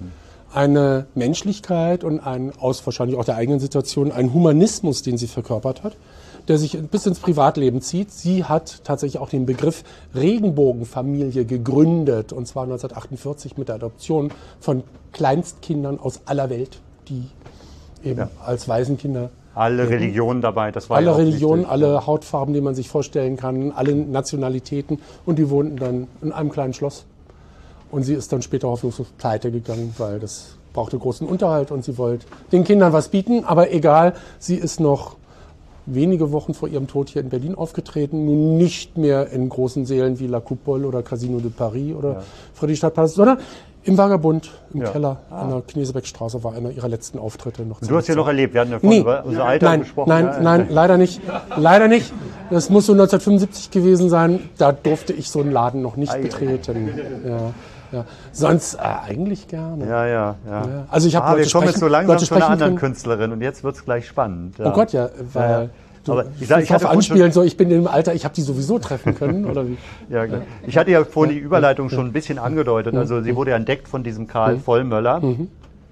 Speaker 6: eine Menschlichkeit und ein, aus wahrscheinlich auch der eigenen Situation, ein Humanismus, den sie verkörpert hat, der sich bis ins Privatleben zieht. Sie hat tatsächlich auch den Begriff Regenbogenfamilie gegründet, und zwar neunzehnhundertachtundvierzig mit der Adoption von Kleinstkindern aus aller Welt, die eben ja. als Waisenkinder.
Speaker 9: Alle eben. Religionen dabei, das war
Speaker 6: Alle
Speaker 9: ja auch
Speaker 6: Religionen,
Speaker 9: wichtig.
Speaker 6: alle Hautfarben, die man sich vorstellen kann, alle Nationalitäten, und die wohnten dann in einem kleinen Schloss. Und sie ist dann später hoffnungslos pleite gegangen, weil das brauchte großen Unterhalt und sie wollte den Kindern was bieten, aber egal, sie ist noch wenige Wochen vor ihrem Tod hier in Berlin aufgetreten, nun nicht mehr in großen Sälen wie La Coupole oder Casino de Paris oder ja. Friedrichstadtpalast, sondern im Vagabund, im ja. Keller ah. an der Knesebeckstraße war einer ihrer letzten Auftritte. Noch
Speaker 9: du hast ja noch erlebt, wir hatten ja vorhin
Speaker 6: nee.
Speaker 9: über unser Alter
Speaker 6: nein,
Speaker 9: gesprochen.
Speaker 6: Nein,
Speaker 9: ja.
Speaker 6: nein, leider nicht. Leider nicht. Das muss so neunzehnhundertfünfundsiebzig gewesen sein. Da durfte ich so einen Laden noch nicht Ei, betreten. Ja. Ja. Sonst äh, eigentlich gerne.
Speaker 9: Ja, ja, ja.
Speaker 6: ja. Also ich habe
Speaker 9: ah,
Speaker 6: Leute
Speaker 9: wir kommen jetzt so langsam
Speaker 6: Leute
Speaker 9: zu einer anderen
Speaker 6: können.
Speaker 9: Künstlerin und jetzt wird es gleich spannend. Ja.
Speaker 6: Oh Gott, ja, weil
Speaker 9: ja, ja.
Speaker 6: du
Speaker 9: aber ich, sag, ich
Speaker 6: darauf
Speaker 9: hatte
Speaker 6: anspielen, so ich bin im Alter, ich habe die sowieso treffen können, oder wie?
Speaker 9: Ja, ja. Ich hatte ja vorhin die Überleitung schon ein bisschen angedeutet. Also sie wurde ja entdeckt von diesem Karl mhm. Vollmöller mhm.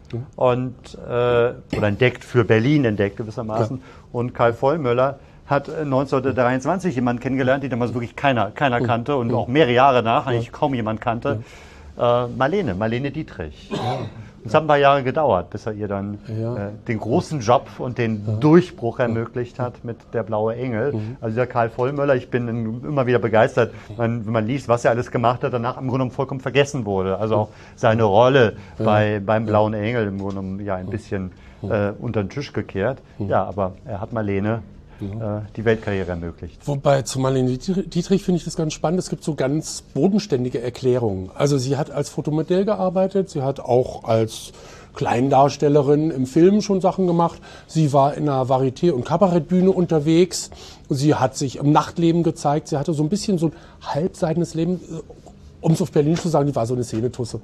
Speaker 9: und äh, oder entdeckt für Berlin entdeckt gewissermaßen. Ja. Und Karl Vollmöller hat neunzehnhundertdreiundzwanzig jemanden kennengelernt, den damals wirklich keiner, keiner mhm. kannte und mhm. auch mehrere Jahre nach eigentlich kaum jemand kannte. Ja. Äh, Marlene, Marlene Dietrich. Ja. Es hat ein paar Jahre gedauert, bis er ihr dann ja. äh, den großen Job und den ja. Durchbruch ermöglicht hat mit Der blaue Engel. Mhm. Also der Karl Vollmöller, ich bin immer wieder begeistert, wenn man liest, was er alles gemacht hat, danach im Grunde genommen vollkommen vergessen wurde. Also auch seine Rolle ja. bei, beim blauen Engel im Grunde genommen ja, ein bisschen äh, unter den Tisch gekehrt. Ja, aber er hat Marlene Ja. die Weltkarriere ermöglicht.
Speaker 6: Wobei zu Marlene Dietrich finde ich das ganz spannend. Es gibt so ganz bodenständige Erklärungen. Also sie hat als Fotomodell gearbeitet, sie hat auch als Kleindarstellerin im Film schon Sachen gemacht. Sie war in einer Varieté- und Kabarettbühne unterwegs. Sie hat sich im Nachtleben gezeigt. Sie hatte so ein bisschen so ein halbseidenes Leben. Um es auf Berlin zu sagen, die war so eine Szenetusse.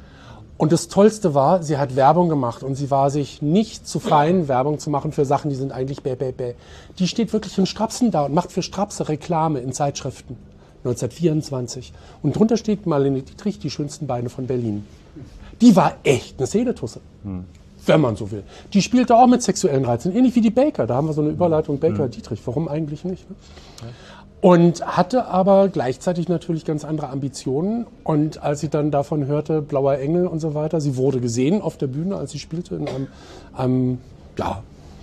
Speaker 6: Und das Tollste war, sie hat Werbung gemacht und sie war sich nicht zu fein, Werbung zu machen für Sachen, die sind eigentlich bäh, bäh, bäh. Die steht wirklich in Strapsen da und macht für Strapse Reklame in Zeitschriften. neunzehnhundertvierundzwanzig. Und drunter steht Marlene Dietrich, die schönsten Beine von Berlin. Die war echt eine Szenetusse, hm. wenn man so will. Die spielte auch mit sexuellen Reizen, ähnlich wie die Baker. Da haben wir so eine Überleitung Baker-Dietrich. Warum eigentlich nicht? Ne? Ja. Und hatte aber gleichzeitig natürlich ganz andere Ambitionen. Und als sie dann davon hörte, Blauer Engel und so weiter, sie wurde gesehen auf der Bühne, als sie spielte in einem, einem ja,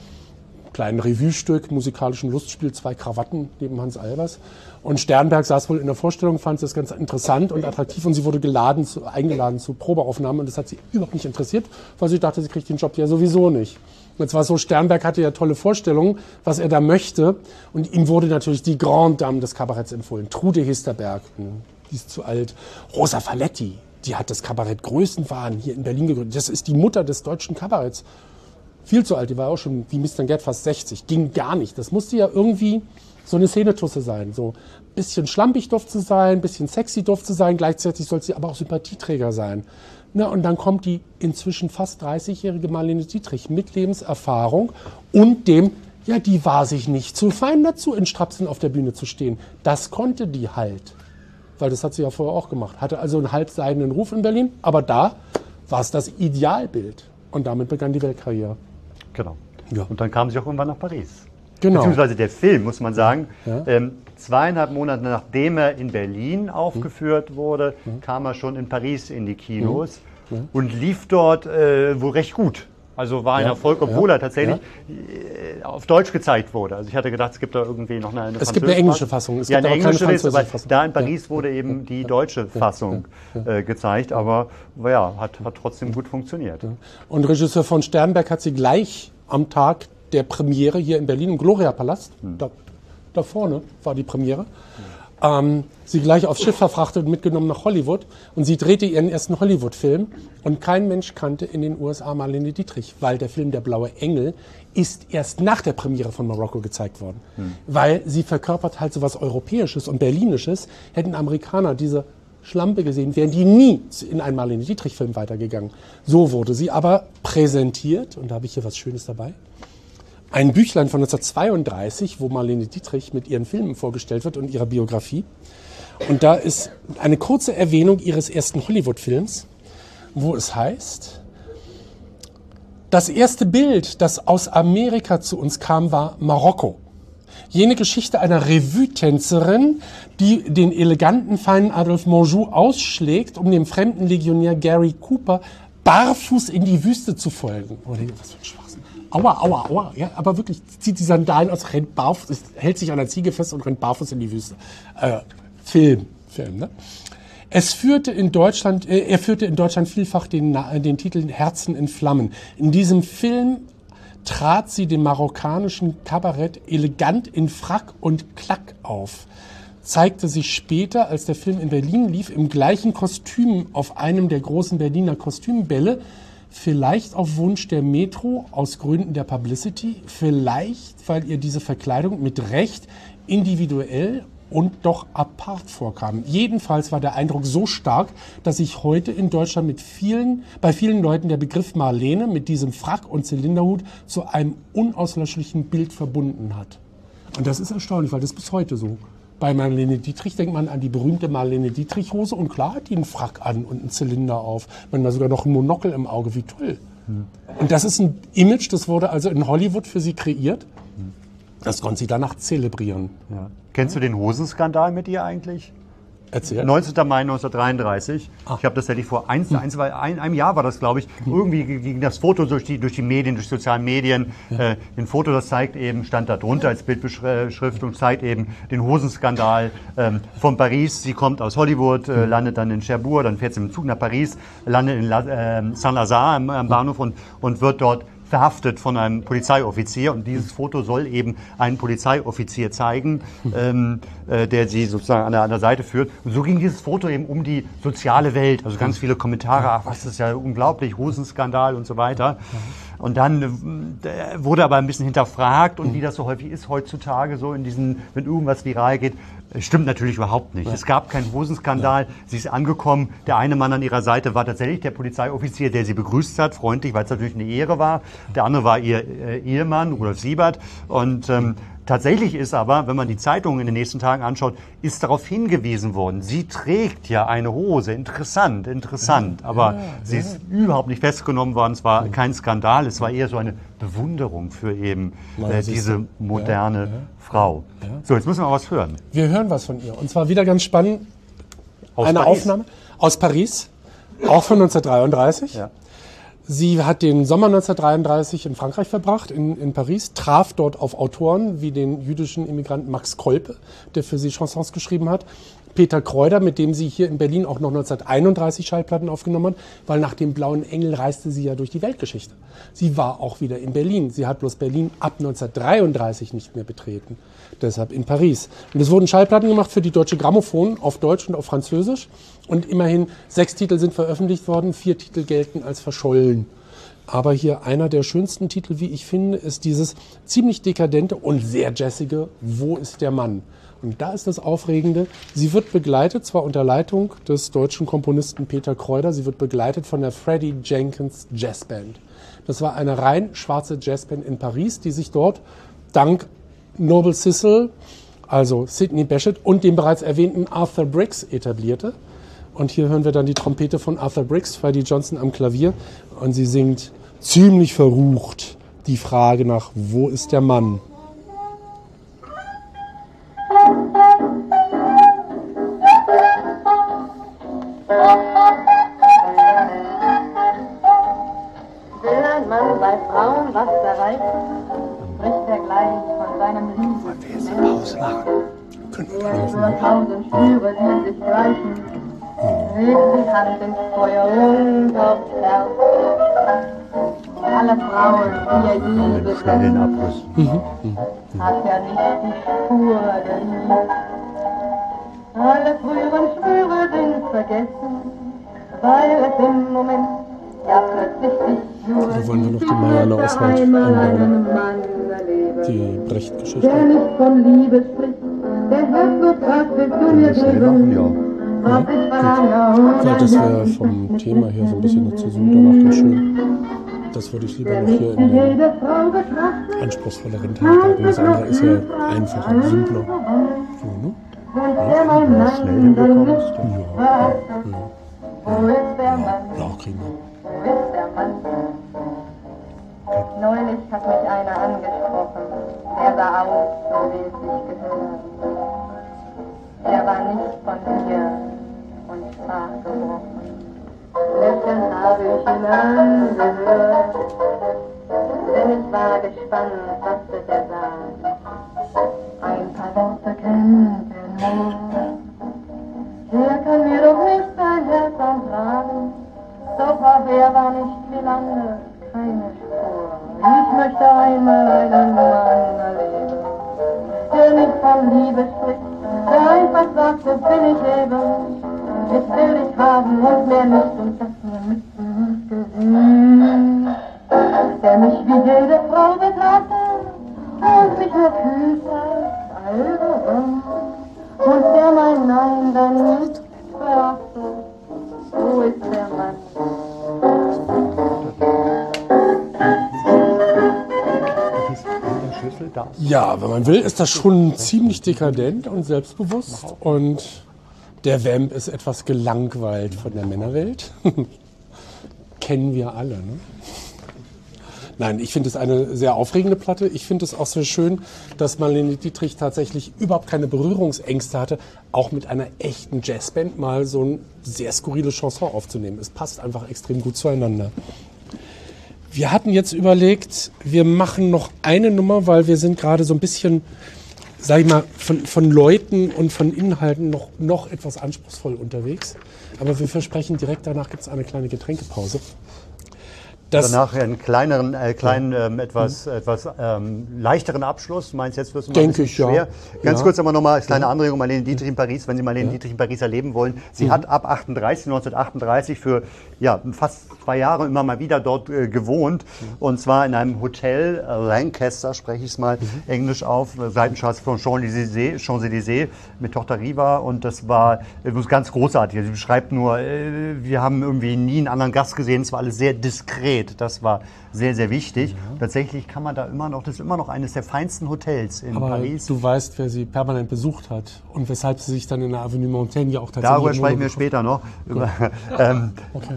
Speaker 6: kleinen Revue-Stück, musikalischen Lustspiel, zwei Krawatten neben Hans Albers. Und Sternberg saß wohl in der Vorstellung, fand das ganz interessant und attraktiv und sie wurde geladen, zu, eingeladen zu Probeaufnahmen und das hat sie überhaupt nicht interessiert, weil sie dachte, sie kriegt den Job ja sowieso nicht. Und zwar so, Sternberg hatte ja tolle Vorstellungen, was er da möchte. Und ihm wurde natürlich die Grande Dame des Kabaretts empfohlen. Trude Hesterberg, die ist zu alt. Rosa Faletti, die hat das Kabarett Größenwahn hier in Berlin gegründet. Das ist die Mutter des deutschen Kabaretts. Viel zu alt, die war auch schon wie Mister Gerd fast sechzig. Ging gar nicht. Das musste ja irgendwie so eine Szenetusse sein. So ein bisschen schlampig durfte sie sein, ein bisschen sexy durfte sie sein. Gleichzeitig sollte sie aber auch Sympathieträger sein. Na, und dann kommt die inzwischen fast dreißigjährige Marlene Dietrich mit Lebenserfahrung und dem, ja, die war sich nicht zu fein dazu, in Strapsen auf der Bühne zu stehen. Das konnte die halt, weil das hat sie ja vorher auch gemacht. Hatte also einen halbseidenen Ruf in Berlin, aber da war es das Idealbild. Und damit begann die Weltkarriere.
Speaker 9: Genau. Ja. Und dann kam sie auch irgendwann nach Paris.
Speaker 6: Genau.
Speaker 9: Beziehungsweise der Film, muss man sagen,
Speaker 6: ja.
Speaker 9: ähm, zweieinhalb Monate nachdem er in Berlin aufgeführt mhm. wurde, mhm. kam er schon in Paris in die Kinos mhm. Mhm. und lief dort äh, wohl recht gut. Also war ein ja. Erfolg, obwohl ja. er tatsächlich ja. auf Deutsch gezeigt wurde. Also ich hatte gedacht, es gibt da irgendwie noch eine, eine
Speaker 6: Es gibt eine englische Fassung. Es
Speaker 9: ja,
Speaker 6: gibt
Speaker 9: eine
Speaker 6: aber
Speaker 9: englische
Speaker 6: keine
Speaker 9: ist, aber
Speaker 6: Fassung.
Speaker 9: da in Paris
Speaker 6: ja.
Speaker 9: wurde eben
Speaker 6: ja.
Speaker 9: die deutsche
Speaker 6: ja.
Speaker 9: Fassung
Speaker 6: ja. Ja.
Speaker 9: Äh, gezeigt, aber ja, hat, hat trotzdem gut funktioniert.
Speaker 6: Ja. Und Regisseur von Sternberg hat sie gleich am Tag der Premiere hier in Berlin im Gloria-Palast, hm. da, da vorne war die Premiere, hm. ähm, sie gleich aufs Schiff verfrachtet und mitgenommen nach Hollywood. Und sie drehte ihren ersten Hollywood-Film. Und kein Mensch kannte in den U S A Marlene Dietrich, weil der Film Der blaue Engel ist erst nach der Premiere von Marokko gezeigt worden. Hm. Weil sie verkörpert halt so was Europäisches und Berlinisches. Hätten Amerikaner diese Schlampe gesehen, wären die nie in einen Marlene Dietrich-Film weitergegangen. So wurde sie aber präsentiert. Und da habe ich hier was Schönes dabei. Ein Büchlein von neunzehnhundertzweiunddreißig, wo Marlene Dietrich mit ihren Filmen vorgestellt wird und ihrer Biografie. Und da ist eine kurze Erwähnung ihres ersten Hollywood-Films, wo es heißt, das erste Bild, das aus Amerika zu uns kam, war Marokko. Jene Geschichte einer Revue-Tänzerin, die den eleganten, feinen Adolphe Menjou ausschlägt, um dem fremden Legionär Gary Cooper barfuß in die Wüste zu folgen. Oh, was für ein Schwachsinn. Aua, aua, aua. Ja, aber wirklich, zieht die Sandalen aus, rennt barfuß, hält sich an der Ziege fest und rennt barfuß in die Wüste. Äh, Film, Film, ne? Es führte in Deutschland, äh, er führte in Deutschland vielfach den, den Titel Herzen in Flammen. In diesem Film trat sie dem marokkanischen Kabarett elegant in Frack und Klack auf. Zeigte sich später, als der Film in Berlin lief, im gleichen Kostüm auf einem der großen Berliner Kostümbälle, vielleicht auf Wunsch der Metro, aus Gründen der Publicity, vielleicht, weil ihr diese Verkleidung mit Recht individuell und doch apart vorkam. Jedenfalls war der Eindruck so stark, dass sich heute in Deutschland mit vielen, bei vielen Leuten der Begriff Marlene mit diesem Frack und Zylinderhut zu einem unauslöschlichen Bild verbunden hat. Und das ist erstaunlich, weil das ist bis heute so. Bei Marlene Dietrich denkt man an die berühmte Marlene Dietrich-Hose und klar hat die einen Frack an und einen Zylinder auf. Man hat sogar noch ein Monokel im Auge, wie toll. Hm. Und das ist ein Image, das wurde also in Hollywood für sie kreiert. Hm. Das konnte sie danach zelebrieren.
Speaker 9: Ja. Kennst du den Hosenskandal mit ihr eigentlich?
Speaker 6: Erzähl.
Speaker 9: neunzehnten Mai neunzehnhundertdreiunddreißig. Ah. Ich habe das tatsächlich vor ein, ein, zwei, ein, einem Jahr war das, glaube ich. Irgendwie ging das Foto durch die, durch die Medien, durch sozialen Medien. Ja. Äh, ein Foto, das zeigt eben, stand da drunter als Bildbeschriftung, zeigt eben den Hosenskandal ähm, von Paris. Sie kommt aus Hollywood, äh, landet dann in Cherbourg, dann fährt sie mit dem Zug nach Paris, landet in La, äh, Saint-Lazare am, am Bahnhof und, und wird dort verhaftet von einem Polizeioffizier. Und dieses Foto soll eben einen Polizeioffizier zeigen, ähm, äh, der sie sozusagen an der, an der Seite führt. Und so ging dieses Foto eben um die soziale Welt. Also ganz viele Kommentare, ach, was ist ja unglaublich, Hosenskandal und so weiter. Und dann äh, wurde aber ein bisschen hinterfragt und wie das so häufig ist heutzutage, so in diesen, wenn irgendwas viral geht, stimmt natürlich überhaupt nicht. Ja. Es gab keinen Hosenskandal, ja. Sie ist angekommen, der eine Mann an ihrer Seite war tatsächlich der Polizeioffizier, der sie begrüßt hat, freundlich, weil es natürlich eine Ehre war. Der andere war ihr äh, Ehemann, Rudolf Siebert. Und ähm, tatsächlich ist aber, wenn man die Zeitungen in den nächsten Tagen anschaut, ist darauf hingewiesen worden, sie trägt ja eine Hose. Interessant, interessant. Ja, aber ja, sie ja. ist überhaupt nicht festgenommen worden. Es war ja. kein Skandal. Es war eher so eine Bewunderung für eben äh, diese moderne ja, ja. Frau. Ja. So, jetzt müssen wir mal was hören.
Speaker 6: Wir hören was von ihr. Und zwar wieder ganz spannend. Aus eine Paris. Aufnahme aus Paris, auch von neunzehnhundertdreiunddreißig. Ja. Sie hat den Sommer neunzehnhundertdreiunddreißig in Frankreich verbracht, in, in Paris, traf dort auf Autoren wie den jüdischen Immigranten Max Kolpe, der für sie Chansons geschrieben hat, Peter Kreuder, mit dem sie hier in Berlin auch noch neunzehnhunderteinunddreißig Schallplatten aufgenommen hat, weil nach dem Blauen Engel reiste sie ja durch die Weltgeschichte. Sie war auch wieder in Berlin. Sie hat bloß Berlin ab neunzehnhundertdreiunddreißig nicht mehr betreten. Deshalb in Paris. Und es wurden Schallplatten gemacht für die Deutsche Grammophon auf Deutsch und auf Französisch. Und immerhin sechs Titel sind veröffentlicht worden, vier Titel gelten als verschollen. Aber hier einer der schönsten Titel, wie ich finde, ist dieses ziemlich dekadente und sehr jazzige Wo ist der Mann? Und da ist das Aufregende, sie wird begleitet, zwar unter Leitung des deutschen Komponisten Peter Kreuder, sie wird begleitet von der Freddie Jenkins Jazzband. Das war eine rein schwarze Jazzband in Paris, die sich dort dank Noble Sissle, also Sidney Bechet und dem bereits erwähnten Arthur Briggs etablierte. Und hier hören wir dann die Trompete von Arthur Briggs, Freddie Johnson am Klavier. Und sie singt ziemlich verrucht die Frage nach, wo ist der Mann?
Speaker 8: Will ein Mann bei Frauen was erreichen, spricht er gleich von seinem Lieben.
Speaker 3: Wollen wir jetzt eine Pause machen?
Speaker 8: Er nur tausend Schwüre, die sich gleichen, legt die Hand ins Feuer und aufs Herz. Alle Frauen, die er je besessen, hat er nicht die Spur der Liebe. Alle früheren Schwüre sind vergessen, weil es im Moment ja plötzlich sich nur
Speaker 6: Wir wollen ja noch die Marianne Oswald einbauen. Die Brecht-Geschichte.
Speaker 8: der nicht von Liebe spricht, der Herzog, was willst du mir geben?
Speaker 6: Ja, gut. Ja, das wäre vom Thema her so ein bisschen eine Zäsur danach ganz schön. Das würde ich lieber noch hier in den anspruchsvolleren Teil packen. Das andere ist ja einfacher, simpler. So, ne?
Speaker 9: Wenn du schnell hinbekommst.
Speaker 6: Ja, ja, ja. Ja, kriegen wir.
Speaker 8: Neulich hat mich einer angesprochen, der sah aus, so wie es sich gehört. Er war nicht von hier und sprach gebrochen. Lächelnd habe ich ihn angehört, denn ich war gespannt, was wird er sagen. Ein paar Worte kennt er nur, er kann mir doch nicht sein Herz antragen, doch auf er war nicht viel anders, keine Spur. Ich möchte einmal einen Mann erleben, der nicht von Liebe spricht, der einfach sagt, so will ich leben. Ich will dich haben und mehr nicht und das mir mit ins Gesicht. Der mich wie jede Frau betrachtet und mich nur kühlt als Alberon. Und der mein Nein dann nicht verachtet, so ist der Mann.
Speaker 6: Ja, wenn man will, ist das schon ziemlich dekadent und selbstbewusst. Und der Vamp ist etwas gelangweilt von der Männerwelt. Kennen wir alle, ne? Nein, ich finde es eine sehr aufregende Platte. Ich finde es auch sehr schön, dass Marlene Dietrich tatsächlich überhaupt keine Berührungsängste hatte, auch mit einer echten Jazzband mal so ein sehr skurrile Chanson aufzunehmen. Es passt einfach extrem gut zueinander. Wir hatten jetzt überlegt, wir machen noch eine Nummer, weil wir sind gerade so ein bisschen, sag ich mal, von, von Leuten und von Inhalten noch, noch etwas anspruchsvoll unterwegs. Aber wir versprechen, direkt danach gibt es eine kleine Getränkepause. Das
Speaker 9: Danach einen kleineren, äh, kleinen,
Speaker 6: ja.
Speaker 9: ähm, etwas, mhm. etwas ähm, leichteren Abschluss. Du meinst, jetzt wirst du mal
Speaker 6: Denke
Speaker 9: ein bisschen
Speaker 6: ich,
Speaker 9: schwer.
Speaker 6: ja.
Speaker 9: Ganz
Speaker 6: ja.
Speaker 9: kurz aber nochmal als kleine
Speaker 6: ja.
Speaker 9: Anregung, Marlene Dietrich in Paris, wenn Sie Marlene
Speaker 6: ja.
Speaker 9: Dietrich in Paris erleben wollen. Sie
Speaker 6: mhm.
Speaker 9: hat ab achtunddreißig, neunzehnhundertachtunddreißig für ja, fast zwei Jahre immer mal wieder dort äh, gewohnt. Mhm. Und zwar in einem Hotel, äh, Lancaster, spreche ich es mal mhm. englisch auf, äh, Seitenstraße von Champs-Élysées, Champs-Élysées mit Tochter Riva. Und das war äh, ganz großartig. Sie beschreibt nur, äh, wir haben irgendwie nie einen anderen Gast gesehen. Es war alles sehr diskret. Das war sehr, sehr wichtig. Ja. Tatsächlich kann man da immer noch, das ist immer noch eines der feinsten Hotels in
Speaker 6: Aber
Speaker 9: Paris.
Speaker 6: Du weißt, wer sie permanent besucht hat und weshalb sie sich dann in der Avenue Montaigne auch tatsächlich...
Speaker 9: Darüber sprechen wir später noch. Über, ähm,
Speaker 6: okay.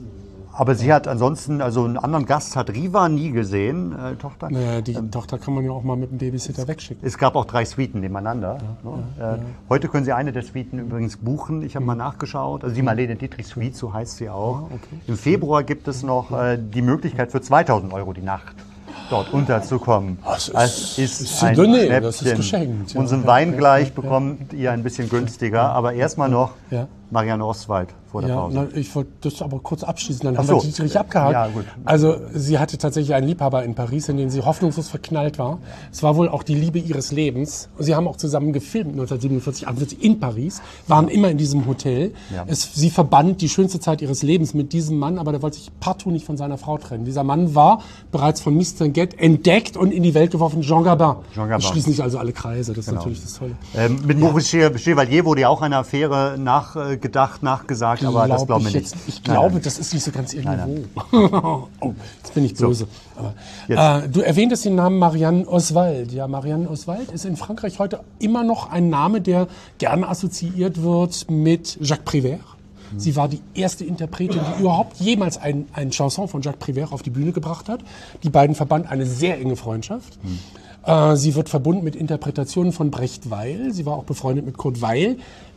Speaker 9: Aber sie hat ansonsten, also einen anderen Gast hat Riva nie gesehen, äh, Tochter.
Speaker 6: Naja, die
Speaker 9: ähm,
Speaker 6: Tochter kann man ja auch mal mit dem Babysitter wegschicken.
Speaker 9: Es gab auch drei Suiten nebeneinander. Ja, ne?
Speaker 6: ja,
Speaker 9: äh,
Speaker 6: ja.
Speaker 9: Heute können Sie eine der Suiten übrigens buchen. Ich habe mhm. mal nachgeschaut. Also die Marlene Dietrich Suite, so heißt sie auch.
Speaker 6: Ah, okay.
Speaker 9: Im Februar gibt es noch äh, die Möglichkeit für zweitausend Euro die Nacht dort unterzukommen.
Speaker 6: Das ist,
Speaker 9: das ist,
Speaker 6: ist
Speaker 9: ein
Speaker 6: Donné,
Speaker 9: Schnäppchen.
Speaker 6: das ist geschenkt. Ja.
Speaker 9: Unseren Wein gleich bekommt ihr ein bisschen günstiger. Aber erstmal noch
Speaker 6: ja.
Speaker 9: Marianne Oswald vor der
Speaker 6: ja,
Speaker 9: Pause.
Speaker 6: Na, ich wollte das aber kurz abschließen, dann
Speaker 9: Ach
Speaker 6: haben
Speaker 9: so.
Speaker 6: wir Dietrich abgehakt.
Speaker 9: Ja, gut.
Speaker 6: Also sie hatte tatsächlich einen Liebhaber in Paris, in den sie hoffnungslos verknallt war. Es war wohl auch die Liebe ihres Lebens. Sie haben auch zusammen gefilmt, neunzehnhundertsiebenundvierzig, achtundvierzig in Paris, waren ja. immer in diesem Hotel.
Speaker 9: Ja.
Speaker 6: Es, sie verband die schönste Zeit ihres Lebens mit diesem Mann, aber der wollte sich partout nicht von seiner Frau trennen. Dieser Mann war bereits von Mister Get entdeckt und in die Welt geworfen, Jean Gabin.
Speaker 9: Jean Gabin.
Speaker 6: Das schließen sich also alle Kreise, das
Speaker 9: genau.
Speaker 6: ist natürlich das Tolle.
Speaker 9: Ähm, mit ja. Maurice Chevalier wurde ja auch eine Affäre nachgedacht, nachgesagt,
Speaker 6: Glaub
Speaker 9: aber das glauben wir nicht.
Speaker 6: Jetzt, ich glaube, nein, nein. das ist nicht so ganz irgendwo. Nein, nein. Oh, jetzt bin ich böse. So. Aber, äh, du erwähntest den Namen Marianne Oswald. Ja, Marianne Oswald ist in Frankreich heute immer noch ein Name, der gerne assoziiert wird mit Jacques Prévert. Mhm. Sie war die erste Interpretin, die überhaupt jemals ein, ein Chanson von Jacques Prévert auf die Bühne gebracht hat. Die beiden verbanden eine sehr enge Freundschaft. Mhm. Äh, sie wird verbunden mit Interpretationen von Brecht Weil. Sie war auch befreundet mit Kurt Weill,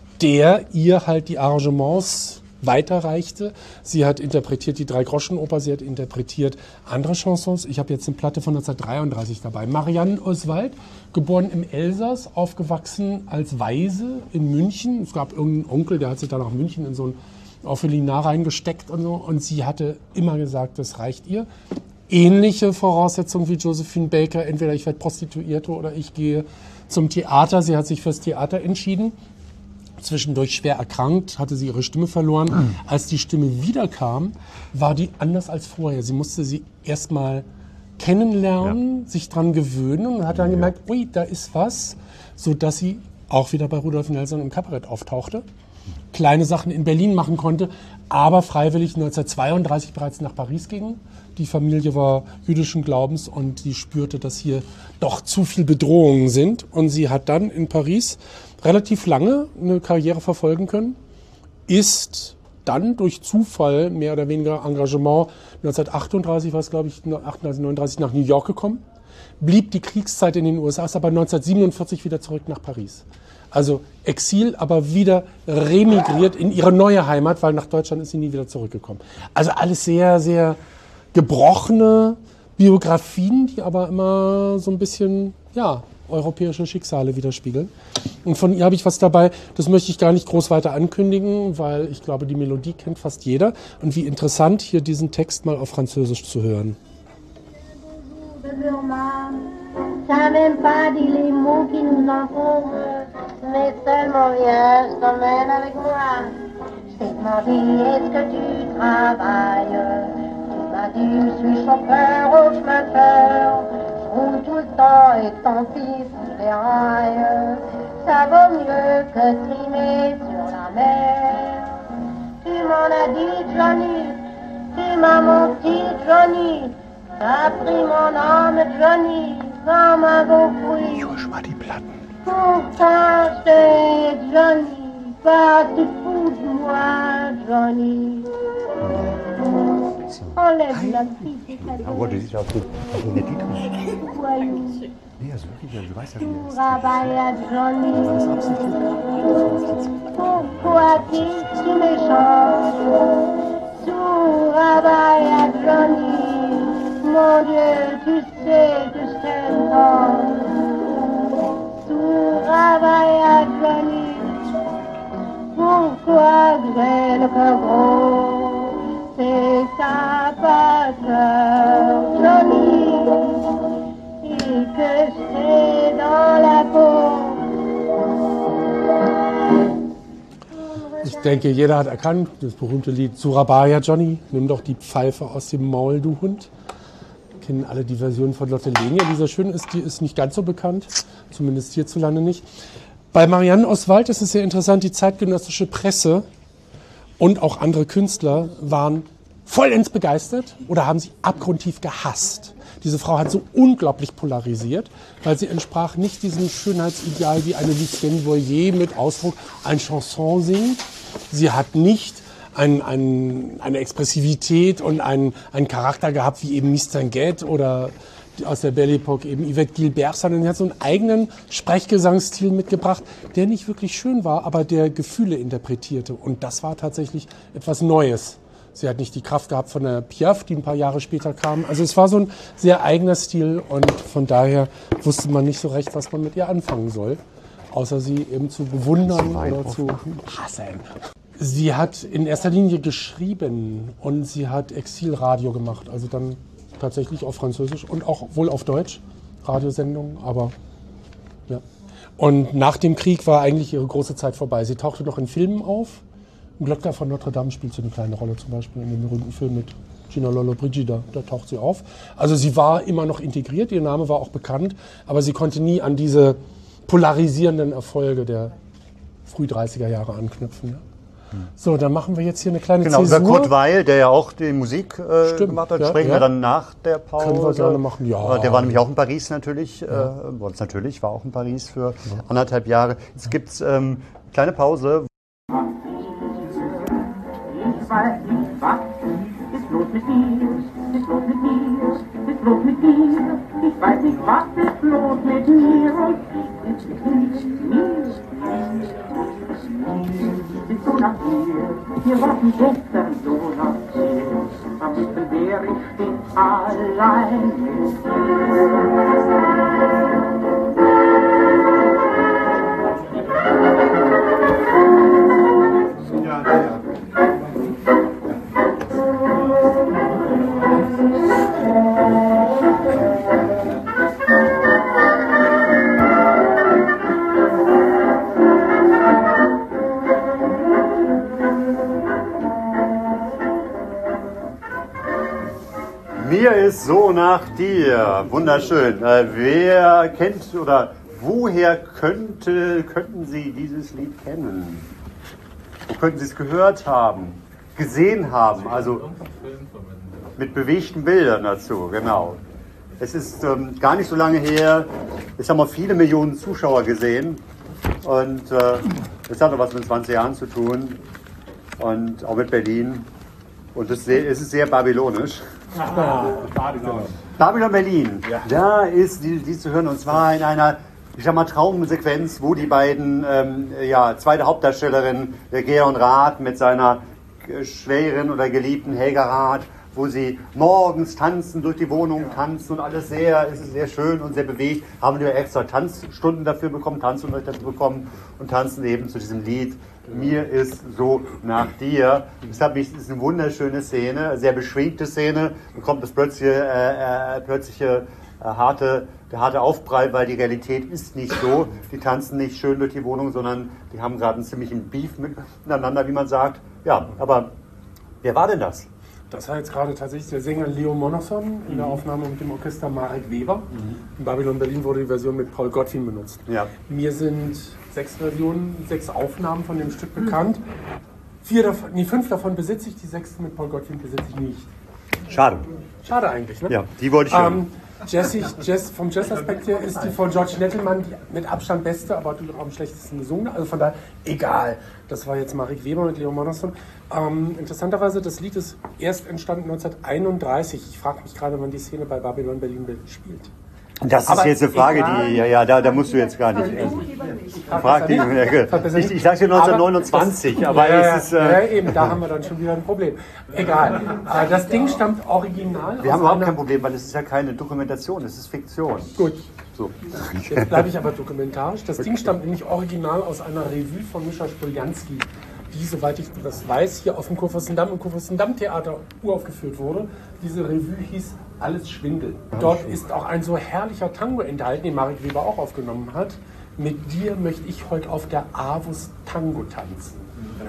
Speaker 6: der ihr halt die Arrangements weiterreichte. Sie hat interpretiert die Drei-Groschen-Oper, sie hat interpretiert andere Chansons. Ich habe jetzt eine Platte von neunzehnhundertdreiunddreißig dabei. Marianne Oswald, geboren im Elsass, aufgewachsen als Waise in München. Es gab irgendeinen Onkel, der hat sich da nach München in so ein Orphelinar reingesteckt und so. Und sie hatte immer gesagt, das reicht ihr. Ähnliche Voraussetzungen wie Josephine Baker. Entweder ich werde Prostituierte oder ich gehe zum Theater. Sie hat sich fürs Theater entschieden. zwischendurch schwer erkrankt, hatte sie ihre Stimme verloren. Mhm. Als die Stimme wiederkam, war die anders als vorher. Sie musste sie erstmal kennenlernen, ja. sich dran gewöhnen und hat dann ja. gemerkt, ui, da ist was, sodass sie auch wieder bei Rudolf Nelson im Kabarett auftauchte, kleine Sachen in Berlin machen konnte, aber freiwillig neunzehnhundertzweiunddreißig bereits nach Paris ging. Die Familie war jüdischen Glaubens und sie spürte, dass hier doch zu viel Bedrohungen sind. Und sie hat dann in Paris relativ lange eine Karriere verfolgen können, ist dann durch Zufall, mehr oder weniger Engagement, neunzehnhundertachtunddreißig war es, glaube ich, achtunddreißig, neununddreißig nach New York gekommen, blieb die Kriegszeit in den U S A, ist aber neunzehnhundertsiebenundvierzig wieder zurück nach Paris. Also Exil, aber wieder remigriert in ihre neue Heimat, weil nach Deutschland ist sie nie wieder zurückgekommen. Also alles sehr, sehr gebrochene Biografien, die aber immer so ein bisschen, ja, europäische Schicksale widerspiegeln. Und von ihr habe ich was dabei, das möchte ich gar nicht groß weiter ankündigen, weil ich glaube, die Melodie kennt fast jeder. Und wie interessant, hier diesen Text mal auf Französisch zu hören.
Speaker 8: Ça même pas dit les mots qui nous encombrent, mais seulement viens, je t'emmène avec moi. Je t'ai demandé, est-ce que tu travailles? Tu m'as dit, je suis chauffeur au chemin de fer. Je roule tout le temps et tant pis si je déraille. Ça vaut mieux que trimer sur la mer. Tu m'en as dit, Johnny, tu m'as menti, Johnny. T'as pris mon âme, Johnny, comme un beau fruit.
Speaker 6: Juge mal die Platten.
Speaker 8: Pourtant, c'est Johnny, pas tu fous de moi, Johnny. Enlève la fille.
Speaker 3: Aber das ist ja auch so eine Dietrich. Nee, also wirklich, du weißt ja, wie er ist.
Speaker 8: Travaille, Johnny.
Speaker 3: War das absichtlich?
Speaker 8: Pourquoi es-tu méchant? Travaille, Johnny. Mon Dieu, tu sais que je t'aime tant. Tout travaille à Johnny. Pourquoi j'ai le cœur gros? C'est ça pas cœur, Johnny. Et que je sais dans la peau.
Speaker 6: Ich denke, jeder hat erkannt, das berühmte Lied Surabaya, Johnny, nimm doch die Pfeife aus dem Maul, du Hund. Kennen alle die Version von Lotte Lenia, die so schön ist, die ist nicht ganz so bekannt, zumindest hierzulande nicht. Bei Marianne Oswald ist es sehr interessant, die zeitgenössische Presse und auch andere Künstler waren vollends begeistert oder haben sie abgrundtief gehasst. Diese Frau hat so unglaublich polarisiert, weil sie entsprach nicht diesem Schönheitsideal wie eine Lucienne Boyer mit Ausdruck ein Chanson singt. Sie hat nicht Ein, ein, eine Expressivität und einen, einen Charakter gehabt wie eben Miss Tinguette oder aus der Belle Époque eben Yvette Gilbert, sondern sie hat so einen eigenen Sprechgesangsstil mitgebracht, der nicht wirklich schön war, aber der Gefühle interpretierte. Und das war tatsächlich etwas Neues. Sie hat nicht die Kraft gehabt von der Piaf, die ein paar Jahre später kam. Also es war so ein sehr eigener Stil und von daher wusste man nicht so recht, was man mit ihr anfangen soll, außer sie eben zu bewundern oder zu hassen. Sie hat in erster Linie geschrieben und sie hat Exilradio gemacht, also dann tatsächlich auf Französisch und auch wohl auf Deutsch, Radiosendungen, aber ja. Und nach dem Krieg war eigentlich ihre große Zeit vorbei. Sie tauchte noch in Filmen auf. Im Glöckner von Notre Dame spielt sie eine kleine Rolle, zum Beispiel in dem berühmten Film mit Gina Lollobrigida, da taucht sie auf. Also sie war immer noch integriert, ihr Name war auch bekannt, aber sie konnte nie an diese polarisierenden Erfolge der früh-dreißiger Jahre anknüpfen. Ja. So, dann machen wir jetzt hier eine kleine
Speaker 9: genau,
Speaker 6: Zäsur.
Speaker 9: Genau, Kurt Weil, der ja auch die Musik äh,
Speaker 6: Stimmt,
Speaker 9: gemacht hat,
Speaker 6: ja,
Speaker 9: sprechen
Speaker 6: ja.
Speaker 9: wir dann nach der Pause.
Speaker 6: Können wir gerne machen, ja.
Speaker 9: Der war nämlich auch in Paris natürlich,
Speaker 6: Ja.
Speaker 9: äh, natürlich, war auch in Paris für ja. anderthalb Jahre. Jetzt gibt es ähm, kleine Pause.
Speaker 10: Ich weiß nicht, was ist los mit mir, ist los mit mir, ist los mit mir. Ich weiß nicht, was ist los mit mir und ich ist mit mir. Ist so nach dir, wir wollten gestern so nach dir. Am liebsten wäre ich stets allein mit dir. Ja, ja.
Speaker 3: So nach dir. Wunderschön. Äh, wer kennt oder woher könnte, könnten Sie dieses Lied kennen? Wo könnten Sie es gehört haben? Gesehen haben? Also mit bewegten Bildern dazu, genau. Es ist ähm, gar nicht so lange her. Es haben auch viele Millionen Zuschauer gesehen. Und äh, das hat auch was mit zwanzig Jahren zu tun. Und auch mit Berlin. Und es ist sehr babylonisch.
Speaker 6: Ah, Babylon.
Speaker 3: Babylon Berlin.
Speaker 6: Ja.
Speaker 3: Da ist die, die zu hören. Und zwar in einer, ich sag mal, Traumsequenz, wo die beiden, ähm, ja, zweite Hauptdarstellerin, der Georg Rath mit seiner schwäheren oder geliebten Helga Rath, wo sie morgens tanzen, durch die Wohnung tanzen und alles sehr, es ist sehr schön und sehr bewegt. Haben wir extra Tanzstunden dafür bekommen, Tanzunterricht dafür bekommen und tanzen eben zu diesem Lied Mir ist so nach dir. Deshalb ist es eine wunderschöne Szene, sehr beschwingte Szene. Dann kommt das plötzliche, äh, äh, plötzliche äh, harte, der harte Aufprall, weil die Realität ist nicht so. Die tanzen nicht schön durch die Wohnung, sondern die haben gerade einen ziemlichen Beef miteinander, wie man sagt. Ja, aber wer war denn das?
Speaker 6: Das war jetzt gerade tatsächlich der Sänger Leo Monosson in der Aufnahme mit dem Orchester Marek Weber. Mhm. In Babylon Berlin wurde die Version mit Paul Gottwin benutzt.
Speaker 3: Ja.
Speaker 6: Mir sind sechs Versionen, sechs Aufnahmen von dem Stück bekannt. Vier davon, nee, fünf davon besitze ich, die sechste mit Paul Gottwin besitze ich nicht.
Speaker 3: Schade.
Speaker 6: Schade eigentlich, ne?
Speaker 3: Ja, die wollte ich hören.
Speaker 6: Ähm, Jazzy, Jazz, vom Jazz-Aspekt her ist die von George Nettelmann die mit Abstand beste, aber auch am schlechtesten gesungen. Also von daher, egal. Das war jetzt Marek Weber mit Leo Monosson. Ähm, interessanterweise, das Lied ist erst entstanden neunzehnhunderteinunddreißig. Ich frage mich gerade, wann die Szene bei Babylon Berlin spielt.
Speaker 3: Das ist aber jetzt eine Frage, egal, die, ja, ja, da, da musst du jetzt gar nicht. Äh, ich frag die, ich, ich sage dir neunzehnhundertneunundzwanzig, aber, das, aber
Speaker 6: ja,
Speaker 3: es ist. Äh,
Speaker 6: ja, eben, da haben wir dann schon wieder ein Problem. Egal. Äh, das Ding stammt original.
Speaker 3: Wir haben überhaupt kein Problem, weil es ist ja keine Dokumentation, es ist Fiktion.
Speaker 6: Gut.
Speaker 3: So.
Speaker 6: Jetzt bleibe ich aber dokumentarisch. Das Ding stammt nämlich original aus einer Revue von Mischa Spoljanski, die, soweit ich das weiß, hier auf dem Kurfürstendamm im Kurfürstendamm-Theater uraufgeführt wurde. Diese Revue hieß Alles Schwindel. Dort ist auch ein so herrlicher Tango enthalten, den Marek Weber auch aufgenommen hat. Mit dir möchte ich heute auf der Avus Tango tanzen.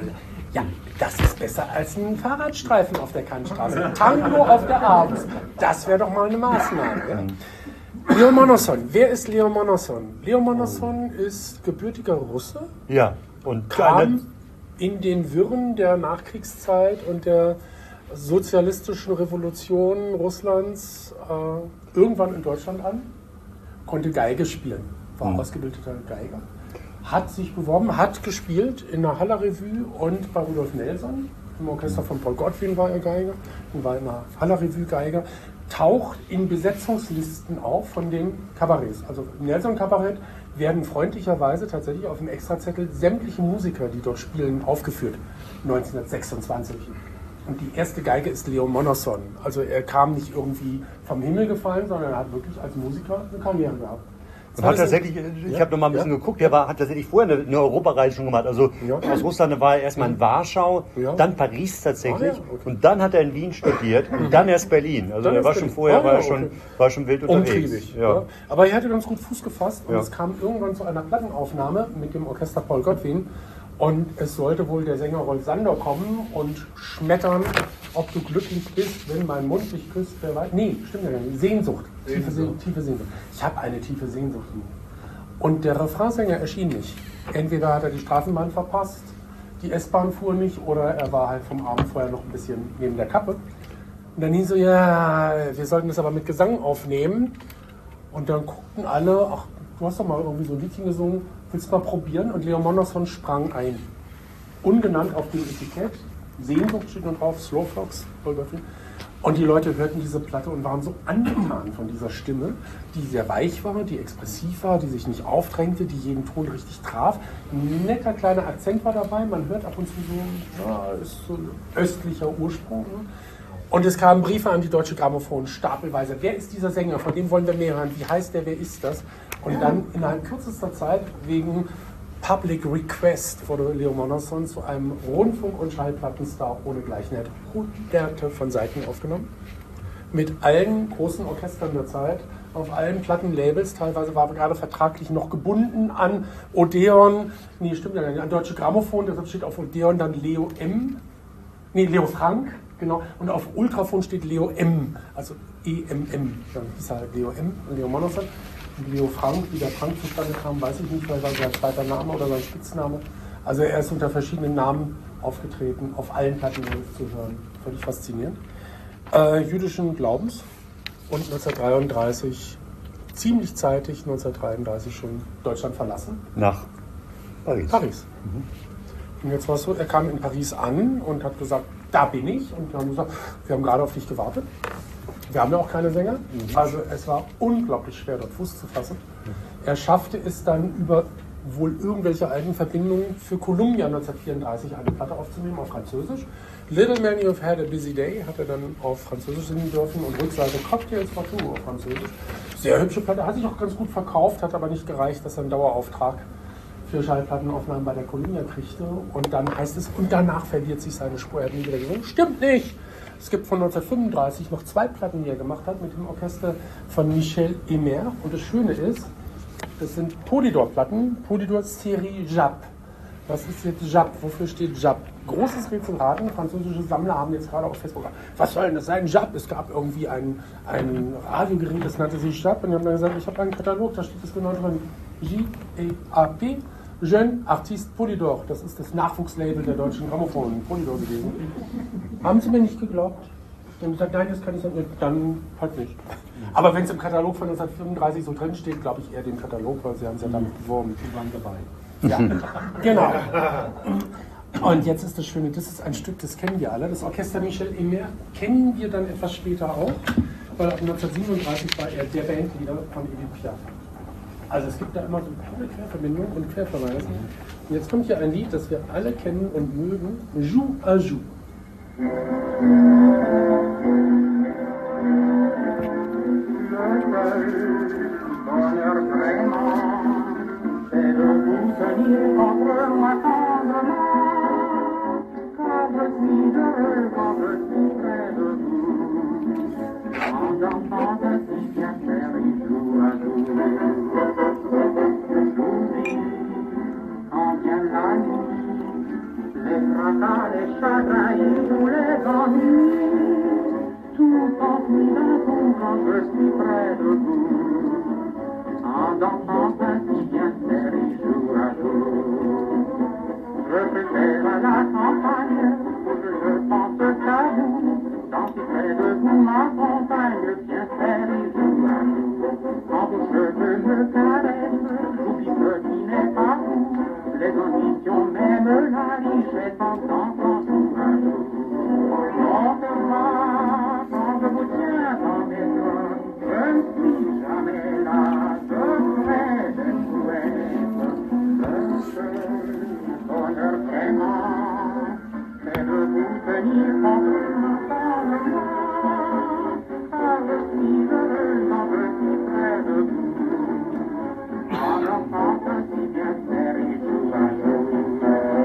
Speaker 6: Ja, das ist besser als ein Fahrradstreifen auf der Kantstraße. Tango auf der Avus, das wäre doch mal eine Maßnahme. Ja? Leo Monosson, wer ist Leo Monosson? Leo Monosson ist gebürtiger Russe.
Speaker 3: Ja, und
Speaker 6: kam in den Wirren der Nachkriegszeit und der sozialistischen Revolution Russlands äh, irgendwann in Deutschland an, konnte Geige spielen, war mhm. ausgebildeter Geiger, hat sich beworben, hat gespielt in der Haller Revue und bei Rudolf Nelson, im Orchester von Paul Gottwin war er Geiger und war in der Haller Revue Geiger, taucht in Besetzungslisten auf von den Kabarets. Also im Nelson-Kabarett werden freundlicherweise tatsächlich auf dem Extrazettel sämtliche Musiker, die dort spielen, aufgeführt, neunzehnhundertsechsundzwanzig. Und die erste Geige ist Leo Monosson. Also er kam nicht irgendwie vom Himmel gefallen, sondern er hat wirklich als Musiker eine Karriere gehabt.
Speaker 3: Und hat tatsächlich, ich ja, habe noch mal ein bisschen ja. geguckt, der war, hat tatsächlich vorher eine, eine Europareise schon gemacht. Also ja. aus Russland war er erstmal in Warschau, ja. dann Paris tatsächlich ah, ja. okay. und dann hat er in Wien studiert und dann erst Berlin. Also er war schon vorher, ah, ja, war, schon, okay. war schon wild unterwegs.
Speaker 6: Ja. Ja. Aber er hatte ganz gut Fuß gefasst und ja. es kam irgendwann zu einer Plattenaufnahme mit dem Orchester Paul Gottwin. Und es sollte wohl der Sänger Rolf Sander kommen und schmettern, ob du glücklich bist, wenn mein Mund dich küsst. Wer weiß. Nee, stimmt ja nicht. Sehnsucht. Tiefe, Sehnsucht. tiefe Sehnsucht. Ich habe eine tiefe Sehnsucht. Und der Refrainsänger erschien nicht. Entweder hat er die Straßenbahn verpasst, die S-Bahn fuhr nicht, oder er war halt vom Abend vorher noch ein bisschen neben der Kappe. Und dann hieß so, ja, wir sollten das aber mit Gesang aufnehmen. Und dann guckten alle, ach, du hast doch mal irgendwie so ein Liedchen gesungen, willst du mal probieren? Und Leo Monosson sprang ein. Ungenannt auf dem Etikett. Sehnsucht steht noch drauf, Slow Fox. Und die Leute hörten diese Platte und waren so angetan von dieser Stimme, die sehr weich war, die expressiv war, die sich nicht aufdrängte, die jeden Ton richtig traf. Ein netter kleiner Akzent war dabei. Man hört ab und zu so, ja, ist so ein östlicher Ursprung. Und es kamen Briefe an die Deutsche Grammophon, stapelweise. Wer ist dieser Sänger? Von dem wollen wir mehr hören. Wie heißt der? Wer ist das? Und dann innerhalb kürzester Zeit, wegen Public Request, wurde Leo Monosson zu einem Rundfunk- und Schallplattenstar ohne Gleichen. Er hat hunderte von Seiten aufgenommen. Mit allen großen Orchestern der Zeit, auf allen Plattenlabels. Teilweise war er gerade vertraglich noch gebunden an Odeon. Nee, stimmt ja nicht. An Deutsche Grammophon. Deshalb steht auf Odeon dann Leo M. Nee, Leo Frank. Genau. Und auf Ultrafon steht Leo M. Also E M M. Dann hieß er halt Leo M. Leo Monosson. Und Leo Frank, wie der Frank zustande kam, weiß ich nicht, vielleicht war sein zweiter Name oder sein Spitzname. Also er ist unter verschiedenen Namen aufgetreten, auf allen Platten zu hören. Völlig faszinierend. Äh, jüdischen Glaubens und neunzehnhundertdreiunddreißig, ziemlich zeitig, neunzehnhundertdreiunddreißig schon Deutschland verlassen.
Speaker 3: Nach Paris.
Speaker 6: Paris. Mhm. Und jetzt war es so, er kam in Paris an und hat gesagt, da bin ich. Und wir haben gesagt, wir haben gerade auf dich gewartet. Wir haben ja auch keine Sänger. Mhm. Also es war unglaublich schwer, dort Fuß zu fassen. Mhm. Er schaffte es dann über wohl irgendwelche alten Verbindungen für Columbia neunzehnhundertvierunddreißig eine Platte aufzunehmen auf Französisch. Little Man You've Had a Busy Day hat er dann auf Französisch singen dürfen und Rückseite Cocktails for Two auf Französisch. Sehr hübsche Platte, hat sich auch ganz gut verkauft, hat aber nicht gereicht, dass er einen Dauerauftrag für Schallplattenaufnahmen bei der Columbia kriegte. Und dann heißt es, und danach verliert sich seine Spur. Er hat nie wieder gesungen. Stimmt nicht! Es gibt von neunzehnhundertfünfunddreißig noch zwei Platten, die er gemacht hat mit dem Orchester von Michel Emer. Und das Schöne ist, das sind Polydor-Platten, Polydor Série Jap. Was ist jetzt Jap? Wofür steht Jap? Großes Rätselraten. Französische Sammler haben jetzt gerade auf Facebook gesagt, was soll denn das sein? Jap. Es gab irgendwie ein, ein Radiogerät, das nannte sich Jap. Und die haben dann gesagt, ich habe einen Katalog, da steht das genau drin. J A P, Jeune Artiste Polydor. Das ist das Nachwuchslabel der deutschen Grammophon, Polydor gewesen. Haben sie mir nicht geglaubt? Die haben gesagt, nein, das kann ich nicht. Dann halt nicht. Aber wenn es im Katalog von neunzehnhundertfünfunddreißig so drin steht, glaube ich eher den Katalog, weil sie haben es ja damit beworben. Die waren dabei. Ja, genau. Und jetzt ist das Schöne, das ist ein Stück, das kennen wir alle. Das Orchester Michel Emer kennen wir dann etwas später auch, weil ab neunzehnhundertsiebenunddreißig war er der Bandleader von Edith Piaf. Also es gibt da immer so eine Querverbindung und Querverweise. Und jetzt kommt hier ein Lied, das wir alle kennen und mögen, Joue à Joue.
Speaker 10: C'est de vous tenir entre moi tendrement, car je suis heureux quand je suis près de vous, en dansant ainsi bien faire jour à jour. J'oublie quand vient la nuit, les fracas, les chagrins et tous les ennuis, tout s'enfuit d'un coup quand je suis près de vous. En dansant ainsi bien faire jour à jour. Je préfère la campagne où je pense qu'à vous. Danser près de vous ma compagne, bien faire jour à jour. Quand vos cheveux me caressent, j'oublie ce qui n'est pas vous. Les ambitions, même la richesse en dansant jour à jour. Montre-moi quand je vous tiens dans mes bras, je ne suis jamais là. Bonheur vraiment, c'est de vous tenir entre ma tendrement, car je suis heureux quand je suis près de vous, en dansant ainsi bien faire jour à jour.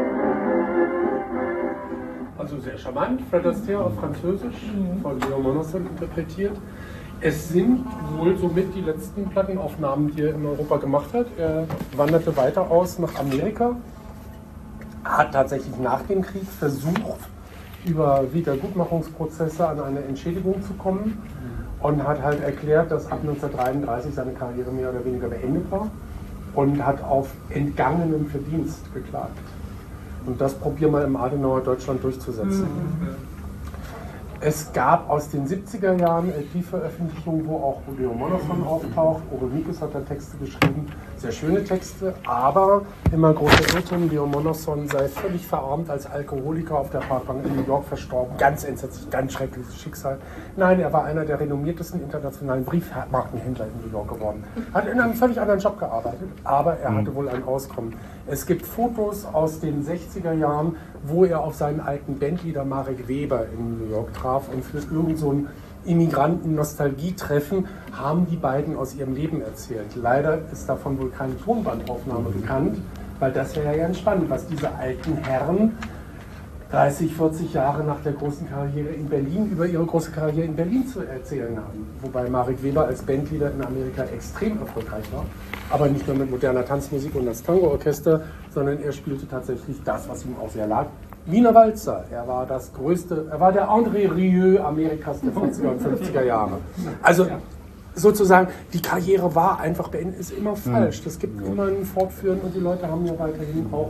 Speaker 6: Also sehr charmant, Fred Astaire auf Französisch, von Leo Monosson interpretiert. Es sind wohl somit die letzten Plattenaufnahmen, die er in Europa gemacht hat. Er wanderte weiter aus nach Amerika, hat tatsächlich nach dem Krieg versucht, über Wiedergutmachungsprozesse an eine Entschädigung zu kommen und hat halt erklärt, dass ab neunzehnhundertdreiunddreißig seine Karriere mehr oder weniger beendet war und hat auf entgangenen Verdienst geklagt. Und das probieren wir im Adenauer Deutschland durchzusetzen. Mhm. Es gab aus den siebziger Jahren L P-Veröffentlichungen, wo auch Leo Monosson auftaucht. Ore Mikes hat da Texte geschrieben, sehr schöne Texte, aber immer großer Irrtum, Leo Monosson sei völlig verarmt als Alkoholiker auf der Parkbank in New York verstorben. Ganz entsetzlich, ganz schreckliches Schicksal. Nein, er war einer der renommiertesten internationalen Briefmarkenhändler in New York geworden. Hat in einem völlig anderen Job gearbeitet, aber er hatte wohl ein Auskommen. Es gibt Fotos aus den sechziger Jahren, wo er auf seinen alten Bandleader Marek Weber in New York traf und für irgend so ein Immigranten-Nostalgietreffen haben die beiden aus ihrem Leben erzählt. Leider ist davon wohl keine Tonbandaufnahme bekannt, weil das wäre ja ganz spannend, was diese alten Herren dreißig, vierzig Jahre nach der großen Karriere in Berlin über ihre große Karriere in Berlin zu erzählen haben. Wobei Marek Weber als Bandleader in Amerika extrem erfolgreich war. Aber nicht nur mit moderner Tanzmusik und das Tango-Orchester, sondern er spielte tatsächlich das, was ihm auch sehr lag. Wiener Walzer. Er war das größte, er war der André Rieu Amerikas der vierziger und fünfziger Jahre. Also sozusagen, die Karriere war einfach beendet, ist immer falsch. Das gibt immer ein Fortführen und die Leute haben ja weiterhin auch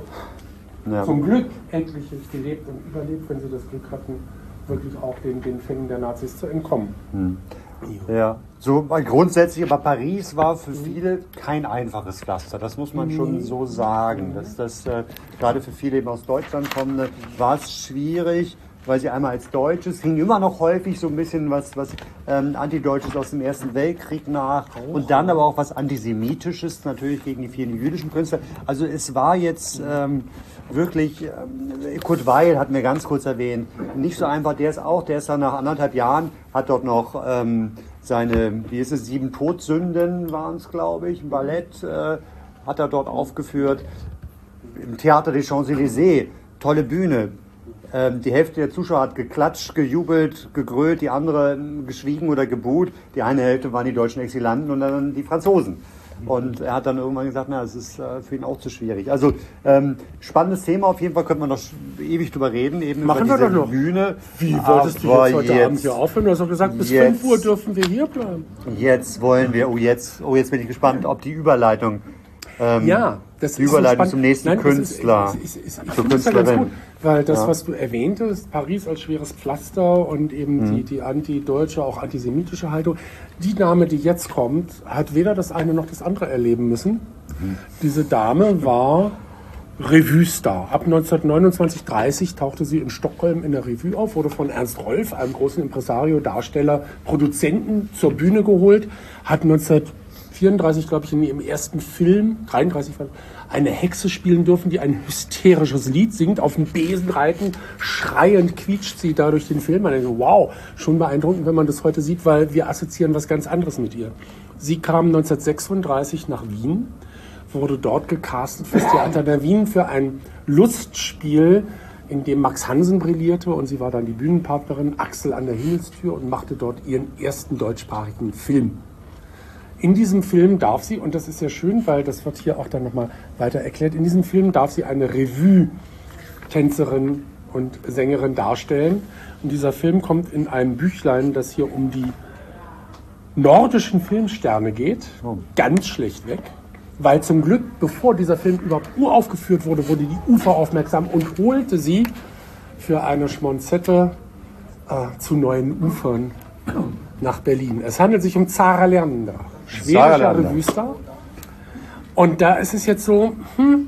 Speaker 6: ja. zum Glück etliches gelebt und überlebt, wenn sie das Glück hatten, wirklich auch den, den Fängen der Nazis zu entkommen.
Speaker 9: Hm. Ja, so grundsätzlich, aber Paris war für viele kein einfaches Pflaster, das muss man schon so sagen. Dass das äh, gerade für viele eben aus Deutschland kommende war es schwierig, weil sie einmal als Deutsches hing immer noch häufig so ein bisschen was, was ähm, Antideutsches aus dem Ersten Weltkrieg nach und dann aber auch was Antisemitisches natürlich gegen die vielen jüdischen Künstler. Also es war jetzt ähm, wirklich, ähm, Kurt Weill hat mir ganz kurz erwähnt, nicht so einfach, der ist auch, der ist dann nach anderthalb Jahren, hat dort noch ähm, seine, wie ist es, sieben Todsünden waren es, glaube ich, ein Ballett äh, hat er dort aufgeführt, im Theater des Champs-Élysées, tolle Bühne. Die Hälfte der Zuschauer hat geklatscht, gejubelt, gegrölt, die andere geschwiegen oder gebuht. Die eine Hälfte waren die deutschen Exilanten und dann die Franzosen. Und er hat dann irgendwann gesagt, na, es ist für ihn auch zu schwierig. Also ähm, spannendes Thema, auf jeden Fall könnte man noch ewig drüber reden. Eben
Speaker 6: Machen
Speaker 9: über
Speaker 6: wir
Speaker 9: diese
Speaker 6: doch noch.
Speaker 9: Bühne.
Speaker 6: Wie wolltest du jetzt heute
Speaker 9: jetzt,
Speaker 6: Abend hier aufhören? Du hast doch gesagt, bis
Speaker 9: jetzt,
Speaker 6: fünf Uhr dürfen wir hier bleiben.
Speaker 9: Jetzt wollen wir, oh jetzt, oh jetzt bin ich gespannt, ob die Überleitung Ähm,
Speaker 6: ja, das
Speaker 9: die
Speaker 6: ist
Speaker 9: Überleitung
Speaker 6: so
Speaker 9: zum nächsten
Speaker 6: Nein,
Speaker 9: Künstler.
Speaker 6: Ist, ist, ist, ich
Speaker 9: zur
Speaker 6: finde das ja ganz
Speaker 9: Künstlerin.
Speaker 6: gut, weil das,
Speaker 9: Ja.
Speaker 6: was du erwähntest, Paris als schweres Pflaster und eben
Speaker 9: Mhm.
Speaker 6: die, die anti-deutsche, auch antisemitische Haltung, die Dame, die jetzt kommt, hat weder das eine noch das andere erleben müssen.
Speaker 9: Mhm.
Speaker 6: Diese Dame war Revue-Star. Ab neunzehnhundertneunundzwanzig dreißig tauchte sie in Stockholm in der Revue auf, wurde von Ernst Rolf, einem großen Impresario, Darsteller, Produzenten, zur Bühne geholt, hat neunzehnhundertvierunddreißig, glaube ich, in ihrem ersten Film, dreiunddreißig, eine Hexe spielen dürfen, die ein hysterisches Lied singt, auf dem Besen reiten, schreiend quietscht sie da durch den Film. Man denkt, wow, schon beeindruckend, wenn man das heute sieht, weil wir assoziieren was ganz anderes mit ihr. Sie kam neunzehnhundertsechsunddreißig nach Wien, wurde dort gecastet fürs Theater der Wien für ein Lustspiel, in dem Max Hansen brillierte, und sie war dann die Bühnenpartnerin Axel an der Himmelstür und machte dort ihren ersten deutschsprachigen Film. In diesem Film darf sie, und das ist sehr schön, weil das wird hier auch dann nochmal weiter erklärt, in diesem Film darf sie eine Revue-Tänzerin und Sängerin darstellen. Und dieser Film kommt in einem Büchlein, das hier um die nordischen Filmsterne geht, ganz schlecht weg. Weil zum Glück, bevor dieser Film überhaupt uraufgeführt wurde, wurde die U F A aufmerksam und holte sie für eine Schmonzette äh, zu neuen Ufern nach Berlin. Es handelt sich um Zara Leander, schwedischer Revue-Star. Und da ist es jetzt so, hm,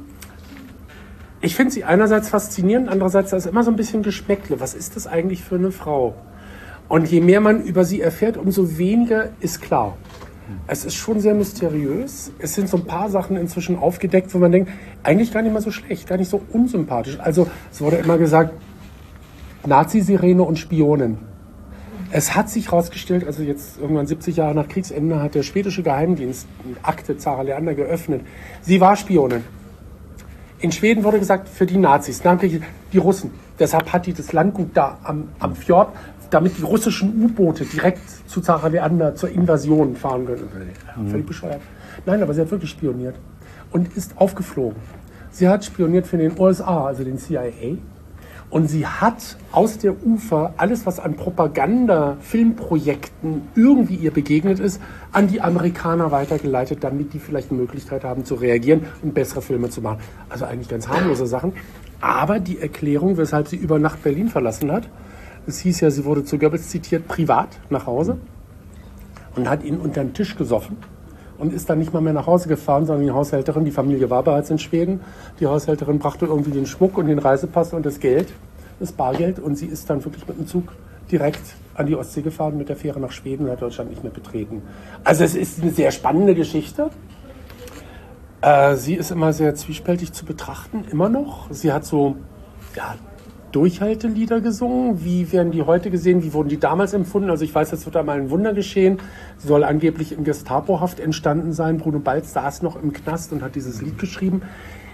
Speaker 6: ich finde sie einerseits faszinierend, andererseits da ist immer so ein bisschen Geschmäckle. Was ist das eigentlich für eine Frau? Und je mehr man über sie erfährt, umso weniger ist klar. Es ist schon sehr mysteriös. Es sind so ein paar Sachen inzwischen aufgedeckt, wo man denkt, eigentlich gar nicht mal so schlecht, gar nicht so unsympathisch. Also es wurde immer gesagt, Nazi-Sirene und Spionin. Es hat sich herausgestellt, also jetzt irgendwann siebzig Jahre nach Kriegsende, hat der schwedische Geheimdienst eine Akte Zara Leander geöffnet. Sie war Spionin. In Schweden wurde gesagt, für die Nazis, namentlich die Russen. Deshalb hat die das Landgut da am, am Fjord, damit die russischen U-Boote direkt zu Zara Leander zur Invasion fahren können. Ja, völlig bescheuert. Nein, aber sie hat wirklich spioniert und ist aufgeflogen. Sie hat spioniert für den U S A, also den C I A. Und sie hat aus der U F A alles, was an Propaganda, Filmprojekten irgendwie ihr begegnet ist, an die Amerikaner weitergeleitet, damit die vielleicht eine Möglichkeit haben zu reagieren und bessere Filme zu machen. Also eigentlich ganz harmlose Sachen. Aber die Erklärung, weshalb sie über Nacht Berlin verlassen hat, es hieß ja, sie wurde zu Goebbels zitiert, privat nach Hause und hat ihn unter den Tisch gesoffen und ist dann nicht mal mehr nach Hause gefahren, sondern die Haushälterin, die Familie war bereits in Schweden, die Haushälterin brachte irgendwie den Schmuck und den Reisepass und das Geld, das Bargeld, und sie ist dann wirklich mit dem Zug direkt an die Ostsee gefahren, mit der Fähre nach Schweden und hat Deutschland nicht mehr betreten. Also es ist eine sehr spannende Geschichte. Äh, sie ist immer sehr zwiespältig zu betrachten, immer noch. Sie hat so, ja, Durchhaltelieder gesungen. Wie werden die heute gesehen? Wie wurden die damals empfunden? Also ich weiß, es wird da mal ein Wunder geschehen. Sie soll angeblich in Gestapohaft entstanden sein. Bruno Balz saß noch im Knast und hat dieses Lied geschrieben.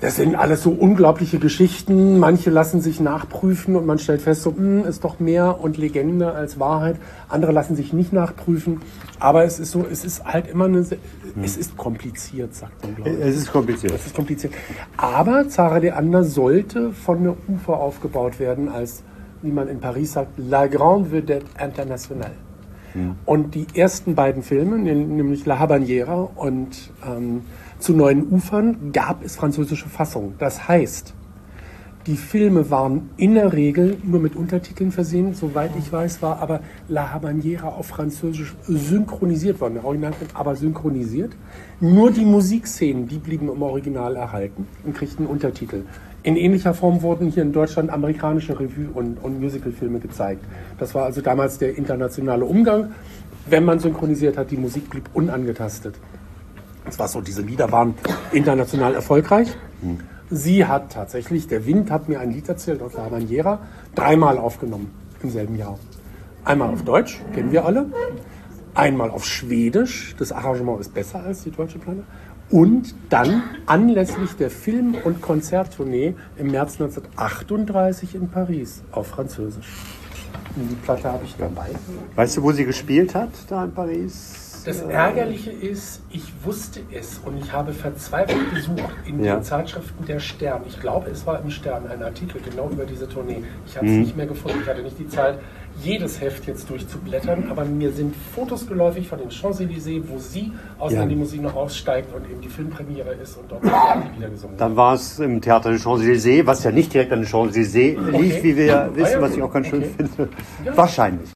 Speaker 6: Das sind alles so unglaubliche Geschichten. Manche lassen sich nachprüfen und man stellt fest, so, mh, ist doch mehr und Legende als Wahrheit. Andere lassen sich nicht nachprüfen. Aber es ist so, es ist halt immer eine, hm. es ist kompliziert, sagt man, glaube ich.
Speaker 3: Es ist kompliziert.
Speaker 6: Es ist kompliziert. Aber Zara Leander sollte von der Ufer aufgebaut werden als, wie man in Paris sagt, La Grande Vedette Internationale. Hm. Und die ersten beiden Filme, nämlich La Habanera und ähm, Zu neuen Ufern, gab es französische Fassungen. Das heißt, die Filme waren in der Regel nur mit Untertiteln versehen. Soweit ich weiß, war aber La Habanera auf Französisch synchronisiert worden. Der Originalfilm aber synchronisiert. Nur die Musikszenen, die blieben im Original erhalten und kriegten Untertitel. In ähnlicher Form wurden hier in Deutschland amerikanische Revue- und, und Musicalfilme gezeigt. Das war also damals der internationale Umgang. Wenn man synchronisiert hat, die Musik blieb unangetastet. Das war so, diese Lieder waren international erfolgreich. Hm. Sie hat tatsächlich, der Wind hat mir ein Lied erzählt aus La Habanera, dreimal aufgenommen im selben Jahr. Einmal auf Deutsch, kennen wir alle. Einmal auf Schwedisch, das Arrangement ist besser als die deutsche Platte. Und dann anlässlich der Film- und Konzerttournee im März neunzehnhundertachtunddreißig in Paris auf Französisch. Und die Platte habe ich dabei.
Speaker 3: Weißt du, wo sie gespielt hat, da in Paris?
Speaker 6: Das Ärgerliche ist, ich wusste es und ich habe verzweifelt gesucht in
Speaker 3: ja.
Speaker 6: den Zeitschriften der Stern. Ich glaube, es war im Stern ein Artikel genau über diese Tournee. Ich habe es
Speaker 3: mhm.
Speaker 6: nicht mehr gefunden. Ich hatte nicht die Zeit, jedes Heft jetzt durchzublättern, aber mir sind Fotos geläufig von den Champs-Élysées, wo sie aus ja. die Musik noch aussteigt und eben die Filmpremiere ist und dort die Lieder gesungen.
Speaker 3: Dann war es im Theater des Champs-Élysées, was ja nicht direkt an den Champs-Élysées okay. lief, wie wir ja wissen, was ich auch ganz schön okay. finde. Ja. Wahrscheinlich.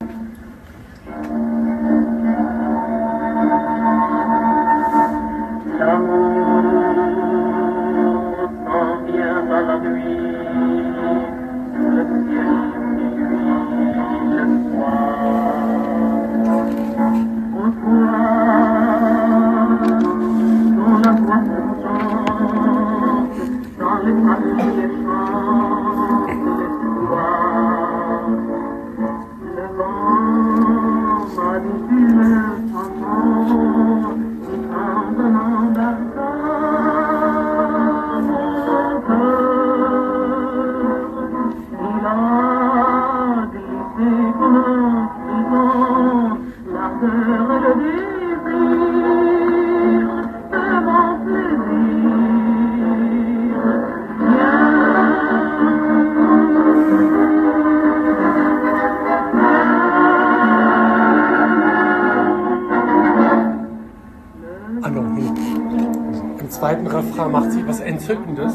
Speaker 6: Macht sie was Entzückendes.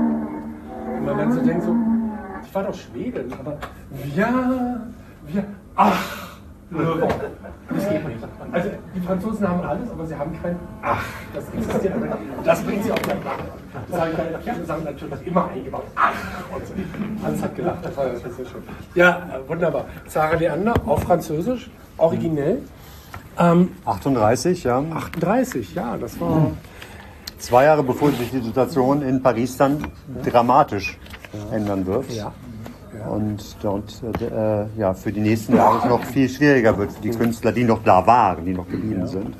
Speaker 6: Und man dann so denkt so, ich war doch Schwedin, aber wir, wir, ach, oh, das geht nicht. Also die Franzosen haben alles, aber sie haben kein ach. Das existiert nicht. Das bringt sie auf der Platte. Das haben natürlich immer eingebaut. Ach, und so. Hans hat gelacht, das war das sehr schön. Ja, wunderbar. Zara Leander auf Französisch, originell. Ähm,
Speaker 3: achtunddreißig, ja.
Speaker 6: achtunddreißig, ja, das war... Hm.
Speaker 3: Zwei Jahre bevor sich die Situation in Paris dann ja. dramatisch ja. ändern wird. Ja. Ja. Und dort äh, ja, für die nächsten Jahre es noch viel schwieriger wird für die Künstler, die noch da waren, die noch geblieben ja. sind. Ja.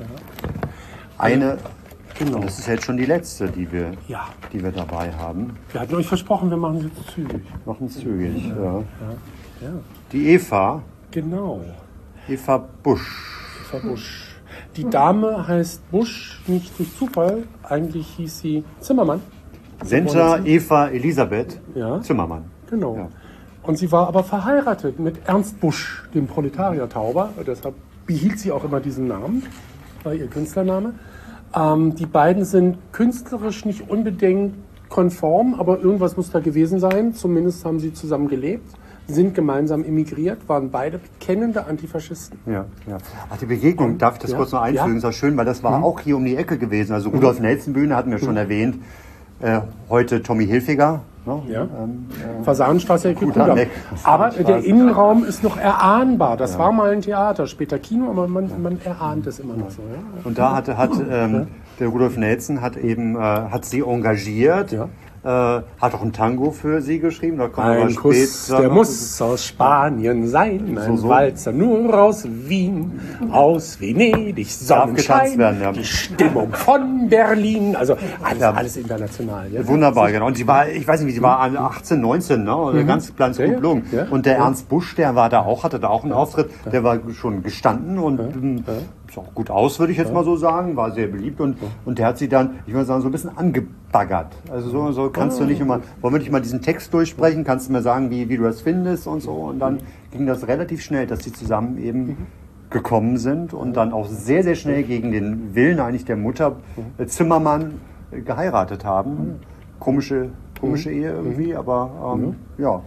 Speaker 3: Eine, genau. und das ist jetzt schon die letzte, die wir,
Speaker 6: ja.
Speaker 3: die wir dabei haben.
Speaker 6: Wir hatten euch versprochen, wir machen sie jetzt zügig.
Speaker 3: Machen es zügig, ja.
Speaker 6: Ja.
Speaker 3: Ja.
Speaker 6: Ja.
Speaker 3: Die Eva.
Speaker 6: Genau.
Speaker 3: Eva Busch.
Speaker 6: Eva Busch. Die Dame heißt Busch nicht durch Zufall. Eigentlich hieß sie Zimmermann.
Speaker 3: Senta Eva Elisabeth
Speaker 6: ja.
Speaker 3: Zimmermann.
Speaker 6: Genau.
Speaker 3: Ja.
Speaker 6: Und sie war aber verheiratet mit Ernst Busch, dem Proletariertauber. Deshalb behielt sie auch immer diesen Namen, war ihr Künstlername. Ähm, die beiden sind künstlerisch nicht unbedingt konform, aber irgendwas muss da gewesen sein. Zumindest haben sie zusammen gelebt. Sind gemeinsam emigriert, waren beide bekennende Antifaschisten.
Speaker 3: Ja, ja. Ach, die Begegnung, darf ich das ja, kurz noch einfügen, ja. ist auch schön, weil das war mhm. auch hier um die Ecke gewesen. Also Rudolf Nelson-Bühne hatten wir schon mhm. erwähnt. Äh, heute Tommy Hilfiger. Ne?
Speaker 6: Ja.
Speaker 3: Ähm, äh,
Speaker 6: Fasanenstraße, aber der Innenraum ist noch erahnbar. Das ja. war mal ein Theater, später Kino, aber man, man erahnt es immer noch so. Ja?
Speaker 3: Und da hatte, hat ähm, der Rudolf Nelson hat eben äh, hat sie engagiert. Ja.
Speaker 9: Äh, hat auch ein Tango für sie geschrieben. Da
Speaker 6: ein Kuss, der muss aus Spanien sein, ein so, so. Walzer nur aus Wien, aus Venedig, Sonnenschein, werden, ja. Die Stimmung von Berlin, also alles, ja. alles international. Ja.
Speaker 9: Wunderbar, genau. Und sie war, ich weiß nicht, wie sie war, achtzehn, neunzehn, ne? Oder mhm. ganz kleines ja, Kuppelung. Ja. Und der ja. Ernst Busch, der war da auch, hatte da auch einen ja. Auftritt, der war schon gestanden und ja. sah auch gut aus, würde ich jetzt ja. mal so sagen, war sehr beliebt und, ja. und der hat sie dann, ich würde sagen, so ein bisschen angebaggert. Also so, so kannst du nicht immer, wollen wir nicht mal diesen Text durchsprechen, kannst du mir sagen, wie, wie du das findest und so. Und dann ging das relativ schnell, dass sie zusammen eben mhm. gekommen sind und dann auch sehr, sehr schnell gegen den Willen eigentlich der Mutter äh, Zimmermann äh, geheiratet haben. Komische, komische Ehe irgendwie, aber ähm, ja.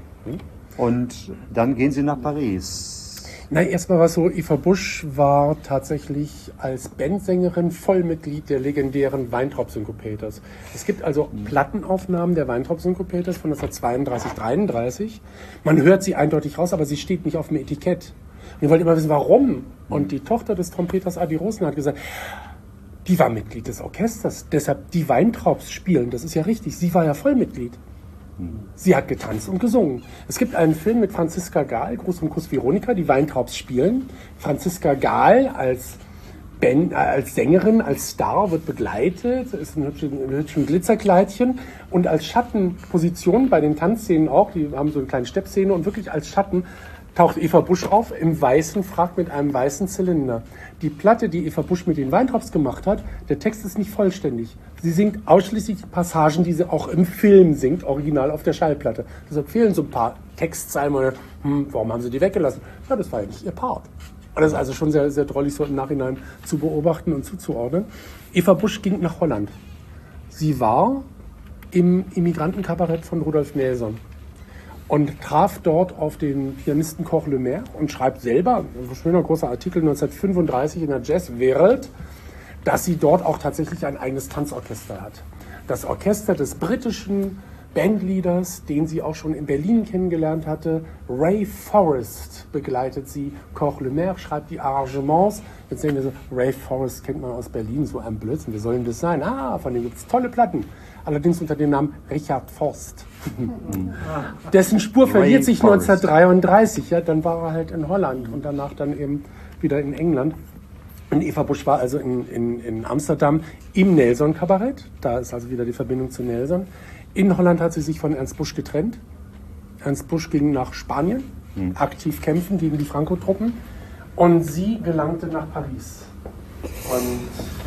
Speaker 9: Und dann gehen sie nach Paris.
Speaker 6: Na, erstmal war es so, Eva Busch war tatsächlich als Bandsängerin Vollmitglied der legendären Weintraub-Syncopators. Es gibt also mhm. Plattenaufnahmen der Weintraub-Syncopators von neunzehnhundertzweiunddreißig, dreiunddreißig. Man hört sie eindeutig raus, aber sie steht nicht auf dem Etikett. Und wir wollten immer wissen, warum. Und die Tochter des Trompeters Adi Rosen hat gesagt, die war Mitglied des Orchesters, deshalb die Weintraubs spielen, das ist ja richtig, sie war ja Vollmitglied. Sie hat getanzt und gesungen. Es gibt einen Film mit Franziska Gahl, Gruß und Kuss Veronika, die Weintraubs spielen. Franziska Gahl als, ben, äh, als Sängerin, als Star wird begleitet, ist ein hübschen, ein hübschen Glitzerkleidchen und als Schattenposition bei den Tanzszenen auch, die haben so eine kleine Steppszene und wirklich als Schatten taucht Eva Busch auf im weißen Frack mit einem weißen Zylinder. Die Platte, die Eva Busch mit den Weintraubs gemacht hat, der Text ist nicht vollständig. Sie singt ausschließlich die Passagen, die sie auch im Film singt, original auf der Schallplatte. Deshalb fehlen so ein paar Textzeilen. Hm, warum haben sie die weggelassen? Ja, das war ja nicht ihr Part. Und das ist also schon sehr, sehr drollig, so im Nachhinein zu beobachten und zuzuordnen. Eva Busch ging nach Holland. Sie war im Immigrantenkabarett von Rudolf Nelson und traf dort auf den Pianisten Koch Lemaire und schreibt selber, ein schöner großer Artikel neunzehnhundertfünfunddreißig in der Jazz World, dass sie dort auch tatsächlich ein eigenes Tanzorchester hat. Das Orchester des britischen Bandleaders, den sie auch schon in Berlin kennengelernt hatte, Ray Forrest, begleitet sie. Koch Lemaire schreibt die Arrangements. Jetzt sehen wir so, Ray Forrest kennt man aus Berlin, so ein Blödsinn, wie soll denn das sein? Ah, von dem gibt es tolle Platten. Allerdings unter dem Namen Richard Forst. Dessen Spur verliert sich neunzehnhundertdreiunddreißig, ja, dann war er halt in Holland und danach dann eben wieder in England. Und Eva Busch war also in, in, in Amsterdam im Nelson-Kabarett, da ist also wieder die Verbindung zu Nelson. In Holland hat sie sich von Ernst Busch getrennt. Ernst Busch ging nach Spanien, hm. aktiv kämpfen gegen die Franco-Truppen und sie gelangte nach Paris. Und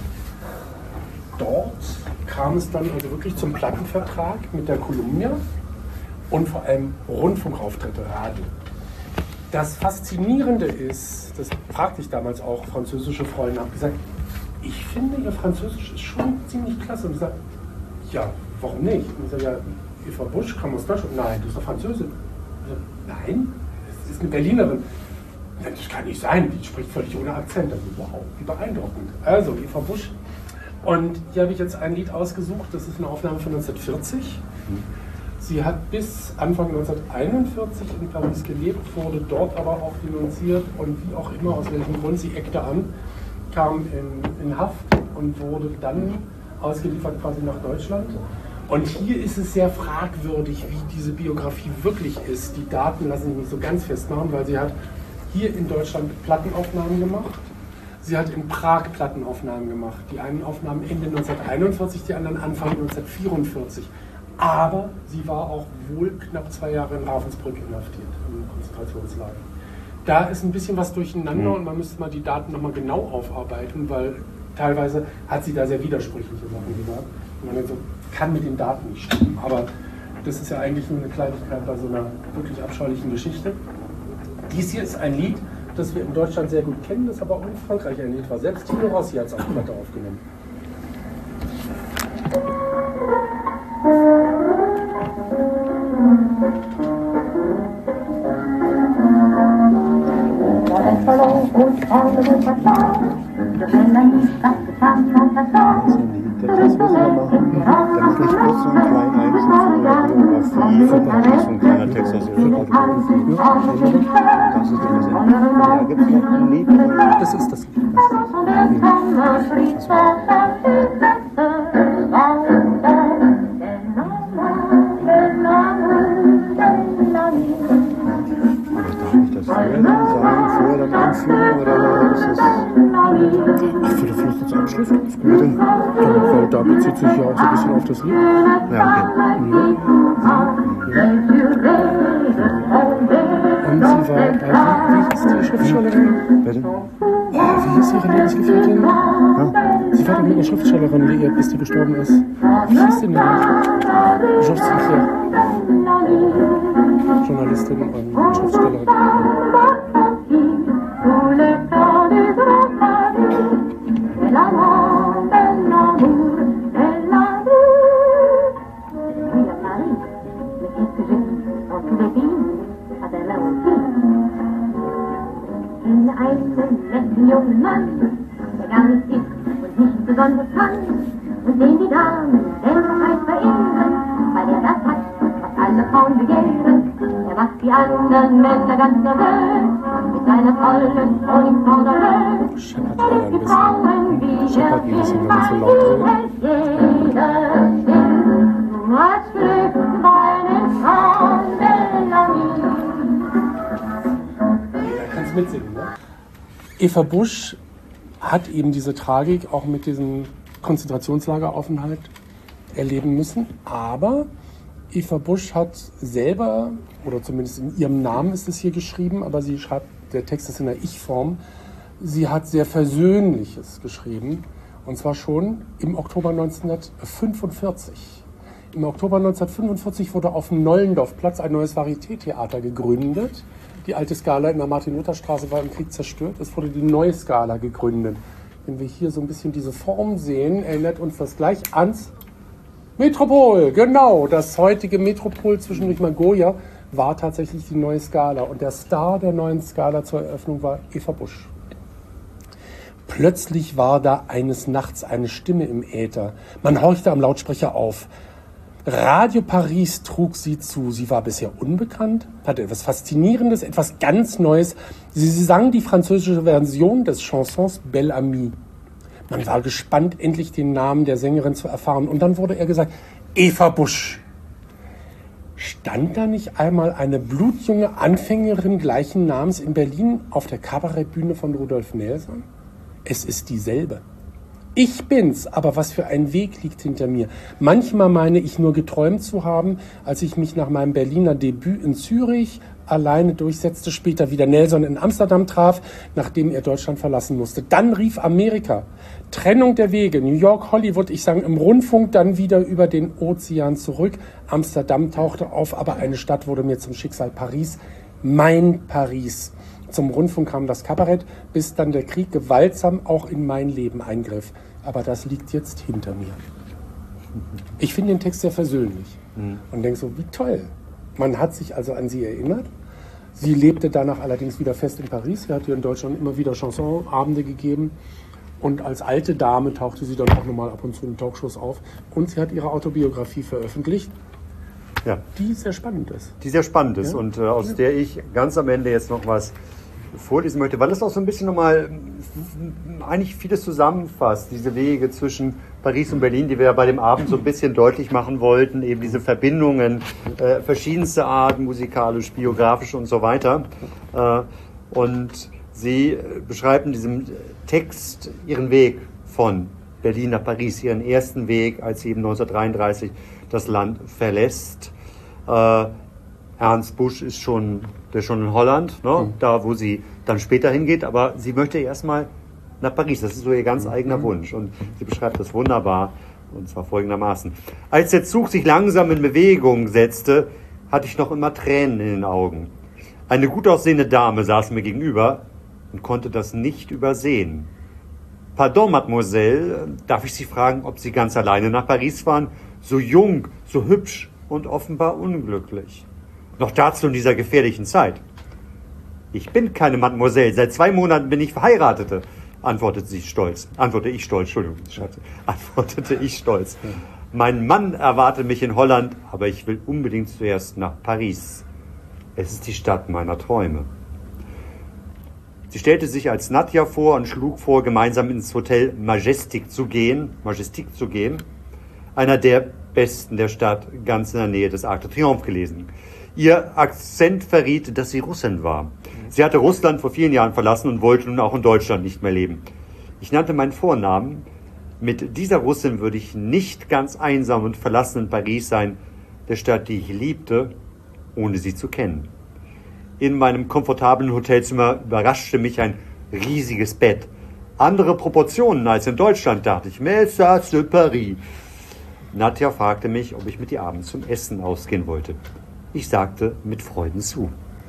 Speaker 6: dort kam es dann also wirklich zum Plattenvertrag mit der Columbia und vor allem Rundfunkauftritte, Radio. Das Faszinierende ist, das fragte ich damals auch französische Freunde, habe gesagt, ich finde, ihr Französisch ist schon ziemlich klasse. Und ich sage, ja, warum nicht? Und ich sage, ja, Eva Busch kam aus Deutschland. Nein, du bist doch Französin. Ich sage, nein, das ist eine Berlinerin. Das kann nicht sein, die spricht völlig ohne Akzent. Also, wow, wie beeindruckend. Also, Eva Busch. Und hier habe ich jetzt ein Lied ausgesucht, das ist eine Aufnahme von neunzehnhundertvierzig. Sie hat bis Anfang neunzehnhunderteinundvierzig in Paris gelebt, wurde dort aber auch denunziert und wie auch immer, aus welchem Grund, sie eckte an, kam in, in Haft und wurde dann ausgeliefert quasi nach Deutschland. Und hier ist es sehr fragwürdig, wie diese Biografie wirklich ist. Die Daten lassen sich nicht so ganz festmachen, weil sie hat hier in Deutschland Plattenaufnahmen gemacht. Sie hat in Prag Plattenaufnahmen gemacht. Die einen Aufnahmen Ende neunzehnhunderteinundvierzig, die anderen Anfang neunzehnhundertvierundvierzig. Aber sie war auch wohl knapp zwei Jahre in Ravensbrück inhaftiert, im Konzentrationslager. Da ist ein bisschen was durcheinander mhm. und man müsste mal die Daten nochmal genau aufarbeiten, weil teilweise hat sie da sehr widersprüchliche Sachen gesagt. Und man denkt so, kann mit den Daten nicht stimmen. Aber das ist ja eigentlich nur eine Kleinigkeit bei so einer wirklich abscheulichen Geschichte. Dies hier ist ein Lied, das wir in Deutschland sehr gut kennen, das aber auch in Frankreich ein Lied war. Selbst Tino Rossi hat es auf Platte aufgenommen.
Speaker 9: Das müssen wir machen, damit ich kurz so einen kleinen Einschub von der Biografie, so ein kleiner Text aus ihrer Biografie. Das ist das Ende. Da gibt es noch ein Lied.
Speaker 6: Das ist das Lied. zweite Abschluss ganz gut. Dann, weil da bezieht sich ja auch so ein bisschen auf das Lied.
Speaker 9: Ja, okay.
Speaker 6: Ja. Und sie war, äh, wie, wie hieß die Schriftstellerin?
Speaker 9: Bitte?
Speaker 6: Oh, wie hieß ihre Lebensgefährtin? Ja? Sie war doch mit einer Schriftstellerin liiert, bis die gestorben ist. Wie hieß die denn? Georges Sinclair. Journalistin und Schriftstellerin.
Speaker 8: In einen netten jungen Mann, der gar nicht ist und nicht besonders kann, und den die Damen deshalb verehren, weil er das hat, was alle Frauen begehren. Er macht die anderen Männer ganz nervös, mit seiner tollen Uniform.
Speaker 6: Scheppert leider ein bisschen. Scheppert ein bisschen, wenn man zu laut redet.
Speaker 8: Jeder stimmt, was Glück meinen Frauen Melanie.
Speaker 6: Kannst mitsingen, ne? Eva Busch hat eben diese Tragik auch mit diesem Konzentrationslageraufenthalt erleben müssen. Aber Eva Busch hat selber, oder zumindest in ihrem Namen ist es hier geschrieben, aber sie schreibt, der Text ist in der Ich-Form, sie hat sehr Versöhnliches geschrieben. Und zwar schon im Oktober neunzehnhundertfünfundvierzig. Im Oktober neunzehnhundertfünfundvierzig wurde auf dem Nollendorfplatz ein neues Varieté-Theater gegründet. Die alte Scala in der Martin-Luther-Straße war im Krieg zerstört. Es wurde die neue Scala gegründet. Wenn wir hier so ein bisschen diese Form sehen, erinnert uns das gleich ans Metropol. Genau, das heutige Metropol zwischendurch mal Goya war tatsächlich die neue Scala. Und der Star der neuen Scala zur Eröffnung war Eva Busch. Plötzlich war da eines Nachts eine Stimme im Äther. Man horchte am Lautsprecher auf. Radio Paris trug sie zu. Sie war bisher unbekannt, hatte etwas Faszinierendes, etwas ganz Neues. Sie sang die französische Version des Chansons Belle Amie. Man war gespannt, endlich den Namen der Sängerin zu erfahren. Und dann wurde er gesagt, Eva Busch. Stand da nicht einmal eine blutjunge Anfängerin gleichen Namens in Berlin auf der Kabarettbühne von Rudolf Nelson? Es ist dieselbe. Ich bin's, aber was für ein Weg liegt hinter mir. Manchmal meine ich nur geträumt zu haben, als ich mich nach meinem Berliner Debüt in Zürich alleine durchsetzte, später wieder Nelson in Amsterdam traf, nachdem er Deutschland verlassen musste. Dann rief Amerika. Trennung der Wege, New York, Hollywood, ich sang im Rundfunk, dann wieder über den Ozean zurück. Amsterdam tauchte auf, aber eine Stadt wurde mir zum Schicksal, Paris, mein Paris. Zum Rundfunk kam das Kabarett, bis dann der Krieg gewaltsam auch in mein Leben eingriff. Aber das liegt jetzt hinter mir. Ich finde den Text sehr versöhnlich mhm. und denke so, wie toll. Man hat sich also an sie erinnert. Sie lebte danach allerdings wieder fest in Paris. Sie hat hier in Deutschland immer wieder Chansonabende gegeben. Und als alte Dame tauchte sie dann auch nochmal ab und zu in Talkshows auf. Und sie hat ihre Autobiografie veröffentlicht,
Speaker 9: ja.
Speaker 6: die sehr spannend ist.
Speaker 9: Die sehr spannend ist
Speaker 6: ja.
Speaker 9: und äh, aus ja. der ich ganz am Ende jetzt noch was vorlesen möchte, weil es auch so ein bisschen nochmal eigentlich vieles zusammenfasst, diese Wege zwischen Paris und Berlin, die wir ja bei dem Abend so ein bisschen deutlich machen wollten, eben diese Verbindungen, äh, verschiedenste Arten, musikalisch, biografisch und so weiter. Äh, und sie beschreibt in diesem Text ihren Weg von Berlin nach Paris, ihren ersten Weg, als sie eben neunzehnhundertdreiunddreißig das Land verlässt. Äh, Ernst Busch ist schon, der ist schon in Holland, ne? mhm. da wo sie dann später hingeht, aber sie möchte erstmal nach Paris, das ist so ihr ganz eigener Wunsch und sie beschreibt das wunderbar und zwar folgendermaßen. Als der Zug sich langsam in Bewegung setzte, hatte ich noch immer Tränen in den Augen. Eine gut aussehende Dame saß mir gegenüber und konnte das nicht übersehen. Pardon, Mademoiselle, darf ich Sie fragen, ob Sie ganz alleine nach Paris fahren? So jung, so hübsch und offenbar unglücklich. Noch dazu in dieser gefährlichen Zeit. Ich bin keine Mademoiselle, seit zwei Monaten bin ich Verheiratete, antwortete sie stolz. Antwortete ich stolz, Entschuldigung, Schatz. Antwortete ich stolz. Mein Mann erwartet mich in Holland, aber ich will unbedingt zuerst nach Paris. Es ist die Stadt meiner Träume. Sie stellte sich als Nadja vor und schlug vor, gemeinsam ins Hotel Majestic zu gehen, Majestic zu gehen, einer der besten der Stadt, ganz in der Nähe des Arc de Triomphe gelesen. Ihr Akzent verriet, dass sie Russin war. Sie hatte Russland vor vielen Jahren verlassen und wollte nun auch in Deutschland nicht mehr leben.
Speaker 3: Ich nannte meinen Vornamen. Mit dieser Russin würde ich nicht ganz einsam und verlassen in Paris sein, der Stadt, die ich liebte, ohne sie zu kennen. In meinem komfortablen Hotelzimmer überraschte mich ein riesiges Bett. Andere Proportionen als in Deutschland, dachte ich. Mais ça, c'est Paris. Nadja fragte mich, ob ich mit ihr abends zum Essen ausgehen wollte. Ich sagte mit Freuden zu.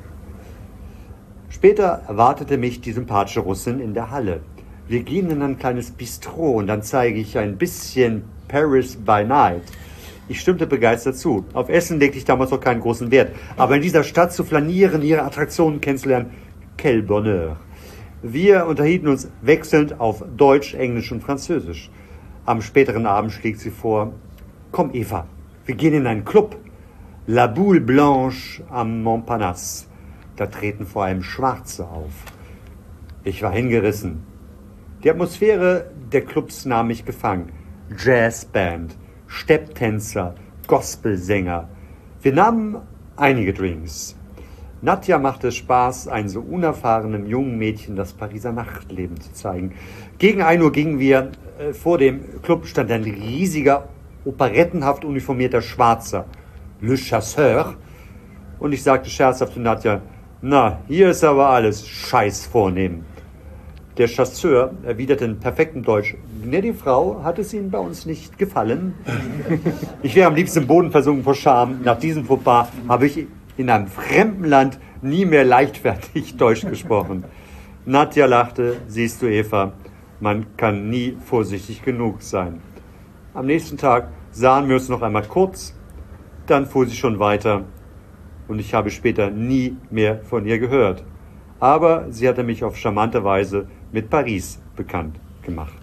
Speaker 3: Später erwartete mich die sympathische Russin in der Halle. Wir gehen in ein kleines Bistro und dann zeige ich ein bisschen Paris by Night. Ich stimmte begeistert zu. Auf Essen legte ich damals noch keinen großen Wert. Aber in dieser Stadt zu flanieren, ihre Attraktionen kennenzulernen, quel bonheur. Wir unterhielten uns wechselnd auf Deutsch, Englisch und Französisch. Am späteren Abend schlägt sie vor, komm Eva, wir gehen in einen Club. La Boule Blanche am Montparnasse. Da treten vor allem Schwarze auf. Ich war hingerissen. Die Atmosphäre der Clubs nahm mich gefangen. Jazzband, Stepptänzer, Gospelsänger. Wir nahmen einige Drinks. Nadja machte es Spaß, einem so unerfahrenen jungen Mädchen das Pariser Nachtleben zu zeigen. Gegen ein Uhr gingen wir, äh, vor dem Club stand ein riesiger, operettenhaft uniformierter Schwarzer, Le Chasseur. Und ich sagte scherzhaft zu Nadja, na, hier ist aber alles scheiß vornehm. Der Chasseur erwiderte in perfektem Deutsch, ne, die Frau hat es Ihnen bei uns nicht gefallen. Ich wäre am liebsten im Boden versunken vor Scham. Nach diesem Fauxpas habe ich in einem fremden Land nie mehr leichtfertig Deutsch gesprochen. Nadja lachte, siehst du Eva, man kann nie vorsichtig genug sein. Am nächsten Tag sahen wir uns noch einmal kurz, dann fuhr sie schon weiter und ich habe später nie mehr von ihr gehört. Aber sie hatte mich auf charmante Weise mit Paris bekannt gemacht.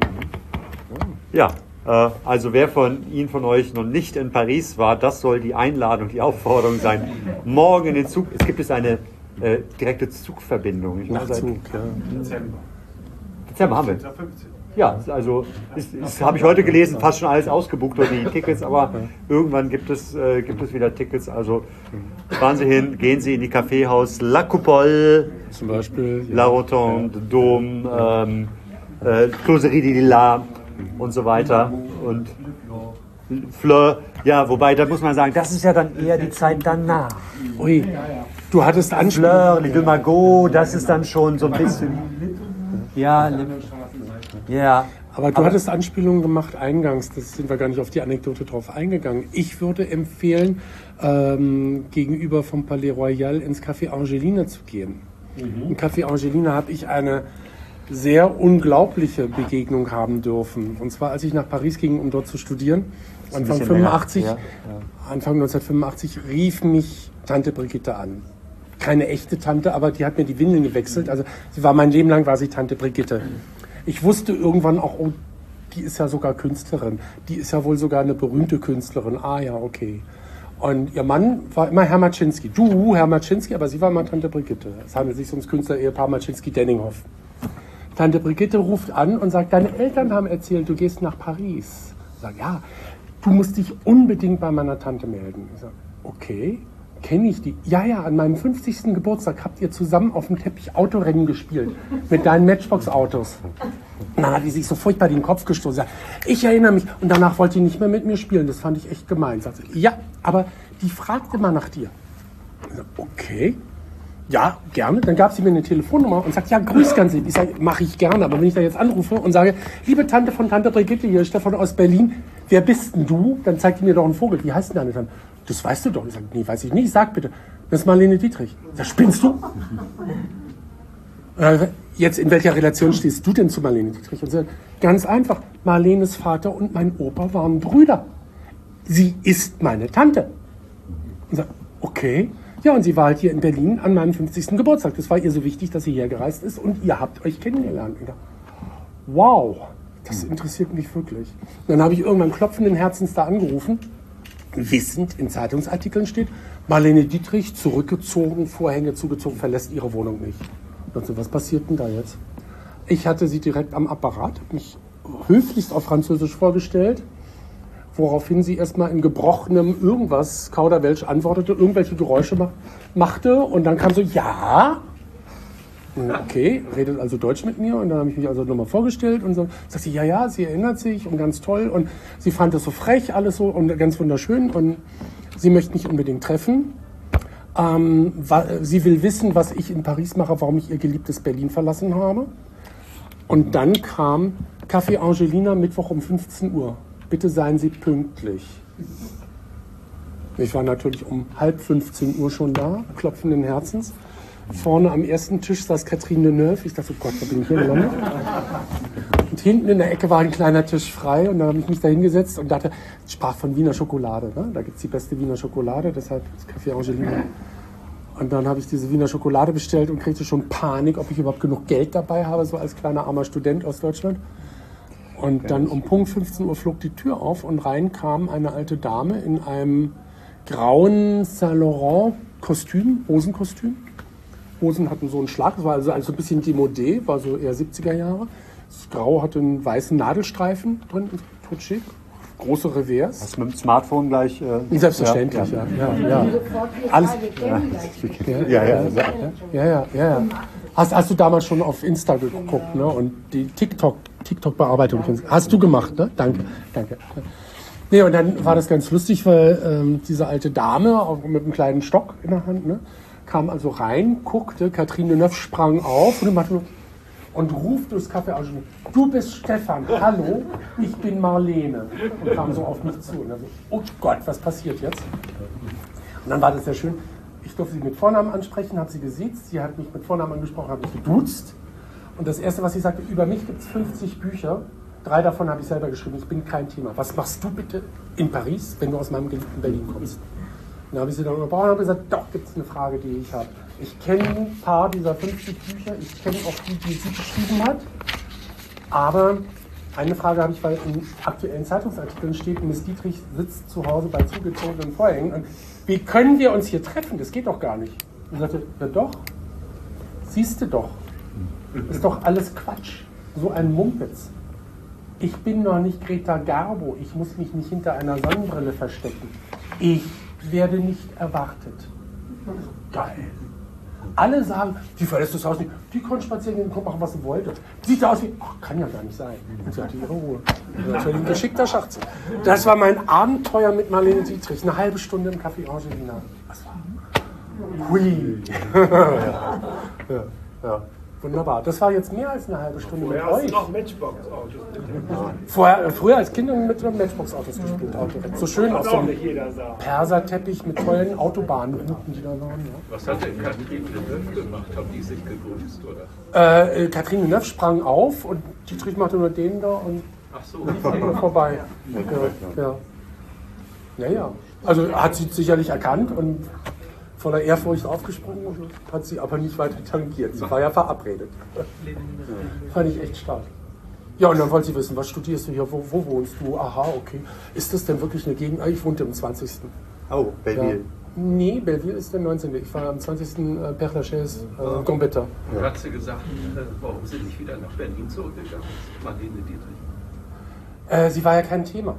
Speaker 3: Ja, äh, also wer von Ihnen, von euch noch nicht in Paris war, das soll die Einladung, die Aufforderung sein. Morgen in den Zug, es gibt es eine äh, direkte Zugverbindung. Ich
Speaker 6: Nachtzug, ja.
Speaker 3: Dezember. Dezember haben wir. Ja, also das habe ich heute gelesen, fast schon alles ausgebucht oder die Tickets, aber irgendwann gibt es, äh, gibt es wieder Tickets. Also fahren Sie hin, gehen Sie in die Kaffeehaus La Coupole,
Speaker 6: zum Beispiel, ja.
Speaker 3: La Rotonde, Dom, ähm, äh, Closerie de Lilas und so weiter. Und Fleur, ja, wobei, da muss man sagen, das ist ja dann eher die Zeit danach.
Speaker 6: Ui, du hattest Anspielung.
Speaker 3: Fleur, Les Deux Magots, das ist dann schon so ein bisschen. Ja, ja.
Speaker 6: Aber du aber hattest Anspielungen gemacht eingangs, das sind wir gar nicht auf die Anekdote drauf eingegangen. Ich würde empfehlen, ähm, gegenüber vom Palais Royal ins Café Angelina zu gehen. Mhm. Im Café Angelina habe ich eine sehr unglaubliche Begegnung haben dürfen. Und zwar, als ich nach Paris ging, um dort zu studieren, Anfang fünfundachtzig, ja, ja. Anfang neunzehnhundertfünfundachtzig rief mich Tante Brigitte an. Keine echte Tante, aber die hat mir die Windeln gewechselt. Also sie war mein Leben lang, war sie Tante Brigitte. Ich wusste irgendwann auch, oh, die ist ja sogar Künstlerin. Die ist ja wohl sogar eine berühmte Künstlerin. Ah ja, okay. Und ihr Mann war immer Herr Maczynski. Du, Herr Maczynski, aber sie war mal Tante Brigitte. Es handelt sich ums Künstler-Ehepaar Maczynski-Denninghoff. Tante Brigitte ruft an und sagt, deine Eltern haben erzählt, du gehst nach Paris. Ich sage, ja, du musst dich unbedingt bei meiner Tante melden. Ich sage, okay. Kenne ich die? Ja, ja, an meinem fünfzigsten Geburtstag habt ihr zusammen auf dem Teppich Autorennen gespielt. Mit deinen Matchbox-Autos. Und dann hat die sich so furchtbar den Kopf gestoßen. Ich erinnere mich. Und danach wollte die nicht mehr mit mir spielen. Das fand ich echt gemein. Sagt sie, ja, aber die fragt immer nach dir. Ich sag, okay. Ja, gerne. Dann gab sie mir eine Telefonnummer und sagt, ja, grüß ganz lieb. Ich sage, mache ich gerne. Aber wenn ich da jetzt anrufe und sage, liebe Tante von Tante Brigitte, hier ist Stefan aus Berlin. Wer bist denn du? Dann zeigt die mir doch einen Vogel. Wie heißt denn deine Tante? Das weißt du doch. Ich sage, nee, weiß ich nicht. Sag bitte. Das ist Marlene Dietrich. Da spinnst du? Äh, jetzt, in welcher Relation stehst du denn zu Marlene Dietrich? Und sagt, ganz einfach. Marlenes Vater und mein Opa waren Brüder. Sie ist meine Tante. Und sagt, okay. Ja, und sie war halt hier in Berlin an meinem fünfzigsten Geburtstag. Das war ihr so wichtig, dass sie hergereist ist und ihr habt euch kennengelernt. Und dachte, wow, das interessiert mich wirklich. Und dann habe ich irgendwann klopfenden Herzens da angerufen. Wissend, in Zeitungsartikeln steht, Marlene Dietrich zurückgezogen, Vorhänge zugezogen, verlässt ihre Wohnung nicht. Also, was passiert denn da jetzt? Ich hatte sie direkt am Apparat, habe mich höflichst auf Französisch vorgestellt, woraufhin sie erstmal in gebrochenem irgendwas, Kauderwelsch antwortete, irgendwelche Geräusche ma- machte und dann kam so, ja, Okay, redet also Deutsch mit mir und dann habe ich mich also nochmal vorgestellt und so. Sagt sie, ja, ja, sie erinnert sich und ganz toll und sie fand es so frech, alles so und ganz wunderschön und sie möchte mich unbedingt treffen. Ähm, sie will wissen, was ich in Paris mache, warum ich ihr geliebtes Berlin verlassen habe. Und dann kam Café Angelina, Mittwoch um fünfzehn Uhr. Bitte seien Sie pünktlich. Ich war natürlich um halb fünfzehn Uhr schon da, klopfenden Herzens. Vorne am ersten Tisch saß Catherine Deneuve. Ich dachte, oh Gott, da bin ich hier gelandet. Und hinten in der Ecke war ein kleiner Tisch frei und dann habe ich mich da hingesetzt und dachte, ich sprach von Wiener Schokolade. Ne? Da gibt es die beste Wiener Schokolade, deshalb das Café Angelina. Und dann habe ich diese Wiener Schokolade bestellt und kriegte schon Panik, ob ich überhaupt genug Geld dabei habe, so als kleiner armer Student aus Deutschland. Und dann um Punkt fünfzehn Uhr flog die Tür auf und rein kam eine alte Dame in einem grauen Saint Laurent Kostüm, Hosenkostüm. Hosen hatten so einen Schlag, das war also ein bisschen démodé, war so eher siebziger Jahre. Das Grau hatte einen weißen Nadelstreifen drin, tot schick. Große Revers.
Speaker 9: Hast du mit dem Smartphone gleich? Äh,
Speaker 6: Selbstverständlich, ja. ja, ja, ja. Alles. Ja, ja, ja. ja, ja, ja. Hast, hast du damals schon auf Insta geguckt, ne? Und die TikTok, TikTok-Bearbeitung. Hast du gemacht, ne? Danke, danke. Nee, und dann war das ganz lustig, weil ähm, diese alte Dame auch mit einem kleinen Stock in der Hand, ne, kam also rein, guckte, Catherine Deneuve sprang auf und machte und ruft durchs Café Angelina, du bist Stefan, hallo, ich bin Marlene. Und kam so auf mich zu. Und dann so, oh Gott, was passiert jetzt? Und dann war das sehr schön. Ich durfte sie mit Vornamen ansprechen, habe sie gesiezt, sie hat mich mit Vornamen angesprochen, habe mich geduzt. Und das Erste, was sie sagte, über mich gibt es fünfzig Bücher, drei davon habe ich selber geschrieben, ich bin kein Thema. Was machst du bitte in Paris, wenn du aus meinem geliebten Berlin kommst? Und dann habe ich sie dann unterbrochen und habe gesagt, doch, gibt es eine Frage, die ich habe. Ich kenne ein paar dieser fünfzig Bücher, ich kenne auch die, die sie geschrieben hat. Aber eine Frage habe ich, weil in aktuellen Zeitungsartikeln steht, Miss Dietrich sitzt zu Hause bei zugezogenen Vorhängen. Und wie können wir uns hier treffen? Das geht doch gar nicht. Und ich sagte, ja doch, siehst du doch. Ist doch alles Quatsch. So ein Mumpitz. Ich bin noch nicht Greta Garbo. Ich muss mich nicht hinter einer Sonnenbrille verstecken. Ich werde nicht erwartet. Geil. Alle sagen, die verlässt das Haus nicht. Die konnte spazieren gehen und konnte machen, was sie wollte. Sieht aus wie, ach, kann ja gar nicht sein. Und sie hatte ihre Ruhe. Das war ein geschickter Schachzug. Das war mein Abenteuer mit Marlene Dietrich. Eine halbe Stunde im Café Angelina. Das war hui. ja. Ja. Ja. Wunderbar. Das war jetzt mehr als eine halbe Stunde mit euch.
Speaker 11: Noch Matchbox-Autos.
Speaker 6: Vorher, früher als Kinder mit Matchbox-Autos gespielt. Auto. So schön auf so einem Perserteppich mit tollen Autobahnrouten, die da waren. Ja.
Speaker 11: Was hat denn Catherine Deneuve gemacht? Haben die sich gegrüßt, oder?
Speaker 6: Äh, Catherine Deneuve sprang auf und Dietrich machte nur den da und
Speaker 11: Ach so.
Speaker 6: lief an ihr vorbei. Ja, ja. Ja, ja. Also hat sie sicherlich erkannt und voller Ehrfurcht aufgesprungen, hat sie aber nicht weiter tangiert. Sie war ja verabredet. Fand ich echt stark. Ja, und dann wollte sie wissen, was studierst du hier, wo, wo wohnst du? Aha, okay. Ist das denn wirklich eine Gegend? Ich wohnte im zwanzigsten
Speaker 9: Oh, Belleville.
Speaker 6: Ja. Nee, Belleville ist der neunzehnte Ich war am zwanzigsten äh, Père Lachaise, äh, Gambetta.
Speaker 11: Ja. Hat sie gesagt, warum sie nicht wieder nach Berlin zurückgegangen ist, Marlene Dietrich?
Speaker 6: Äh, sie war ja kein Thema.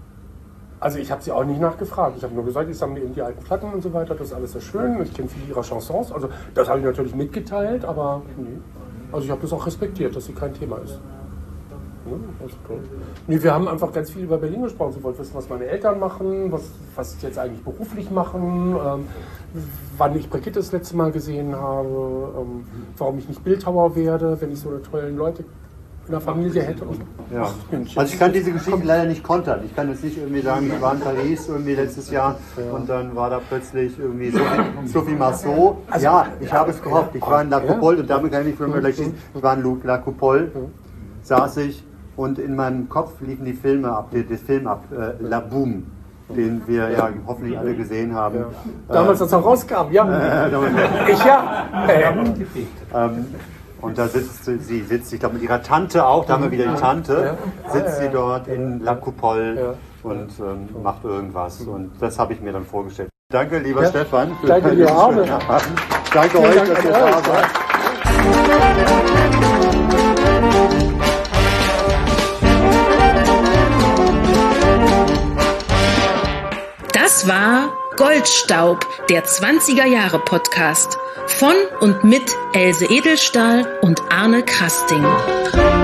Speaker 6: Also ich habe sie auch nicht nachgefragt. Ich habe nur gesagt, ich sammle eben die alten Platten und so weiter. Das ist alles sehr schön. Ich kenne viele ihrer Chansons. Also das habe ich natürlich mitgeteilt, aber nee. Also ich habe das auch respektiert, dass sie kein Thema ist. Ja, also toll. Nee, wir haben einfach ganz viel über Berlin gesprochen. Sie wollte wissen, was meine Eltern machen, was, was sie jetzt eigentlich beruflich machen, ähm, wann ich Brigitte das letzte Mal gesehen habe, ähm, warum ich nicht Bildhauer werde, wenn ich so eine tollen Leute in der Familie hätte. Und
Speaker 9: ja. Also ich kann diese Geschichte leider nicht kontern. Ich kann jetzt nicht irgendwie sagen, ich war in Paris irgendwie letztes Jahr ja. und dann war da plötzlich irgendwie Sophie Marceau. Also, ja, ich habe es gehofft. Ich war in La Coupole ja. und damit kann ich für mich schließen. Ich war in La Coupole, saß ich und in meinem Kopf liefen die Filme ab, der Film ab, äh, La Boum, den wir ja hoffentlich alle gesehen haben. Ja.
Speaker 6: Damals, als er rauskam, ja. Äh, ich ja.
Speaker 9: Ähm, Und da sitzt sie, sitzt, ich glaube mit ihrer Tante auch, da haben wir wieder die Tante, sitzt sie dort in La Coupole und ähm, macht irgendwas. Und das habe ich mir dann vorgestellt. Danke, lieber ja. Stefan.
Speaker 6: Danke, lieber Arne.
Speaker 9: Danke euch, Dank dass ihr da seid.
Speaker 5: Das Das war Goldstaub, der zwanziger Jahre Podcast. Von und mit Else Edelstahl und Arne Krasting.